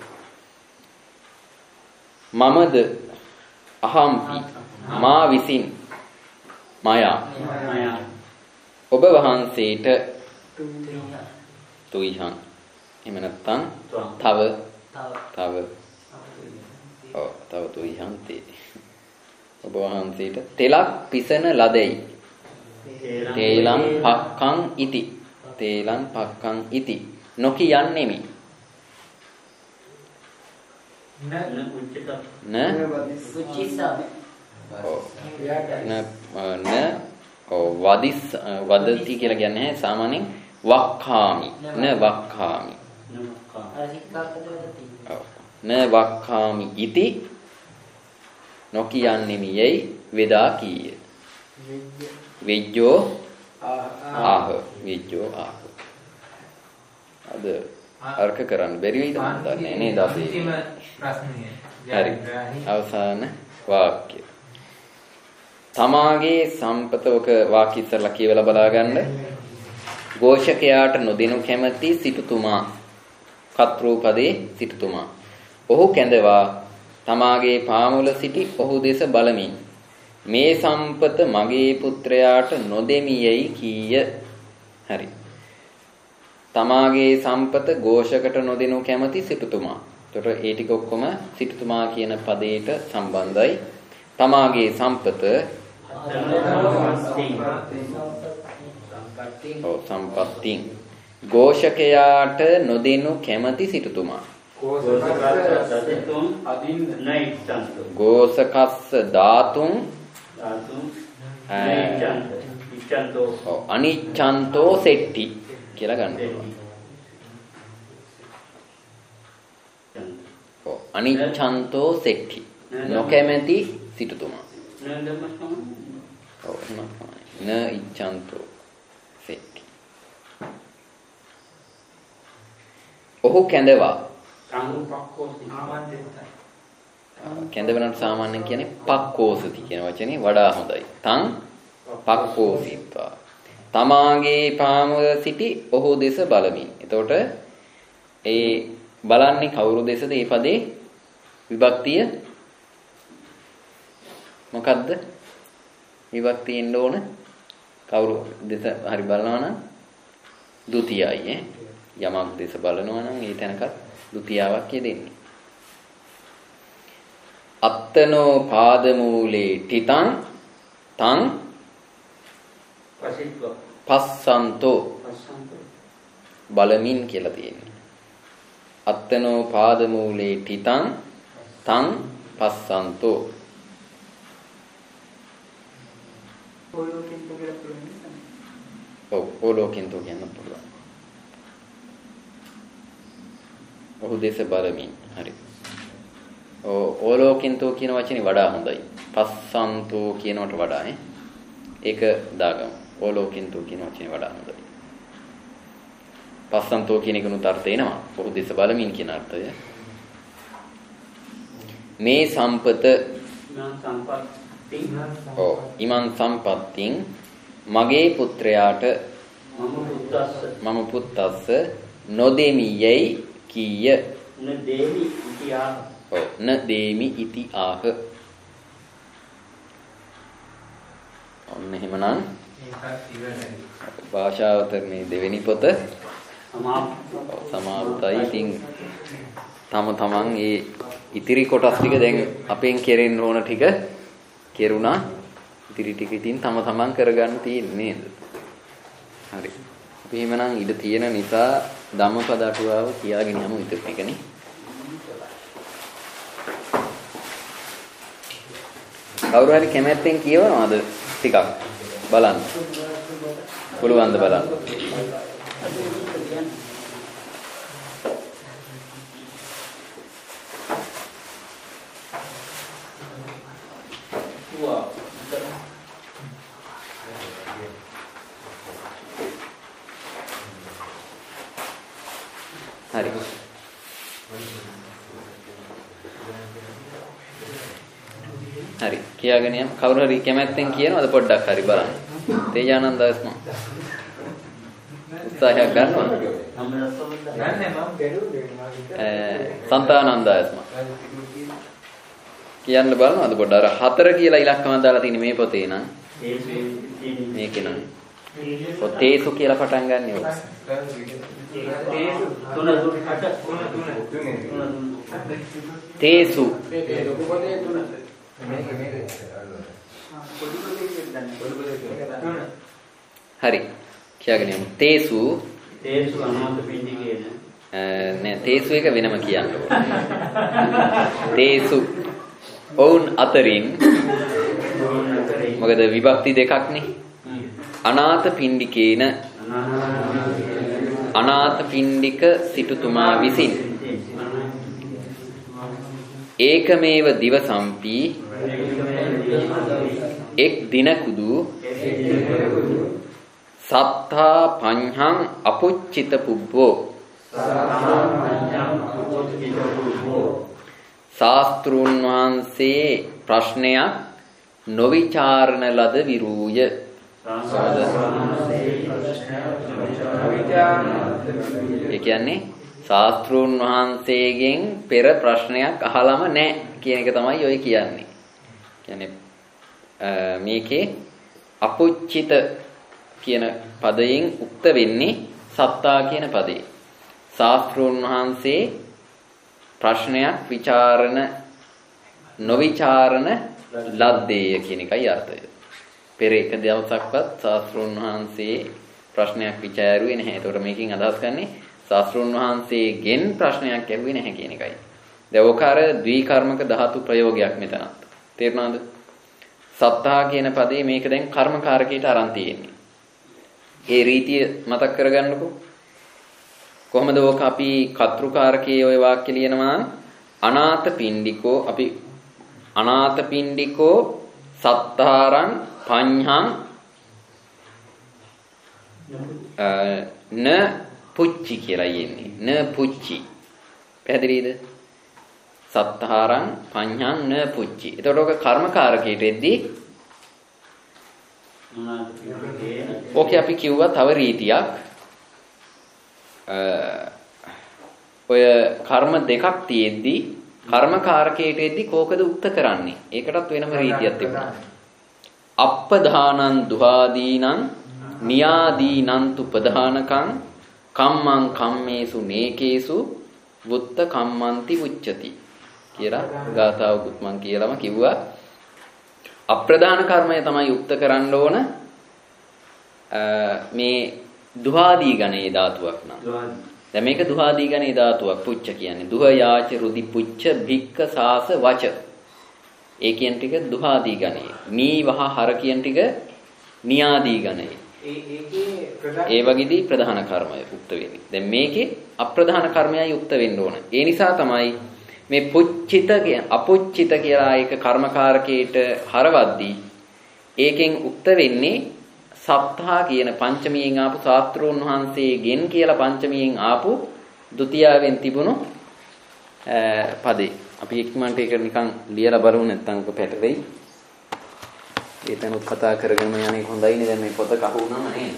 මමද අහම්පි මා විසින් මායා ඔබ වහන්සේට තුයිහන් එහෙම නැත්නම් තව තව ඔව් තව තුයිහන් තේ ඔබ වහන්සේට තෙලක් පිසන ලදෙයි. තේලම් පක්කං ඉති. තේලම් පක්කං ඉති. නොකියන්නේමි. න උචිත න උචිත ඔව් න න ඔව් වදිස් වදති කියලා කියන්නේ නැහැ සාමාන්‍යයෙන් වක්ඛාමි න වක්ඛාමි ඔව් න වක්ඛාමි ඉති නොකියන්නේමි යයි වේදා කීය. වෙජ්ජෝ ආහ වෙජ්ජෝ ආහ. අද අර්ථ කරන්න බැරි වෙයිද මන් දන්නේ නේද අපි. හරි. අවසාන වාක්‍ය. තමාගේ සම්පතවක වාක්‍ය ඉස්සරලා කියවලා බලා ගන්න. ഘോഷකයාට නොදෙනු කැමැති සිටුතුමා. කත්‍රූපදේ සිටුතුමා. ඔහු කැඳවා තමාගේ පාමුල සිටි ඔහු දෙස බලමින් මේ සම්පත මගේ පුත්‍රයාට නොදෙමි යයි කීය. හරි. තමාගේ සම්පත ഘോഷකට නොදෙනු කැමැති සිටුතුමා. එතකොට ඒ ටික ඔක්කොම සිටුතුමා කියන පදයට සම්බන්ධයි. තමාගේ සම්පත ඔව් සම්පත්තින්. ഘോഷකයාට නොදෙනු කැමැති සිටුතුමා. ഘോഷකස්ස ධාතුන් අනිච්ඡන්තෝ සෙට්ටි කියලා ගන්න පුළුවන්. ඔව් අනිච්ඡන්තෝ සෙට්ටි නොකැමැති සිටුතුමා. ඔව් න ඉච්ඡන්තෝ සෙට්ටි. ඔහු කැඳවා කැඳවනට සාමාන්‍යයෙන් කියන්නේ පක්කෝසති කියන වචනේ වඩා හොඳයි. තං පක්කෝසිත්වා. තමාගේ පාමුව සිටි ඔහු දෙස බලමින්. එතකොට ඒ බලන්නේ කවුරු දෙසද? මේ පදේ විභක්තිය මොකද්ද? විභක්තිය එන්න ඕන කවුරු දෙස හරි බලනවා නම් ဒုတိ යයි ඈ. යමක් දෙස බලනවා නම් ඒ තැනකත් ဒုတိ යාවක් යෙදෙන්නේ. අත්තනෝ පාදමූලේ තිතං තං පස්සන්තෝ බලමින් කියලා තියෙන්නේ. අත්තනෝ පාදමූලේ තිතං තං පස්සන්තෝ. ඔව් ඕලෝකින්තෝ කියන්න පුළුවන්. ඔහු දෙස බලමින්. හරි. ඕලෝකින්තෝ කියන වචනේ වඩා හොඳයි. පස්සන්තෝ කියනවට වඩා ඈ. ඒක දාගමු. ඕලෝකින්තෝ කියන වචනේ වඩා හොඳයි. පස්සන්තෝ කියන එකනුත් අර්ථය එනවා. ඔහු දෙස බලමින් කියන අර්ථය. මේ සම්පත ඔව් ඉමන් සම්පත්තින් මගේ පුත්‍රයාට මම පුත්තස්ස නොදෙමි යයි කීය. න දේමි ඉති ආහ. ඔව් න දේමි ඉති ආහ. ඔන්න එහෙමනම් භාෂාවතරණේ දෙවෙනි පොත සමාප්තයි. ඉතින් තම තමන් ඒ ඉතිරි කොටස් ටික දැන් අපෙන් කෙරෙන්න ඕන ටික කෙරුණා. ඉතිරි ටික ඉතින් තම තමන් කරගන්න තියෙන්නේ නේද? හරි. අපි එහෙමනම් ඉඳ තියෙන නිසා ධම්මපද අටුවාව කියාගෙන යමු ඉතින් ටිකනේ. කවුරු හරි කැමැත්තෙන් කියවනවද ටිකක් බලන්න? පුළුවන් ද බලන්න? හරි. හරි. කියාගෙන යන්න. කවුරු හරි කැමැත්තෙන් කියනවද පොඩ්ඩක් හරි බලන්න. තේජානන්ද අස්මා. උත්සාහයක් ගන්නවා. නෑ මම ගැඩුවේ ඈ සන්තානන්ද අස්මා. කියන්න බලනවද පොඩ්ඩක්? අර හතර කියලා ඉලක්කමක් දාලා තියෙන මේ පොතේ නම් මේකේ නම් තේසු කියලා පටන් ගන්න ඕක. තුන තුන අට තුන තුන තේසු හරි කියාගෙන යමු. තේසු තේසු අනාථ පින්ඩිකේන නෑ තේසු එක වෙනම කියන්න ඕන. තේසු ඔවුන් අතරින් මොකද විභක්ති දෙකක් නේ. අනාථ පින්ඩිකේන අනාථ පින්ඩික සිටුතුමා විසින් ඒකමේව දිවසම්පි එක් දිනකුදු සත්තා පඤ්ඤං අපුච්චිත පුබ්බෝ ශාස්ත්‍රුන් වහන්සේ ප්‍රශ්නයක් නොවිචාරණ ලද විරූය. ඒ කියන්නේ ශාස්ත්‍රුන් වහන්සේගෙන් පෙර ප්‍රශ්නයක් අහලම නැහැ කියන එක තමයි ඔය කියන්නේ. කියන්නේ මේකේ අපුච්චිත කියන පදයෙන් උක්ත වෙන්නේ සත්තා කියන පදේ. ශාස්ත්‍රුන් වහන්සේ ප්‍රශ්නයක් ਵਿਚාරණ නොවිචාරණ ලද්දේය කියන එකයි අර්ථය. පෙර එක දවසක්වත් ශාස්ත්‍රුන් වහන්සේ ප්‍රශ්නයක් විචාරුවේ නැහැ. ඒතකොට මේකෙන් අදහස් ගන්නේ ශාස්ත්‍රඥ වහන්සේගෙන් ප්‍රශ්නයක් ඇහුවේ නැහැ කියන එකයි. දැන් ඕකාර ද්විකර්මක ධාතු ප්‍රයෝගයක් මෙතනත්. තේරුණාද? සත්තා කියන පදේ මේක දැන් කර්මකාරකයට අරන් තියෙන්නේ. ඒ රීතිය මතක් කරගන්නකෝ. කොහොමද ඕක අපි කර්තෘකාරකයේ ওই වාක්‍ය ලියනවා අනාථ පිණ්ඩිකෝ අපි අනාථ පිණ්ඩිකෝ සත්තාරං පඤ්ඤං න පුච්චි කියලා යන්නේ. න පුච්චි. පැහැදිලිද? සත්තාරං පඤ්ඤං න පුච්චි. එතකොට ඔක කර්මකාරකයට එද්දී ඕකේ අපි කිව්වා තව රීතියක්. ඔය කර්ම දෙකක් තියෙද්දී කර්මකාරකයට එද්දී කෝකද උක්ත කරන්නේ? ඒකටත් වෙනම රීතියක් තිබුණා. අප්පදානං දුහාදීනං නියාදීනන්තු ප්‍රධානකං කම්මං කම්මේසු නේකේසු වුත්ත කම්මන්ති උච්චති කියලා ගාථාවකුත් මං කියලාම කිව්වා. අප්‍රධාන කර්මය තමයි යුක්ත කරන්න ඕන මේ දුහාදී ගණේ ධාතුවක් නම්. දැන් මේක දුහාදී ගණේ ධාතුවක් පුච්ච කියන්නේ. දුහ යාච රුදි පුච්ච භික්ක සාස වච. ඒ කියන ටික දුහාදී ගණේ. නී වහ හර කියන ටික නියාදී ගණේ. ඒ වගේදී ප්‍රධාන කර්මය යුක්ත වෙන්නේ. දැන් මේකේ අප්‍රධාන කර්මයයි යුක්ත වෙන්න ඕන. ඒ නිසා තමයි මේ පුච්චිත අපුච්චිත කියලා එක කර්මකාරකයට හරවද්දී ඒකෙන් උක්ත වෙන්නේ සත්තා කියන පංචමියෙන් ආපු ශාස්ත්‍රෝන් වහන්සේගෙන් කියලා පංචමියෙන් ආපු ဒုတိ යාවෙන් තිබුණු පදේ. අපි ඉක්මනට ඒක නිකන් ලියලා බලමු නැත්නම් ඔක පැටලෙයි. ඒතනොත් කතා කරගෙන යන්නේ හොඳයිනේ. දැන් මේ පොත කහු වුණාම නේද?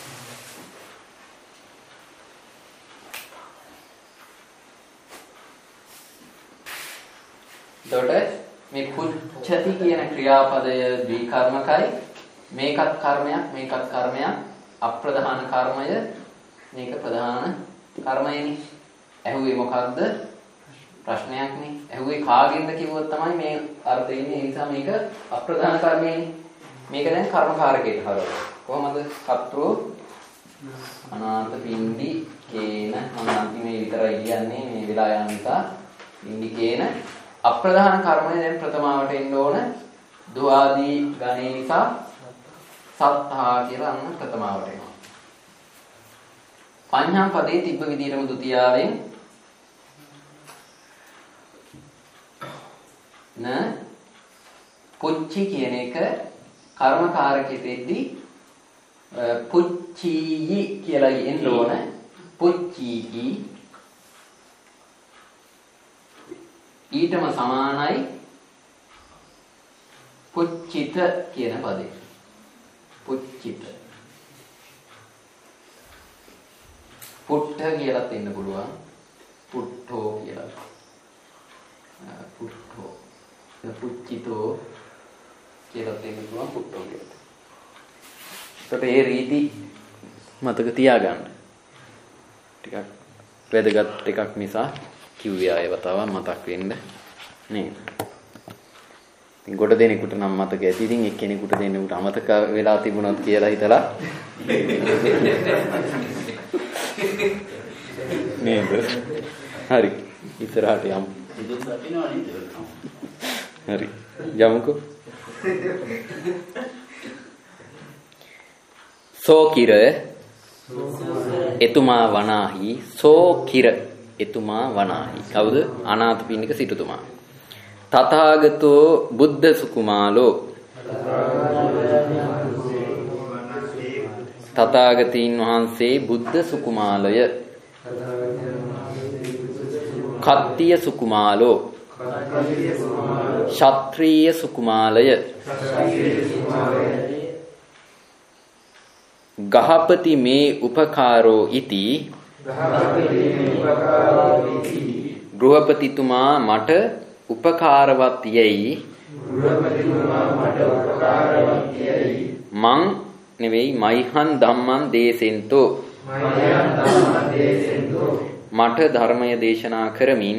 එතකොට මේ පුච්චති කියන ක්‍රියාපදය ද්විකර්මකයි. මේකත් කර්මයක් මේකත් කර්මයක්. අප්‍රධාන කර්මය මේක ප්‍රධාන කර්මයනේ. ඇහුවේ මොකද්ද? ප්‍රශ්නයක්නේ. ඇහුවේ කාගෙන්ද කිව්වොත් තමයි මේ අර්ථය ඉන්නේ. ඒ නිසා මේක අප්‍රධාන කර්මයනේ. මේක දැන් කර්මකාරකයට හරවනවා. කොහොමද? කත්‍රෝ අනාථ පින්ඩි කේන මම අන්තිමේ විතරයි කියන්නේ මේ වෙලා යන නිසා පින්ඩි කේන අප්‍රධාන කර්මය දැන් ප්‍රථමාවට එන්න ඕන. දුආදී ගණේ නිසා සත්තා කියලා අන්න ප්‍රථමාවට එනවා. පඤ්ඤා පදේ තිබ්බ විදිහටම ဒုတိ යාවෙන් න පුච්චි කියන එක කර්මකාරකෙතෙද්දී පුච්චීයි කියලා එන්න ඕන. පුච්චීයි ඊටම සමානයි පුච්චිත කියන පදේ. පුච්චිත පුට්ඨ කියලා දෙන්න පුළුවන්. පුට්ඨෝ කියලා. පුට්ඨෝ පුච්චිතෝ කියලා දෙන්න පුළුවන්. පුට්ඨෝ කියලා. ඒකට ඒ රීති මතක තියාගන්න. ටිකක් වැදගත් එකක් නිසා කිව්වේ ආයෙ වතාවක් මතක් වෙන්න නේද? ඉතින් ගොඩ දෙනෙකුට නම් මතක ඇති. ඉතින් එක්කෙනෙකුට දෙන්නෙකුට අමතක වෙලා තිබුණොත් කියලා හිතලා නේද? හරි. ඉස්සරහට යමු. හරි. යමුකෝ. සෝකිර එතුමා වනාහි සෝකිර එතුමා වනාහි. කවුද? අනාථපිණ්ඩික සිටුතුමා. තථාගතෝ බුද්ධ සුකුමාලෝ තථාගතීන් වහන්සේ බුද්ධ සුකුමාලය. කත්තිය සුකුමාලෝ ශාත්‍රීය සුකුමාලය. ගහපති මේ උපකාරෝ ඉති ගෘහපතිතුමා මට උපකාරවත් යයි මං නෙවෙයි මයිහන් ධම්මං දේසෙන්තෝ මට ධර්මය දේශනා කරමින්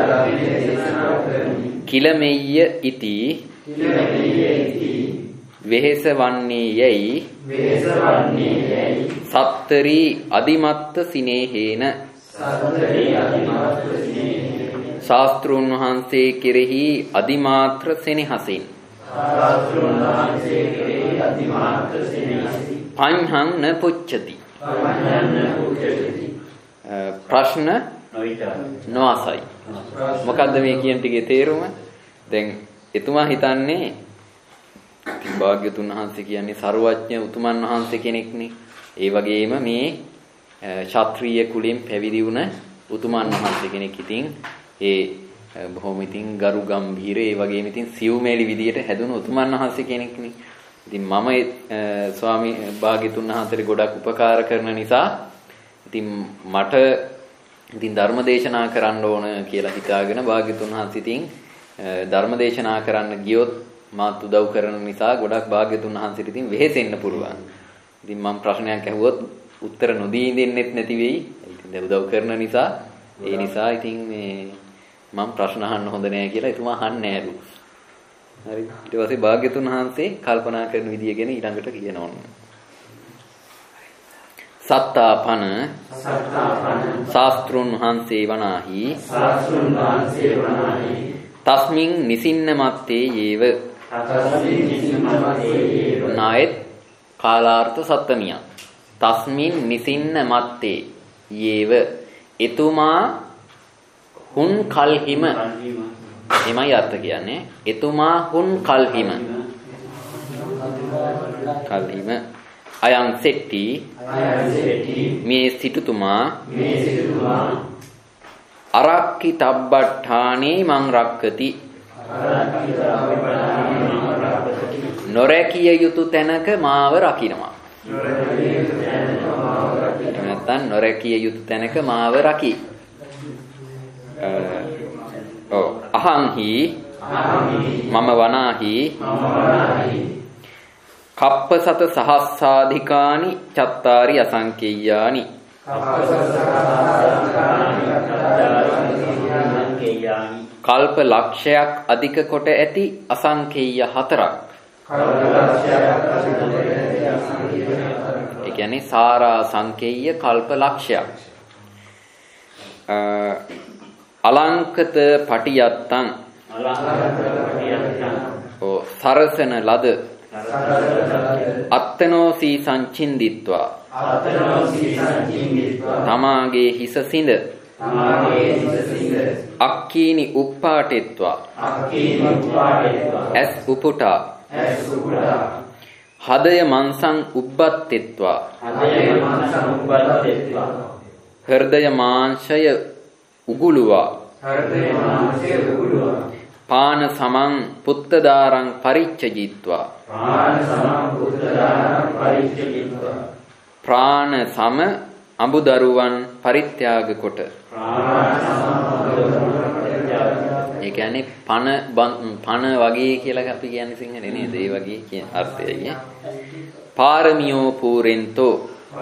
කිලමෙය්‍ය ඉති වෙහෙස වන්නේ යයි වෙහෙස වන්නේ යයි සත්තරි අදිමත්ත සිනේහේන සත්තරි අදිමත්ත සිනේහේන ශාස්ත්‍රුන් වහන්සේ කෙරෙහි අදිමාත්‍ර සෙනෙහසින් ශාස්ත්‍රුන් වහන්සේ කෙරෙහි අදිමාත්‍ර සෙනෙහසින් පඤ්හං න පුච්ඡති පඤ්හං න පුච්ඡති ප්‍රශ්න නොඅසයි. මොකද්ද මේ කියන ටිකේ තේරුම? දැන් එතුමා හිතන්නේ භාග්‍යතුන් වහන්සේ කියන්නේ සර්වඥ උතුමන් වහන්සේ කෙනෙක්නේ. ඒ වගේම මේ ශාත්‍රීය කුලයෙන් පැවිදි වුණ උතුමන් වහන්සේ කෙනෙක්. ඉතින් ඒ බොහොම ඉතින් ගරු ගම්භීර ඒ වගේම ඉතින් සිව්මෙලි විදියට හැදුණු උතුමන් වහන්සේ කෙනෙක්නේ. ඉතින් මම ස්වාමී භාග්‍යතුන් වහන්සේට ගොඩක් උපකාර කරන නිසා ඉතින් මට ඉතින් ධර්ම දේශනා කරන්න ඕන කියලා හිතාගෙන භාග්‍යතුන් වහන්සේ ඉතින් ධර්ම දේශනා කරන්න ගියොත් මාත් උදව් කරන නිසා ගොඩක් භාග්‍යතුන් වහන්සේට ඉතින් වෙහෙසෙන්න පුළුවන්. ඉතින් මම ප්‍රශ්නයක් අහුවොත් උත්තර නොදී ඉඳෙන්නෙත් නැති වෙයි. ඉතින් දැන් උදව් කරන නිසා ඒ නිසා ඉතින් මේ මම ප්‍රශ්න අහන්න හොඳ නෑ කියලා එතුමා අහන්නේ නෑලු. හරි. ඊට පස්සේ භාග්‍යතුන් වහන්සේ කල්පනා කරන විදිය ගැන ඊළඟට කියනවා. සත්තාපන සත්තාපන ශාස්ත්‍රුන් වහන්සේ වනාහි ශාස්ත්‍රුන් වහන්සේ වනාහි තස්මින් නිසින්න මත්තේ යේව තස්මින් නිසින්න මත්තේ යේව නායත් කාලාර්ථ සත්තමිය තස්මින් නිසින්න මත්තේ යේව එතුමා හුන් කල්හිම එමයි අර්ථ කියන්නේ එතුමා හුන් කල්හිම කල්හිම අයං සෙට්ටි අයං සෙට්ටි මේ සිටුතුමා මේ සිටුතුමා අරක්කි තබ්බට්ඨානේ මං රක්කති අරක්කි තබ්බට්ඨානේ මං රක්කති නොරැකිය යුතු තැනක මාව රකින්නවා නොරැකිය යුතු තැනක මාව රකින්නවා නැත්නම් නොරැකිය යුතු තැනක මාව රකි ඔව් අහංහි මම වනාහි මම වනාහි කප්පසත සහස්සාධිකානි චත්තාරි අසංකේයානි කල්ප ලක්ෂයක් අධික කොට ඇති අසංකේය හතරක්. ඒ කියන්නේ සාරා සංකේය කල්ප ලක්ෂයක්. අලංකත පටියත්තං ඕ සරසන ලද අත්තනෝසී සංචින්දිත්වා තමාගේ හිස සිඳ අක්කීනි උප්පාටෙත්වා ඇස් උපුටා හදය මන්සං උබ්බත්තෙත්වා හෘදය මාංශය උගුලුවා පාන සමං පුත්තදාරං පරිච්ඡජිත්වා ප්‍රාණ සම අඹදරුවන් පරිත්‍යාග කොට ඒ කියන්නේ පන පන වගේ කියලා අපි කියන්නේ සිංහලේ නේද? ඒ වගේ කියන අර්ථයයි. පාරමියෝ පූරෙන්තෝ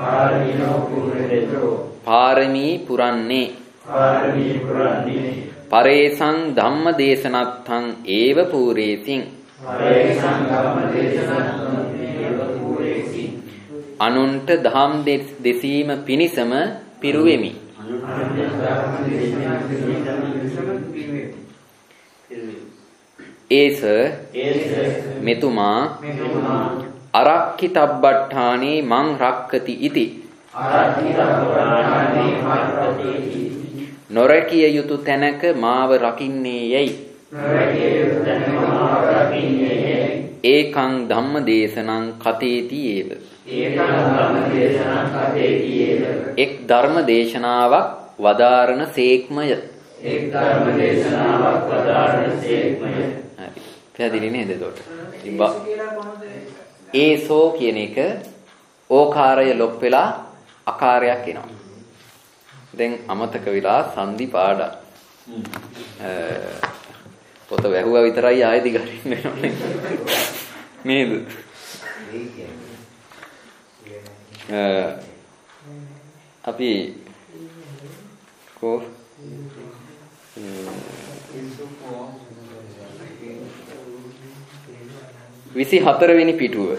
පාරමී පුරන්නේ පාරමී පුරන්නේ පරේසං ධම්ම දේශනත්තං ඒව පූරේතින් පරේසං ධම්ම දේශනත්තං ඒව පූරේතින් අනුන්ට දහම් දෙසීම පිණිසම පිරුවෙමි. ඒස මෙතුමා අරක්කි තබ්බට්ඨානේ මං රක්කති ඉති නොරැකිය යුතු තැනක මාව රකින්නේ යැයි ඒකං ධම්ම දේශනං කතේති ඒව එක් ධර්ම දේශනාවක් වදාරණ සේක්මය. එක් ධර්ම දේශනාවක් වදාරණ සේක්මය. හරි. පැහැදිලි නේද එතකොට? ඒසෝ කියන එක ඕකාරය ලොප් වෙලා අකාරයක් එනවා. දැන් අමතක වෙලා සංදි පාඩම්. පොත වැහුවා විතරයි ආයෙ දිගටින්න වෙනවනේ. නේද? අපි ko විසිහතර වෙනි පිටුව.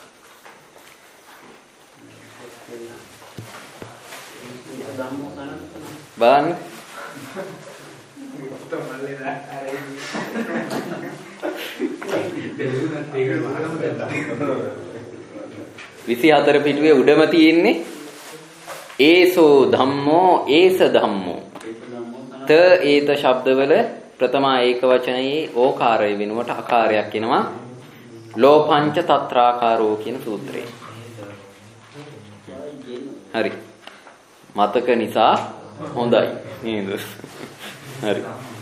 බලන්න. විසිහතර පිටුවේ උඩම තියෙන්නේ ඒසෝ ධම්මෝ ඒස ධම්මෝ. ත ඒත ශබ්දවල ප්‍රථමා ඒක වචනයේ ඕකාරය වෙනුවට අකාරයක් එනවා. ලෝපංච තත්‍රාකාරෝ කියන සූත්‍රයේ. හරි. මතක නිසා හොඳයි නේද? හරි.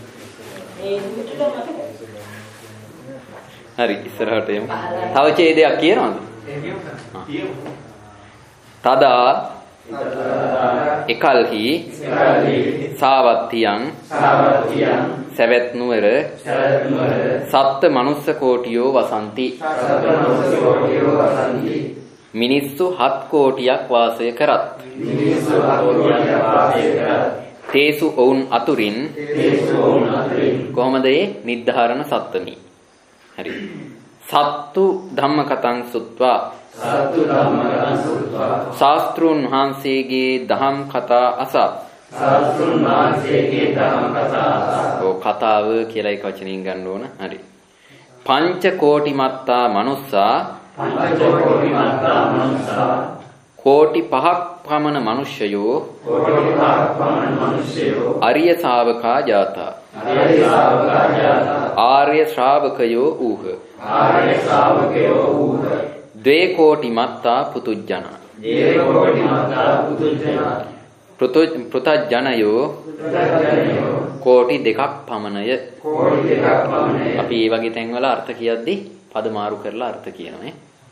හරි ඉස්සරහට යමු. තව ඡේදයක් කියනවද? තදා එකල්හි සාවත්තියන් සවැත් නුවර සත්ත්ව මනුස්ස කෝටියෝ වසන්ති. මිනිස්සු හත් කෝටියක් වාසය කරත්. තේසු ඔවුන් අතුරින් කොහොමද ඒ නිද්ධාරණ සත්ත්වමි. හරි. සත්තු ධම්මකතං සුත්වා සත්තු ධම්මකතං සුත්වා ශාස්ත්‍රුන් වහන්සේගේ දහම් කතා අසා. ශාස්ත්‍රුන් වහන්සේගේ දහම් කතා අසා. ඔව් කතාව කියලා එක වචනින් ගන්න ඕන. හරි. පංච කෝටි මත්තා මනුස්සා පංච කෝටි මත්තා මනුස්සා කෝටි පහක් පමණ මිනිසයෝ කෝටි පහක් පමණ මිනිසයෝ අරිය ශාවකා ජාතා ආර්ය ශ්‍රාවකා ජාතා ආර්ය ශ්‍රාවකයෝ ඌහ ආර්ය ශ්‍රාවකයෝ ඌහ. ද්වේ කෝටි මත්තා පුතුජ්ජන ද්වේ කෝටි මත්තා පුතුජ්ජන පෘතජ්ජනයෝ කෝටි දෙකක් පමණය. කෝටි දෙකක් පමණය. අපි මේ වගේ තැන්වල අර්ථ කියද්දී පද මාරු කරලා අර්ථ කියනවා.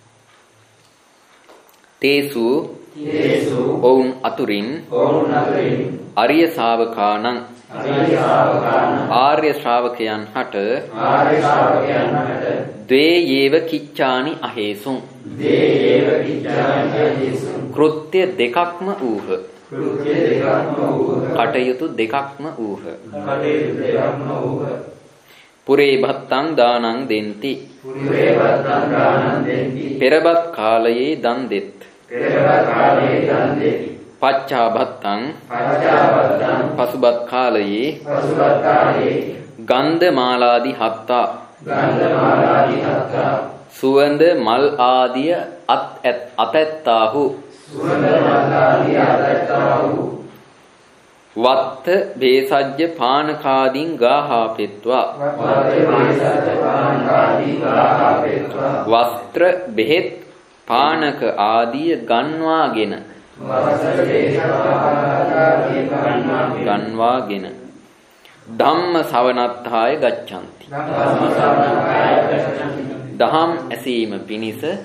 තේසු තේසු ඔවුන් අතුරින් ඔවුන් අතුරින් අරිය ශාවකානං අරිය ශ්‍රාවකානං ආර්ය ශ්‍රාවකයන් හට ආර්ය ශ්‍රාවකයන් හට ද්වේ යේව කිච්ඡානි අහේසුං ද්වේ යේව කිච්ඡානි අහේසුං කෘත්‍ය දෙකක්ම ඌහ. කෘත්‍ය දෙකක්ම ඌහ. කටයුතු දෙකක්ම ඌහ. කටයුතු දෙකක්ම ඌහ. පුරේ භත්තං දානං දෙන්ති පුරේ භත්තං දානං දෙන්ති. පෙරබත් කාලයේ දන් දෙත්. පෙරබත් කාලයේ දන් දෙති. පච්චා භත්තං පච්චා භත්තං පසුබත් කාලයේ පසුබත් කාලයේ ගන්ධ මාලාදි හත්තා ගන්ධ මාලාදි හත්තා සුවඳ මල් ආදිය අත් අතැත්තාහු සුවඳ මල් ආදිය අතැත්තාහු වත්ත බේසජ්ජ පානකාදීන් ගාහාපෙත්වා වත්ත බේසජ්ජ පානකාදීන් ගාහාපෙත්වා වස්ත්‍ර බෙහෙත් පානක ආදිය ගන්වාගෙන ගන්වාගෙන ධම්ම ශ්‍රවණත්ථාය ගච්ඡanti. දහම් ඇසීම පිණිස යත්.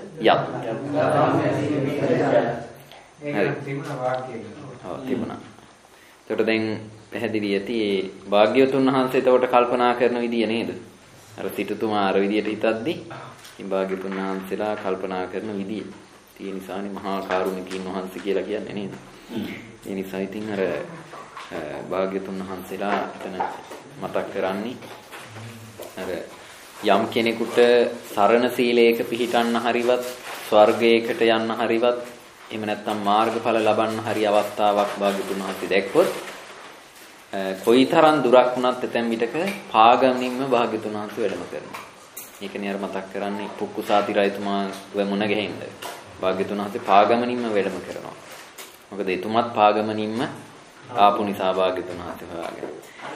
තිබුණා. එතකොට දැන් පැහැදිලි ඇති මේ භාග්‍යවතුන් වහන්සේ එතකොට කල්පනා කරන විදිය නේද? අර සිටුතුමා අර විදියට හිතද්දි මේ භාග්‍යවතුන් වහන්සේලා කල්පනා කරන විදිය. ඒ නිසානේ මහා කරුණිකින් වහන්සේ කියලා කියන්නේ නේද? ඒ නිසා ඉතින් අර භාග්‍යතුන් වහන්සේලා එතන මතක් කරන්නේ අර යම් කෙනෙකුට සරණ සීලයක පිහිටන්න හරිවත් ස්වර්ගයකට යන්න හරිවත් එහෙම නැත්නම් මාර්ගඵල ලබන්න හරි අවස්ථාවක් භාග්‍යතුන් වහන්සේ දැක්කොත් කොයිතරම් දුරක් වුණත් එතෙන් විතක පාගමනින්ම භාග්‍යතුන් වහන්සේ වැඩම කරනවා. ඒකනේ අර මතක් කරන්නේ පුක්කුසාති රජතුමා මුණ ගැහෙන්න භාග්‍යතුන් වහන්සේ පාගමනින්ම වැඩම කරනවා. මොකද එතුමත් පාගමනින්ම ආපු නිසා භාග්‍යතුන් වහන්සේ හොයාගෙන.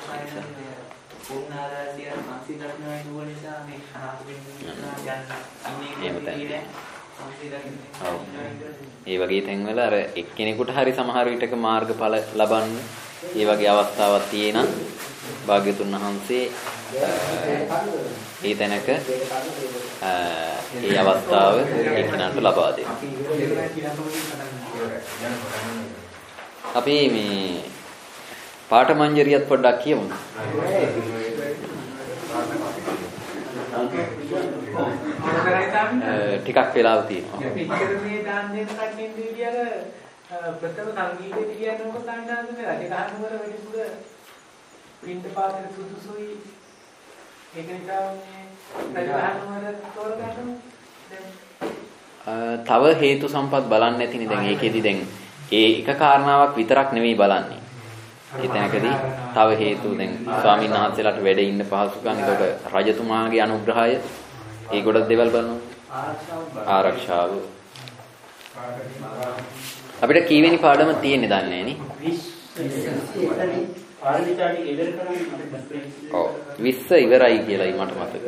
ඒ වගේ තැන්වල අර එක්කෙනෙකුට හරි සමහර විටක මාර්ගඵල ලබන්න ඒ වගේ අවස්ථාවක් තියෙන භාග්‍යතුන් වහන්සේ ඒ තැනක ඒ අවස්ථාව එක්කෙනාට ලබා දෙනවා. අපි මේ පාඨමංජරියත් පොඩ්ඩක් කියමු. ටිකක් වෙලාව තියෙනවා. පිටකරනේ දාන්න දෙන කටින් දීලියල ප්‍රථම සංගීතය කියන්නේ මොකක්ද අන්නන්නේ රජ ගහනවල වැඩිපුර පින්ඩ පාත්‍ර සුදුසුයි ඒක නිසා මේ තව හේතු සම්පත් බලන්නේ නැතිනේ දැන් ඒකෙදි දැන් ඒ එක කාරණාවක් විතරක් නෙවෙයි බලන්නේ. ඒ තැනකදී තව හේතු දැන් ස්වාමීන් වහන්සේලාට වැඩ ඉන්න පහසුකම් ඒකට රජතුමාගේ අනුග්‍රහය ඒ ගොඩක් දේවල් බලනවා. ආරක්ෂාව. අපිට කීවෙනි පාඩම තියෙන්නේ දන්නේ නේ? ඔව් විස්ස ඉවරයි කියලායි මට මතක.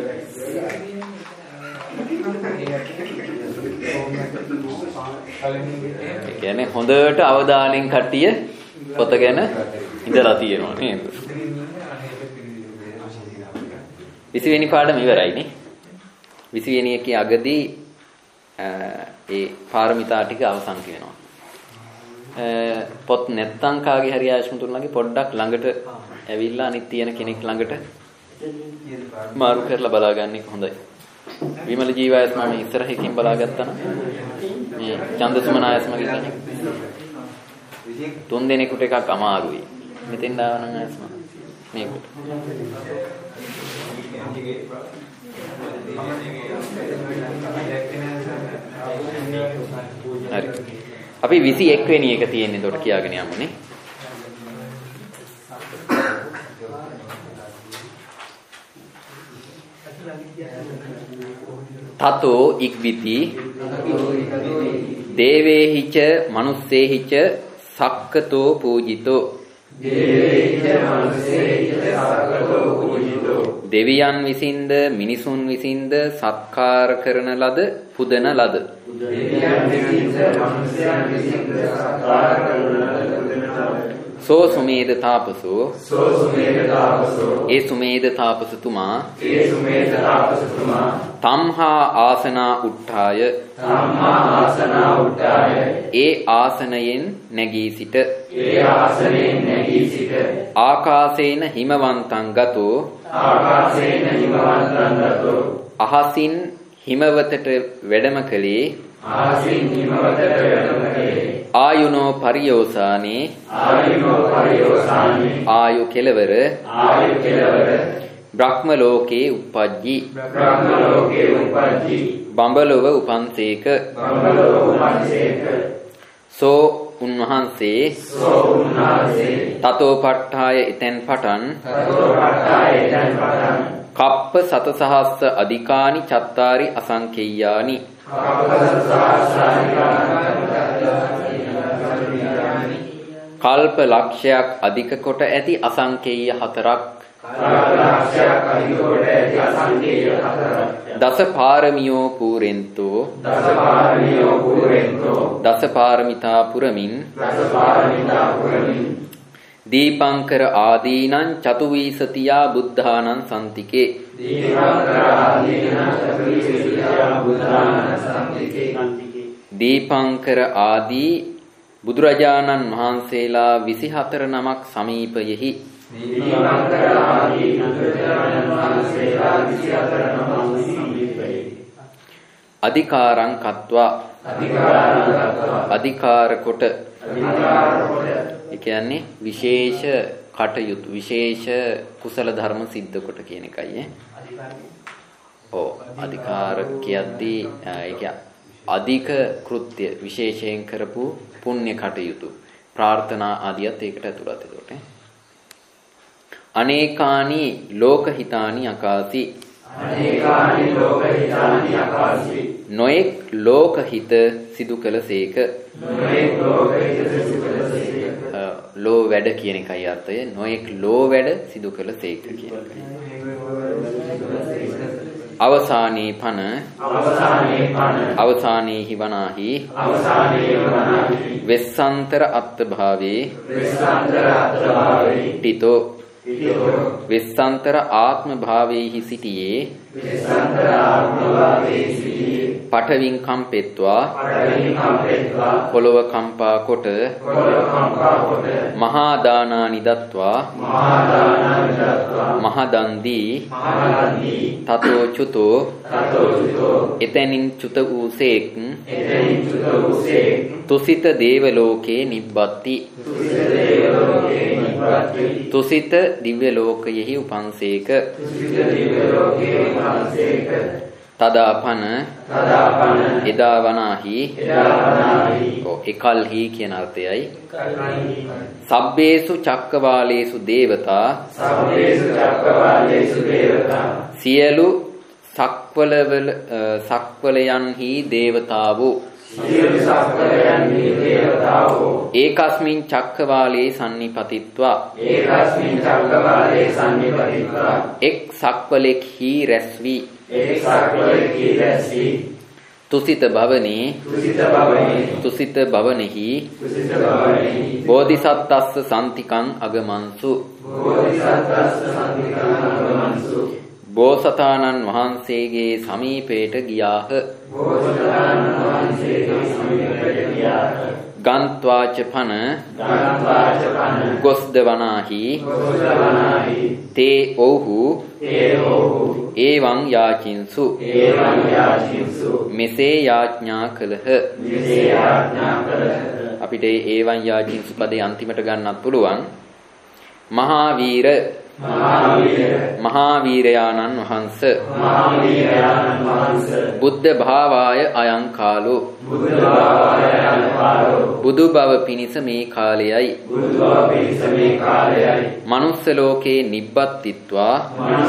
ඒ කියන්නේ හොඳට අවධානයෙන් කට්ටිය පොත ගැන ඉඳලා තියෙනවා නේද? විසි වෙනි පාඩම ඉවරයි නේ. විසි වෙනි එකේ අගදී ඒ පාරමිතා ටික අවසන් වෙනවා. පොත් නැත්තම් කාගේ හරි ආශ්මුතුන්ලගේ පොඩ්ඩක් ළඟට ඇවිල්ලා අනිත් තියෙන කෙනෙක් ළඟට මාරු කරලා බලා ගන්න එක හොඳයි. විමල ජීවායස් මම ඉස්සරහකින් බලාගත්තා නම් මේ චන්දසුමනායස් මගේ කෙනෙක් තුන් දෙනෙකුට එකක් අමාරුයි. මෙතෙන් දාවනම් ආයස් මම මේකට හරි. අපි විසි එක් වෙනි එක තියෙන්නේ එතකොට කියාගෙන යමුනේ. තතෝ ඉක්විති දේවේහිච මනුස්සේහිච සක්කතෝ පූජිතෝ දෙවියන් විසින්ද මිනිසුන් විසින්ද සත්කාර කරන ලද පුදන ලද සෝ සුමේද තාපසෝ ඒ සුමේද තාපසතුමා තම්හා ආසනා උට්ඨාය ඒ ආසනයෙන් නැගී සිට ආකාසේන හිමවන්තං ගතෝ අහසින් හිමවතට වැඩම කළේ ආයුනෝ පරියෝසානේ ආයු කෙලවර බ්‍රහ්ම ලෝකේ උපජ්ජි බඹලොව උපන්සේක සෝ උන්වහන්සේ තතෝ පට්ඨාය එතෙන් පටන් කප්ප සතසහස්ස අධිකානි චත්තාරි අසංකේයානි කල්ප ලක්ෂයක් අධික කොට ඇති අසංකේය හතරක් දස පාරමියෝ පූරෙන්තෝ දස පාරමිතා පුරමින් දීපංකර ආදීනං චතුවිසතියා බුද්ධානං සම්තිකේ දීපංකර ආදී බුදුරජාණන් වහන්සේලා විසිහතර නමක් සමීපයෙහි අධිකාරං කତ୍වා අධිකාර කොට ඒ කියන්නේ විශේෂ කටයුතු විශේෂ කුසල ධර්ම සිද්ධ කොට කියන එකයි ඈ. ඔව් අධිකාර කියද්දී ඒක අධික කෘත්‍ය විශේෂයෙන් කරපු පුණ්‍ය කටයුතු ප්‍රාර්ථනා ආදියත් ඒකට ඇතුළත් ඒකට. අනේකානි ලෝකහිතානි අකාසි අනේකානි ලෝකහිතානි අකාසි නොඑක් ලෝකහිත සිදු කළසේක නොඑක් ලෝකහිත සිදු කළසේක ලෝ වැඩ කියන එකයි අර්ථය නොඑක් ලෝ වැඩ සිදු කළසේක කියන එකයි. අවසානයේ පන අවසානයේ පන අවසානයේ වනාහි අවසානයේ වනාහි වෙස්සන්තර අත්ථභාවේ වෙස්සන්තර අත්ථභාවේ ටිතෝ වෙස්සන්තර ආත්ම භාවේහි සිටියේ වෙස්සන්තර ආත්ම භාවේහි සිටියේ පඨවින් කම්පෙත්වා පඨවින් කම්පෙත්වා පොළව කම්පා කොට පොළව කම්පා කොට මහා දානානි දත්වා මහා දානානි දත්වා මහ දන් දී මහ දන් දී තතෝ චුතෝ තතෝ චුතෝ එතනින් චුත වූසේක් එතනින් චුත වූසේක් තුසිත දේව ලෝකේ නිබ්බත්ති තුසිත දේව තුසිත දිව්‍ය ලෝකයෙහි උපන්සේක. තදාපන එදා වනාහි එකල්හි කියන අර්ථයයි. සබ්බේසු චක්කවාලේසු දේවතා සියලු සක්වලවල සක්වලයන්හි දේවතාවෝ ඒකස්මින් චක්කවාලේ සන්නිපතිත්වා එක් සක්වලෙක්හි රැස්වී තුසිත භවනේ තුසිත භවනෙහි බෝධිසත්තස්ස සම්තිකං අගමන්සු බෝසතාණන් වහන්සේගේ සමීපයට ගියාහ. ගන්ත්වාච පන ගොස්ද වනාහි තේ ඔව්හු ඒවං යාචින්සු මෙසේ යාඥා කළහ. අපිට ඒවං යාචින්සු පදේ අන්තිමට ගන්නත් පුළුවන්. මහාවීර මහාවීරයාණන් වහන්ස බුද්ධ භාවාය අයං කාලෝ බුදු බව පිණිස මේ කාලයයි. මනුස්ස ලෝකේ නිබ්බත්තිත්වා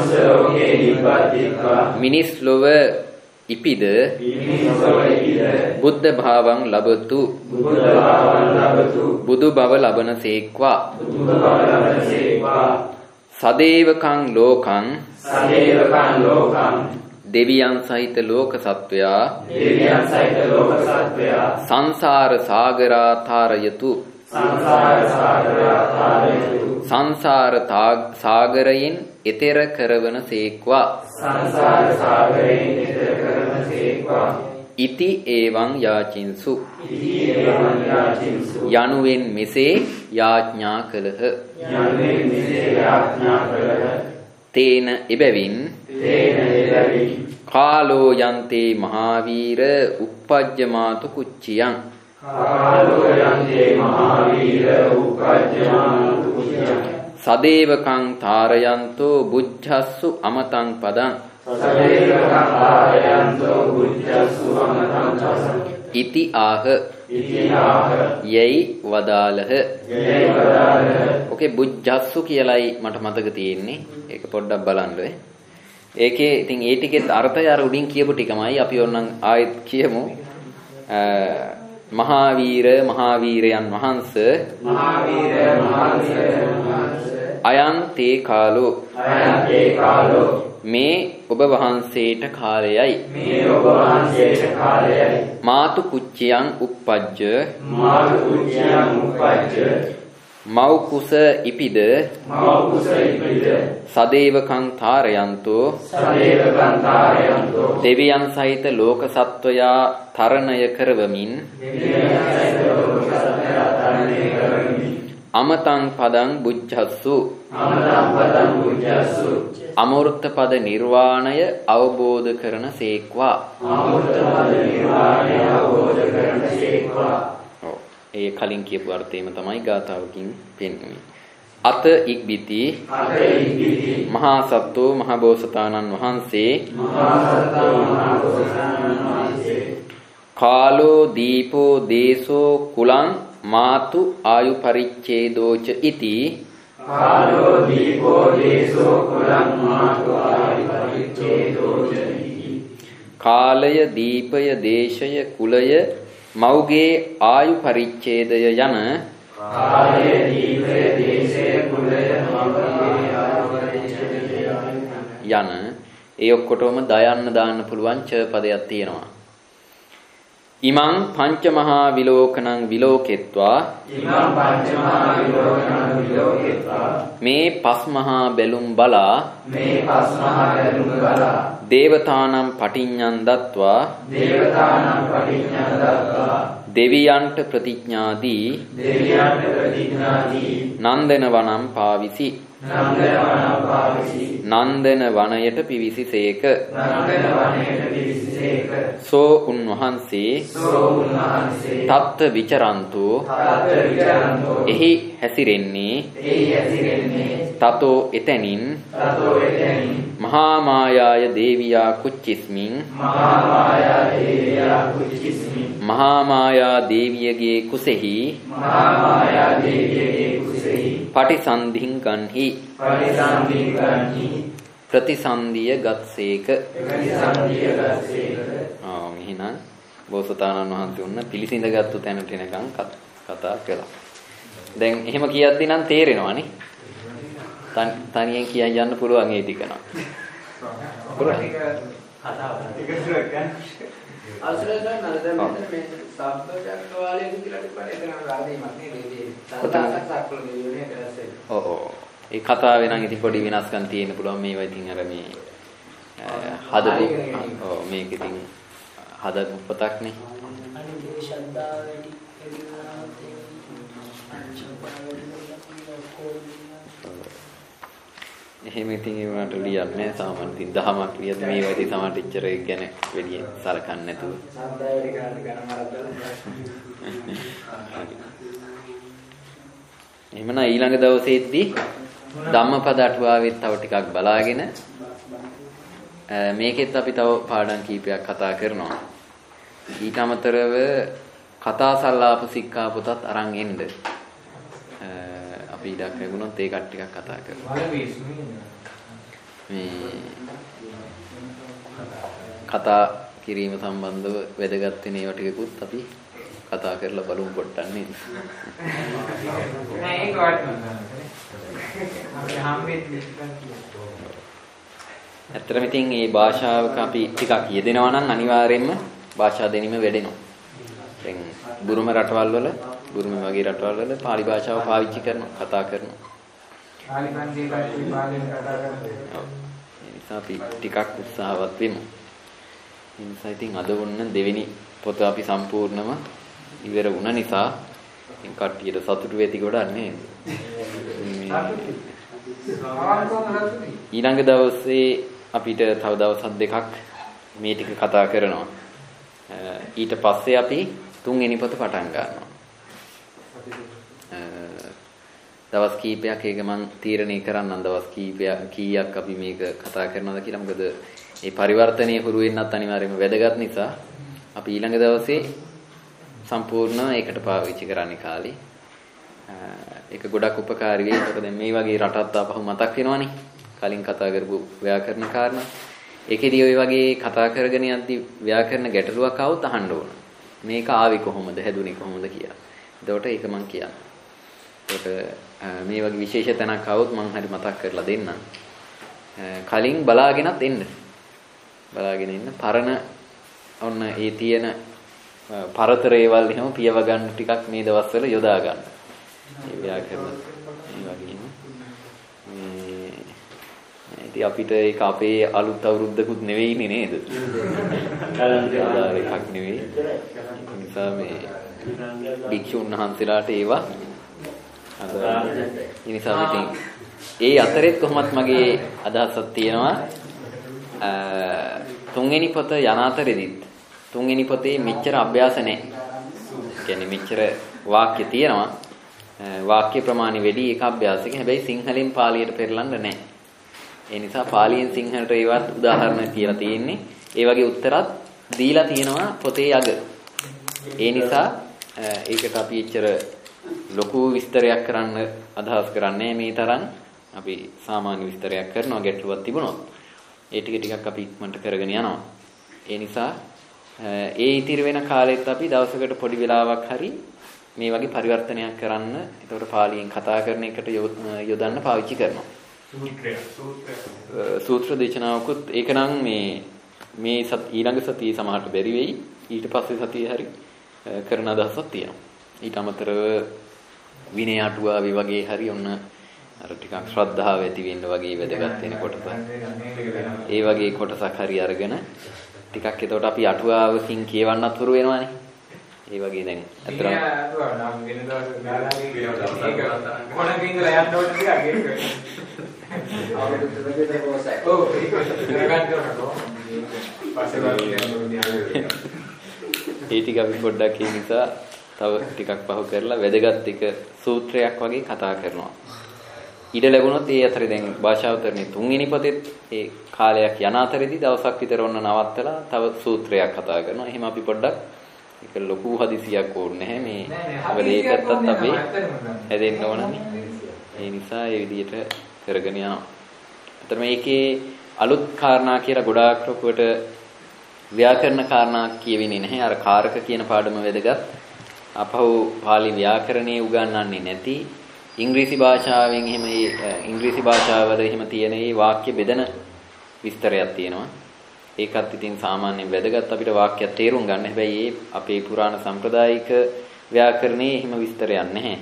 මිනිස් ලොව ඉපිද බුද්ධ භාවං ලබතු බුදු බව ලබන සේක්වා. සදේවකං ලෝකං දෙවියන් සහිත ලෝක සත්වයා සංසාර සාගරා තාරයතු සංසාර සාගරයෙන් එතෙර කරවන සේක්වා. ඉති ඒවං යාචින්සු යනුවෙන් මෙසේ යාඥා කළහ. තේන එබැවින් කාලෝ යන්තේ මහාවීර උප්පජ්ජමාතු කුච්චියං සදේවකං තාරයන්තෝ බුද්ධස්සු අමතං පදං ඉති ආහ යයි වදාලහ. ඕකේ බුද්ධස්සු කියලයි මට මතක තියෙන්නේ. ඒක පොඩ්ඩක් බලන්න. ඒකේ ඉතින් ඒ ටිකෙත් අර්ථය අර උඩින් කියපු ටිකමයි අපි ඕනනම් ආයෙත් කියමු. මහාවීර මහාවීරයන් වහන්ස මහාවීර මහාවීරයන් වහන්ස අයං තේ කාලෝ අයං තේ කාලෝ මේ ඔබ වහන්සේට කාලයයි. මේ ඔබ වහන්සේට කාලයයි. මාතු කුච්චියං උප්පජ්ජ මාතු කුච්චියං උප්පජ්ජ මව් කුස ඉපිද මව් කුස ඉපිද සදේවකං තාරයන්තෝ සදේවකං තාරයන්තෝ දෙවියන් සහිත ලෝක සත්වයා තරණය කරවමින් දෙවියන් සහිත ලෝක සත්වයා තරණය කරවමින් අමතං පදං බුද්ධස්සු අමතං පදං බුද්ධස්සු අමෘත පද නිර්වාණය අවබෝධ කරන සේක්වා. අමෘත පද නිර්වාණය අවබෝධ කරන සේක්වා. ඒ කලින් කියපු අර්ථයම තමයි ගාථාවකින් පෙන්වන්නේ. අත ඉක්බිති අත ඉක්බිති මහා සත්තෝ මහ බෝසතාණන් වහන්සේ මහා සත්තෝ මහ බෝසතාණන් වහන්සේ කාලෝ දීපෝ දේශෝ කුලං මාතු ආයු පරිච්ඡේදෝච ඉති කාලෝ දීපෝ දේශෝ කුලං මාතු ආයු පරිච්ඡේදෝච ඉති කාලය දීපය දේශය කුලය මව්ගේ ආයු පරිච්ඡේදය යන කාලය දීපය දේශය කුලය මව්ගේ ආයු පරිච්ඡේදය යන ඒ ඔක්කොටම දයන්න දාන්න පුළුවන් ච පදයක් තියෙනවා. ඉමං පංචමහා විලෝකනං විලෝකෙත්වා ඉමං පංචමහා විලෝකනං විලෝකෙත්වා මේ පස්මහා බැලුම් බලා මේ පස්මහා බැලුම් බලා දේවතානම් පටිඤ්ඤං දත්වා දේවතානම් පටිඤ්ඤං දත්වා දෙවියන්ට ප්‍රතිඥාදී දෙවියන්ට ප්‍රතිඥාදී නන්දන වනම් පාවිසි නන්දන වනයට පිවිසිසේක. සෝ උන්වහන්සේ තත්ත විචරන්තු එහි හැසිරෙන්නේ තතෝ එතැනින් මහා මායාය දේවියා කුච්චිස්මින් මහා මායා දේවියගේ කුසෙහි පටිසන්ධින් ගන්හි ප්‍රතිසන්දිය ගත්සේක. ආ මෙහිනම් බෝසතාණන් වහන්සේ උන්න පිළිසිඳගත්තු තැනට එනකන් කතා කළා. දැන් එහෙම කියද්දී නම් තේරෙනවනේ. තනියෙන් කියන් යන්න පුළුවන් ඒ ටික නම්. පුළුවන්. අවසරයි ගන්න අද දැන් මෙතන මේ සබ්බජක් වාලේ කියලා ටිකක් එතන වර්ධීමක් නේ. සතරක් සක්වල නේ. ඔව් ඔව්. ඒ කතාවේ නම් ඉතින් පොඩි වෙනස්කම් තියෙන්න පුළුවන්. මේවා ඉතින් අර මේ හදපු ඔව් මේක ඉතින් හදපු පොතක් නේ. අනිත් ශ්‍රද්ධාව වැඩි එහෙම ඉතින් ඒ වුණාට ලියන්නේ සාමාන්‍ය ඉතින් දහමක් ලියද්දි මේවා ඉතින් සමහරට ඉච්චර ඒක ගැන වැඩි සලකන්නේ නැතුව. සද්දාය වැඩි කරන්න ගන්න මරද්දලා. එහෙමනම් ඊළඟ දවසේදී ධම්මපද අටුවාවෙත් තව ටිකක් බලාගෙන මේකෙත් අපි තව පාඩම් කීපයක් කතා කරනවා. ඊට අමතරව කතා සල්ලාප සික්ඛා පොතත් අරන් එන්න. අපි ඉඩක් ලැබුණොත් ඒකත් ටිකක් කතා කරමු. මේ කතා කිරීම සම්බන්ධව වැදගත් වෙන ඒවා ටිකකුත් අපි කතා කරලා බලමු පොඩ්ඩක් නේද? නෑ ඒක වටනවා. අපි හැමෙන්නේ ඇත්තටම ඉතින් මේ භාෂාවක අපි ටිකක් යෙදෙනවා නම් අනිවාර්යයෙන්ම භාෂා දෙනීම වැඩෙනවා. දැන් බුරුම රටවල් වල බුරුම වගේ රටවල් වල පාලි භාෂාව පාවිච්චි කරනවා කතා කරනවා. පාලි කන්දේ කට්ටිය පාලියෙන් කතා කරනවා. ඒ නිසා අපි ටිකක් උත්සාහවත් වෙමු. ඒ නිසා ඉතින් අද වුණ දෙවෙනි පොත අපි සම්පූර්ණම ඉවර වුණ නිසා ඉතින් කට්ටියට සතුටු වෙති ගොඩක් නේද? ඊළඟ දවසේ අපිට තව දවස් දෙකක් මේ ටික කතා කරනවා. ඊට පස්සේ අපි තුන්වෙනි පොත පටන් ගන්නවා. දවස් කීපයක් ඒක මම තීරණය කරන්නම් දවස් කීපයක් කීයක් අපි මේක කතා කරනවද කියලා. මොකද මේ පරිවර්තනයේ හුරු වෙන්නත් අනිවාර්යයෙන්ම වැදගත් නිසා අපි ඊළඟ දවසේ සම්පූර්ණ ඒකට පාවිච්චි කරන්නේ කාලේ. ඒක ගොඩක් උපකාරී වෙයි. මොකද මේ වගේ රටත් ආපහු මතක් වෙනවනේ. කලින් කතා කරපු ව්‍යාකරණ කාරණා. ඒකෙදී ওই වගේ කතා කරගෙන යද්දී ව්‍යාකරණ ගැටලුවක් આવුත් අහන්න ඕන. මේක ආවේ කොහොමද? හැදුනේ කොහොමද කියලා. එතකොට ඒක මම කියන්නම්. ඒකට මේ වගේ විශේෂ තැනක් આવුත් මම හරි මතක් කරලා දෙන්නම්. කලින් බලාගෙනත් එන්න. බලාගෙන ඉන්න පරණ ඔන්න ඒ තියෙන පරතරේවල් එහෙම පියව ගන්න ටිකක් මේ දවස්වල යොදා ගන්න. මේ ව්‍යාකරණ මේ වගේම මේ ඉතින් අපිට ඒක අපේ අලුත් අවුරුද්දකුත් නෙවෙයිනේ නේද? ආදාර එකක් නෙවෙයි. ඒ නිසා මේ භික්ෂුන් වහන්සේලාට ඒවා අද ඒ නිසා ඉතින් ඒ අතරෙත් කොහොමත් මගේ අදහසක් තියෙනවා තුන්වෙනි පොත යන අතරෙදිත් තුන්වෙනි පොතේ මෙච්චර අභ්‍යාස නැහැ. කියන්නේ මෙච්චර වාක්‍ය තියෙනවා. වාක්‍ය ප්‍රමාණය වැඩි ඒක අභ්‍යාසයක. හැබැයි සිංහලෙන් පාලියට පෙරලන්න නැහැ. ඒ නිසා පාලියෙන් සිංහලට ඒවත් උදාහරණ කියලා තියෙන්නේ. ඒ වගේ උත්තරත් දීලා තියෙනවා පොතේ අග. ඒ නිසා ඒකට අපි එච්චර ලොකු විස්තරයක් කරන්න අදහස් කරන්නේ මේ තරම් අපි සාමාන්‍ය විස්තරයක් කරනවා ගැටලුවක් තිබුණොත්. ඒ ටික ටිකක් අපි ඉක්මනට කරගෙන යනවා. ඒ නිසා ඒ ඉතිරි වෙන කාලෙත් අපි දවසකට පොඩි වෙලාවක් හරි මේ වගේ පරිවර්තනයක් කරන්න ඒකට පාලියෙන් කතා කරන එකට යොදන්න පාවිච්චි කරනවා. සූත්‍රය සූත්‍ර දේශනාවකුත් ඒක නම් මේ මේ සත් ඊළඟ සතියේ සමහරට බැරි වෙයි. ඊට පස්සේ සතියේ හරි කරන අදහසක් තියෙනවා. ඊට අමතරව විනය අටුවාවේ වගේ හරි ඔන්න අර ටිකක් ශ්‍රද්ධාව ඇති වෙන්න වගේ වැදගත් වෙන කොටස. ඒ වගේ කොටසක් හරි අරගෙන ටිකක් එතකොට අපි අටුවාවකින් කියවන්නත් පුරු වෙනවානේ. ඒ වගේ දැන් අතරම අටුවාව නම් වෙන දවසක ගාලා ඒක කොනකින් ගලා යන්න ඕනේ ටිකක් ඒක අවුරුදු තුනකට කොහොසයි. ඔව් ඒක කරගන්න කරනකොට පස්සේ බලන්න. ඒ ටික අපි පොඩ්ඩක් ඒ නිසා තව ටිකක් පහු කරලා වැදගත් එක සූත්‍රයක් වගේ කතා කරනවා. ඊට ලැබුණොත් ඒ අතරේ දැන් භාෂාවතරනේ තුන්වෙනි පොතෙත් ඒ කාලයක් යන අතරේදී දවසක් විතර ඔන්න නවත්තලා තව සූත්‍රයක් කතා කරනවා. එහෙම අපි පොඩ්ඩක් ඒක ලොකු හදිසියක් ඕනේ නැහැ මේ වැඩේ පැත්තත් අපි හැදෙන්න ඕනනේ. ඒ නිසා ඒ විදිහට කරගෙන යනවා. අතන මේකේ අලුත් කාරණා කියලා ගොඩාක් ලොකුවට ව්‍යාකරණ කාරණා කියවෙන්නේ නැහැ. අර කාරක කියන පාඩම වැදගත්. අපහු පාලි ව්‍යාකරණයේ උගන්වන්නේ නැති ඉංග්‍රීසි භාෂාවෙන් එහෙම ඉංග්‍රීසි භාෂාවල එහෙම තියෙන මේ වාක්‍ය බෙදන විස්තරයක් තියෙනවා. ඒකත් ඉතින් සාමාන්‍යයෙන් වැදගත් අපිට වාක්‍යයක් තේරුම් ගන්න. හැබැයි ඒ අපේ පුරාණ සම්ප්‍රදායික ව්‍යාකරණයේ එහෙම විස්තරයක් නැහැ.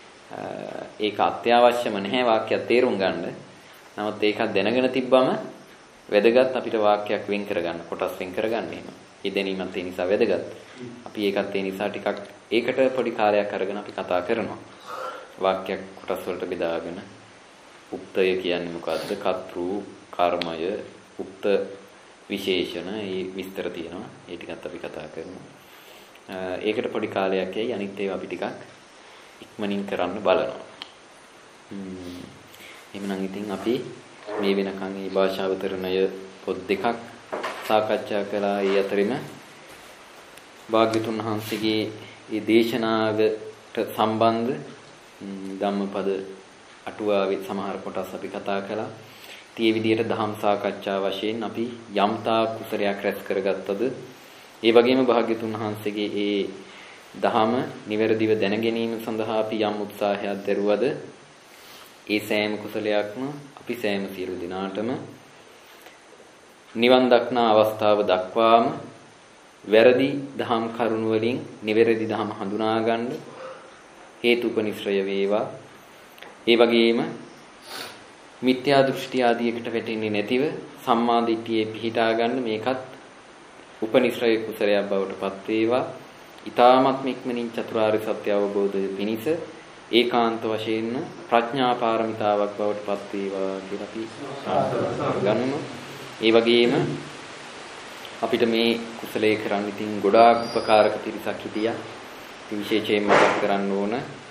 ඒක අත්‍යවශ්‍යම නැහැ වාක්‍යයක් තේරුම් ගන්න. නමුත් ඒක දැනගෙන තිබ්බම වැදගත් අපිට වාක්‍යයක් වෙන් කරගන්න, කොටස් වෙන් කරගන්න එහෙම. ඒ දැනීමත් ඒ නිසා වැදගත්. අපි ඒකත් ඒ නිසා ටිකක් ඒකට පොඩි කාලයක් අරගෙන අපි කතා කරනවා. වාක්‍යයක් කොටස් වලට බෙදාගෙන උක්තය කියන්නේ මොකද්ද? කර්තෘ, කර්මය, උක්ත විශේෂණ ඒ විස්තර තියෙනවා. ඒ ටිකත් අපි කතා කරනවා. ඒකට පොඩි කාලයක් යයි. අනිත් ඒවා අපි ටිකක් ඉක්මනින් කරන්න බලනවා. හ්ම්. එහෙනම් ඉතින් අපි මේ වෙනකන් මේ භාෂාවතරණය පොත් දෙකක් සාකච්ඡා කළා. ඒ අතරින්ම භාග්‍යතුන් වහන්සේගේ මේ දේශනාවට සම්බන්ධ ධම්මපද අටුවාවේ සමහර කොටස් අපි කතා කළා. ඒ විදිහට දහම් සාකච්ඡා වශයෙන් අපි යම්තා කුසලයක් රැස් කරගත්තද ඒ වගේම භාග්‍යතුන් වහන්සේගේ ඒ දහම නිවැරදිව දැන ගැනීම සඳහා අපි යම් උත්සාහයක් දරුවද ඒ සෑම කුසලයක්ම අපි සෑම සියලු දිනාටම නිවන් දක්නා අවස්ථාව දක්වාම වැරදි දහම් කරුණ වලින් නිවැරදි දහම හඳුනා ගන්න හේතුපනිශ්‍රය වේවා. ඒ වගේම මිත්‍යා දෘෂ්ටි ආදියකට වැටෙන්නේ නැතිව සම්මා දිට්ඨියේ පිහිටා ගන්න මේකත් උපනිශ්‍රය කුසලයක් බවට පත් වේවා. ඊ타මත් ඉක්මනින් චතුරාර්ය සත්‍ය අවබෝධය පිණිස ඒකාන්ත වශයෙන් ප්‍රඥා පාරමිතාවක් බවට පත් වේවා කියලා අපි ගන්නමු. ඒ වගේම අපිට මේ කුසලයේ කරන් ඉතින් ගොඩාක් උපකාරක පිරිසක් හිටියා. ඉතින් විශේෂයෙන් මතක් කරන්න ඕන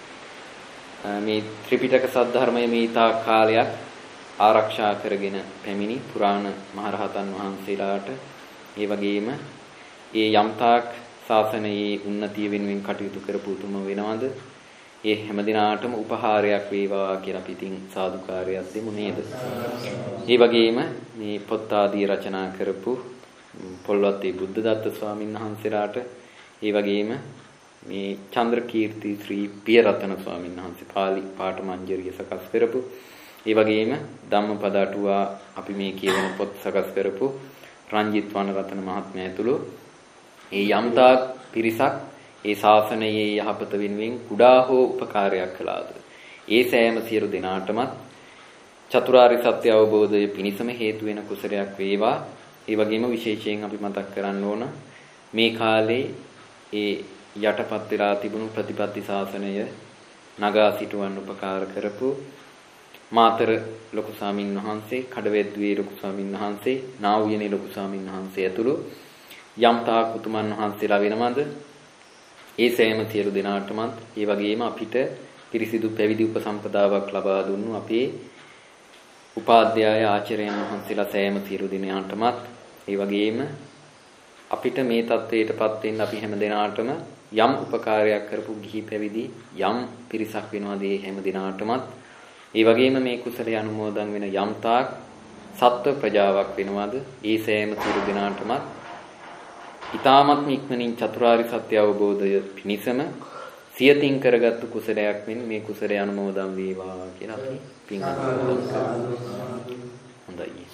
මේ ත්‍රිපිටක සද්ධර්මයේ මේ තා කාලයක් ආරක්ෂා කරගෙන පැමිණි පුරාණ මහරහතන් වහන්සේලාට ඒ වගේම ඒ යම්තාක් ශාසනයේ උන්නතිය වෙනුවෙන් කටයුතු කරපු උතුම වෙනවද ඒ හැම දිනාටම උපහාරයක් වේවා කියලා අපි ඉතින් සාදුකාරයක් දෙමු නේද. ඒ වගේම මේ පොත් ආදී රචනා කරපු පොල්වත්තේ බුද්ධදත්ත ස්වාමීන් වහන්සේලාට ඒ වගේම මේ චන්ද්‍රකීර්ති ශ්‍රී පියරතන ස්වාමීන් වහන්සේ පාලි පාඨ මංජරිය සකස් කරපු ඒ වගේම ධම්මපද අටුවා අපි මේ කියවන පොත් සකස් කරපු රංජිත් වනරතන මහත්මයා ඇතුළු ඒ යම්තාක් පිරිසක් ඒ ශාසනයේ යහපත වෙනුවෙන් කුඩා හෝ උපකාරයක් කළාද ඒ සෑම සියලු දෙනාටමත් චතුරාර්ය සත්‍ය අවබෝධය පිණිසම හේතු වෙන කුසලයක් වේවා. ඒ වගේම විශේෂයෙන් අපි මතක් කරන්න ඕන මේ කාලේ ඒ යටපත් වෙලා තිබුණු ප්‍රතිපත්ති ශාසනය නගා සිටවන්න උපකාර කරපු මාතර ලොකු ස්වාමින් වහන්සේ, කඩවැද්දුවේ ලොකු ස්වාමින් වහන්සේ, නාවුයනේ ලොකු ස්වාමින් වහන්සේ ඇතුළු යම් තාක් උතුමන් වහන්සේලා වෙනමද ඒ සෑම සියලු දෙනාටමත් ඒ වගේම අපිට පිරිසිදු පැවිදි උපසම්පදාවක් ලබා දුන්නු අපේ උපාධ්‍යාය ආචාර්යයන් වහන්සේලා සෑම සියලු දෙනාටමත් ඒ වගේම අපිට මේ தത്വයටපත් වෙන්න අපි හැම දිනාටම යම් උපකාරයක් කරපු ගිහි පැවිදි යම් පිරිසක් වෙනවාද ඒ හැම දිනාටමත් ඒ වගේම මේ කුසලයේ අනුමෝදන් වෙන යම් තාක් සත්ව ප්‍රජාවක් වෙනවාද ඒ සෑම සියලු දිනාටමත් ඊ타මත් ඉක්මනින් චතුරාර්ය සත්‍ය අවබෝධය පිණිසම සියතින් කරගත්තු කුසලයක් වෙන මේ කුසලයේ අනුමෝදන් වේවා කියලා අපි පින් අනුමෝදන් කරනවා. හොඳයි.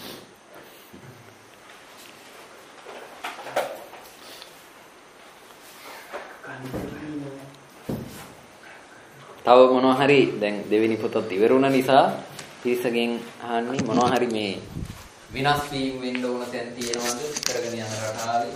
තව මොනවා හරි දැන් දෙවෙනි පොතත් ඉවරුණ නිසා පිරිසගෙන් අහන්නේ මොනවා හරි මේ විනාශ වීම වෙන්න ඕන තැන් තියෙනවද කරගෙන යන රටාවේ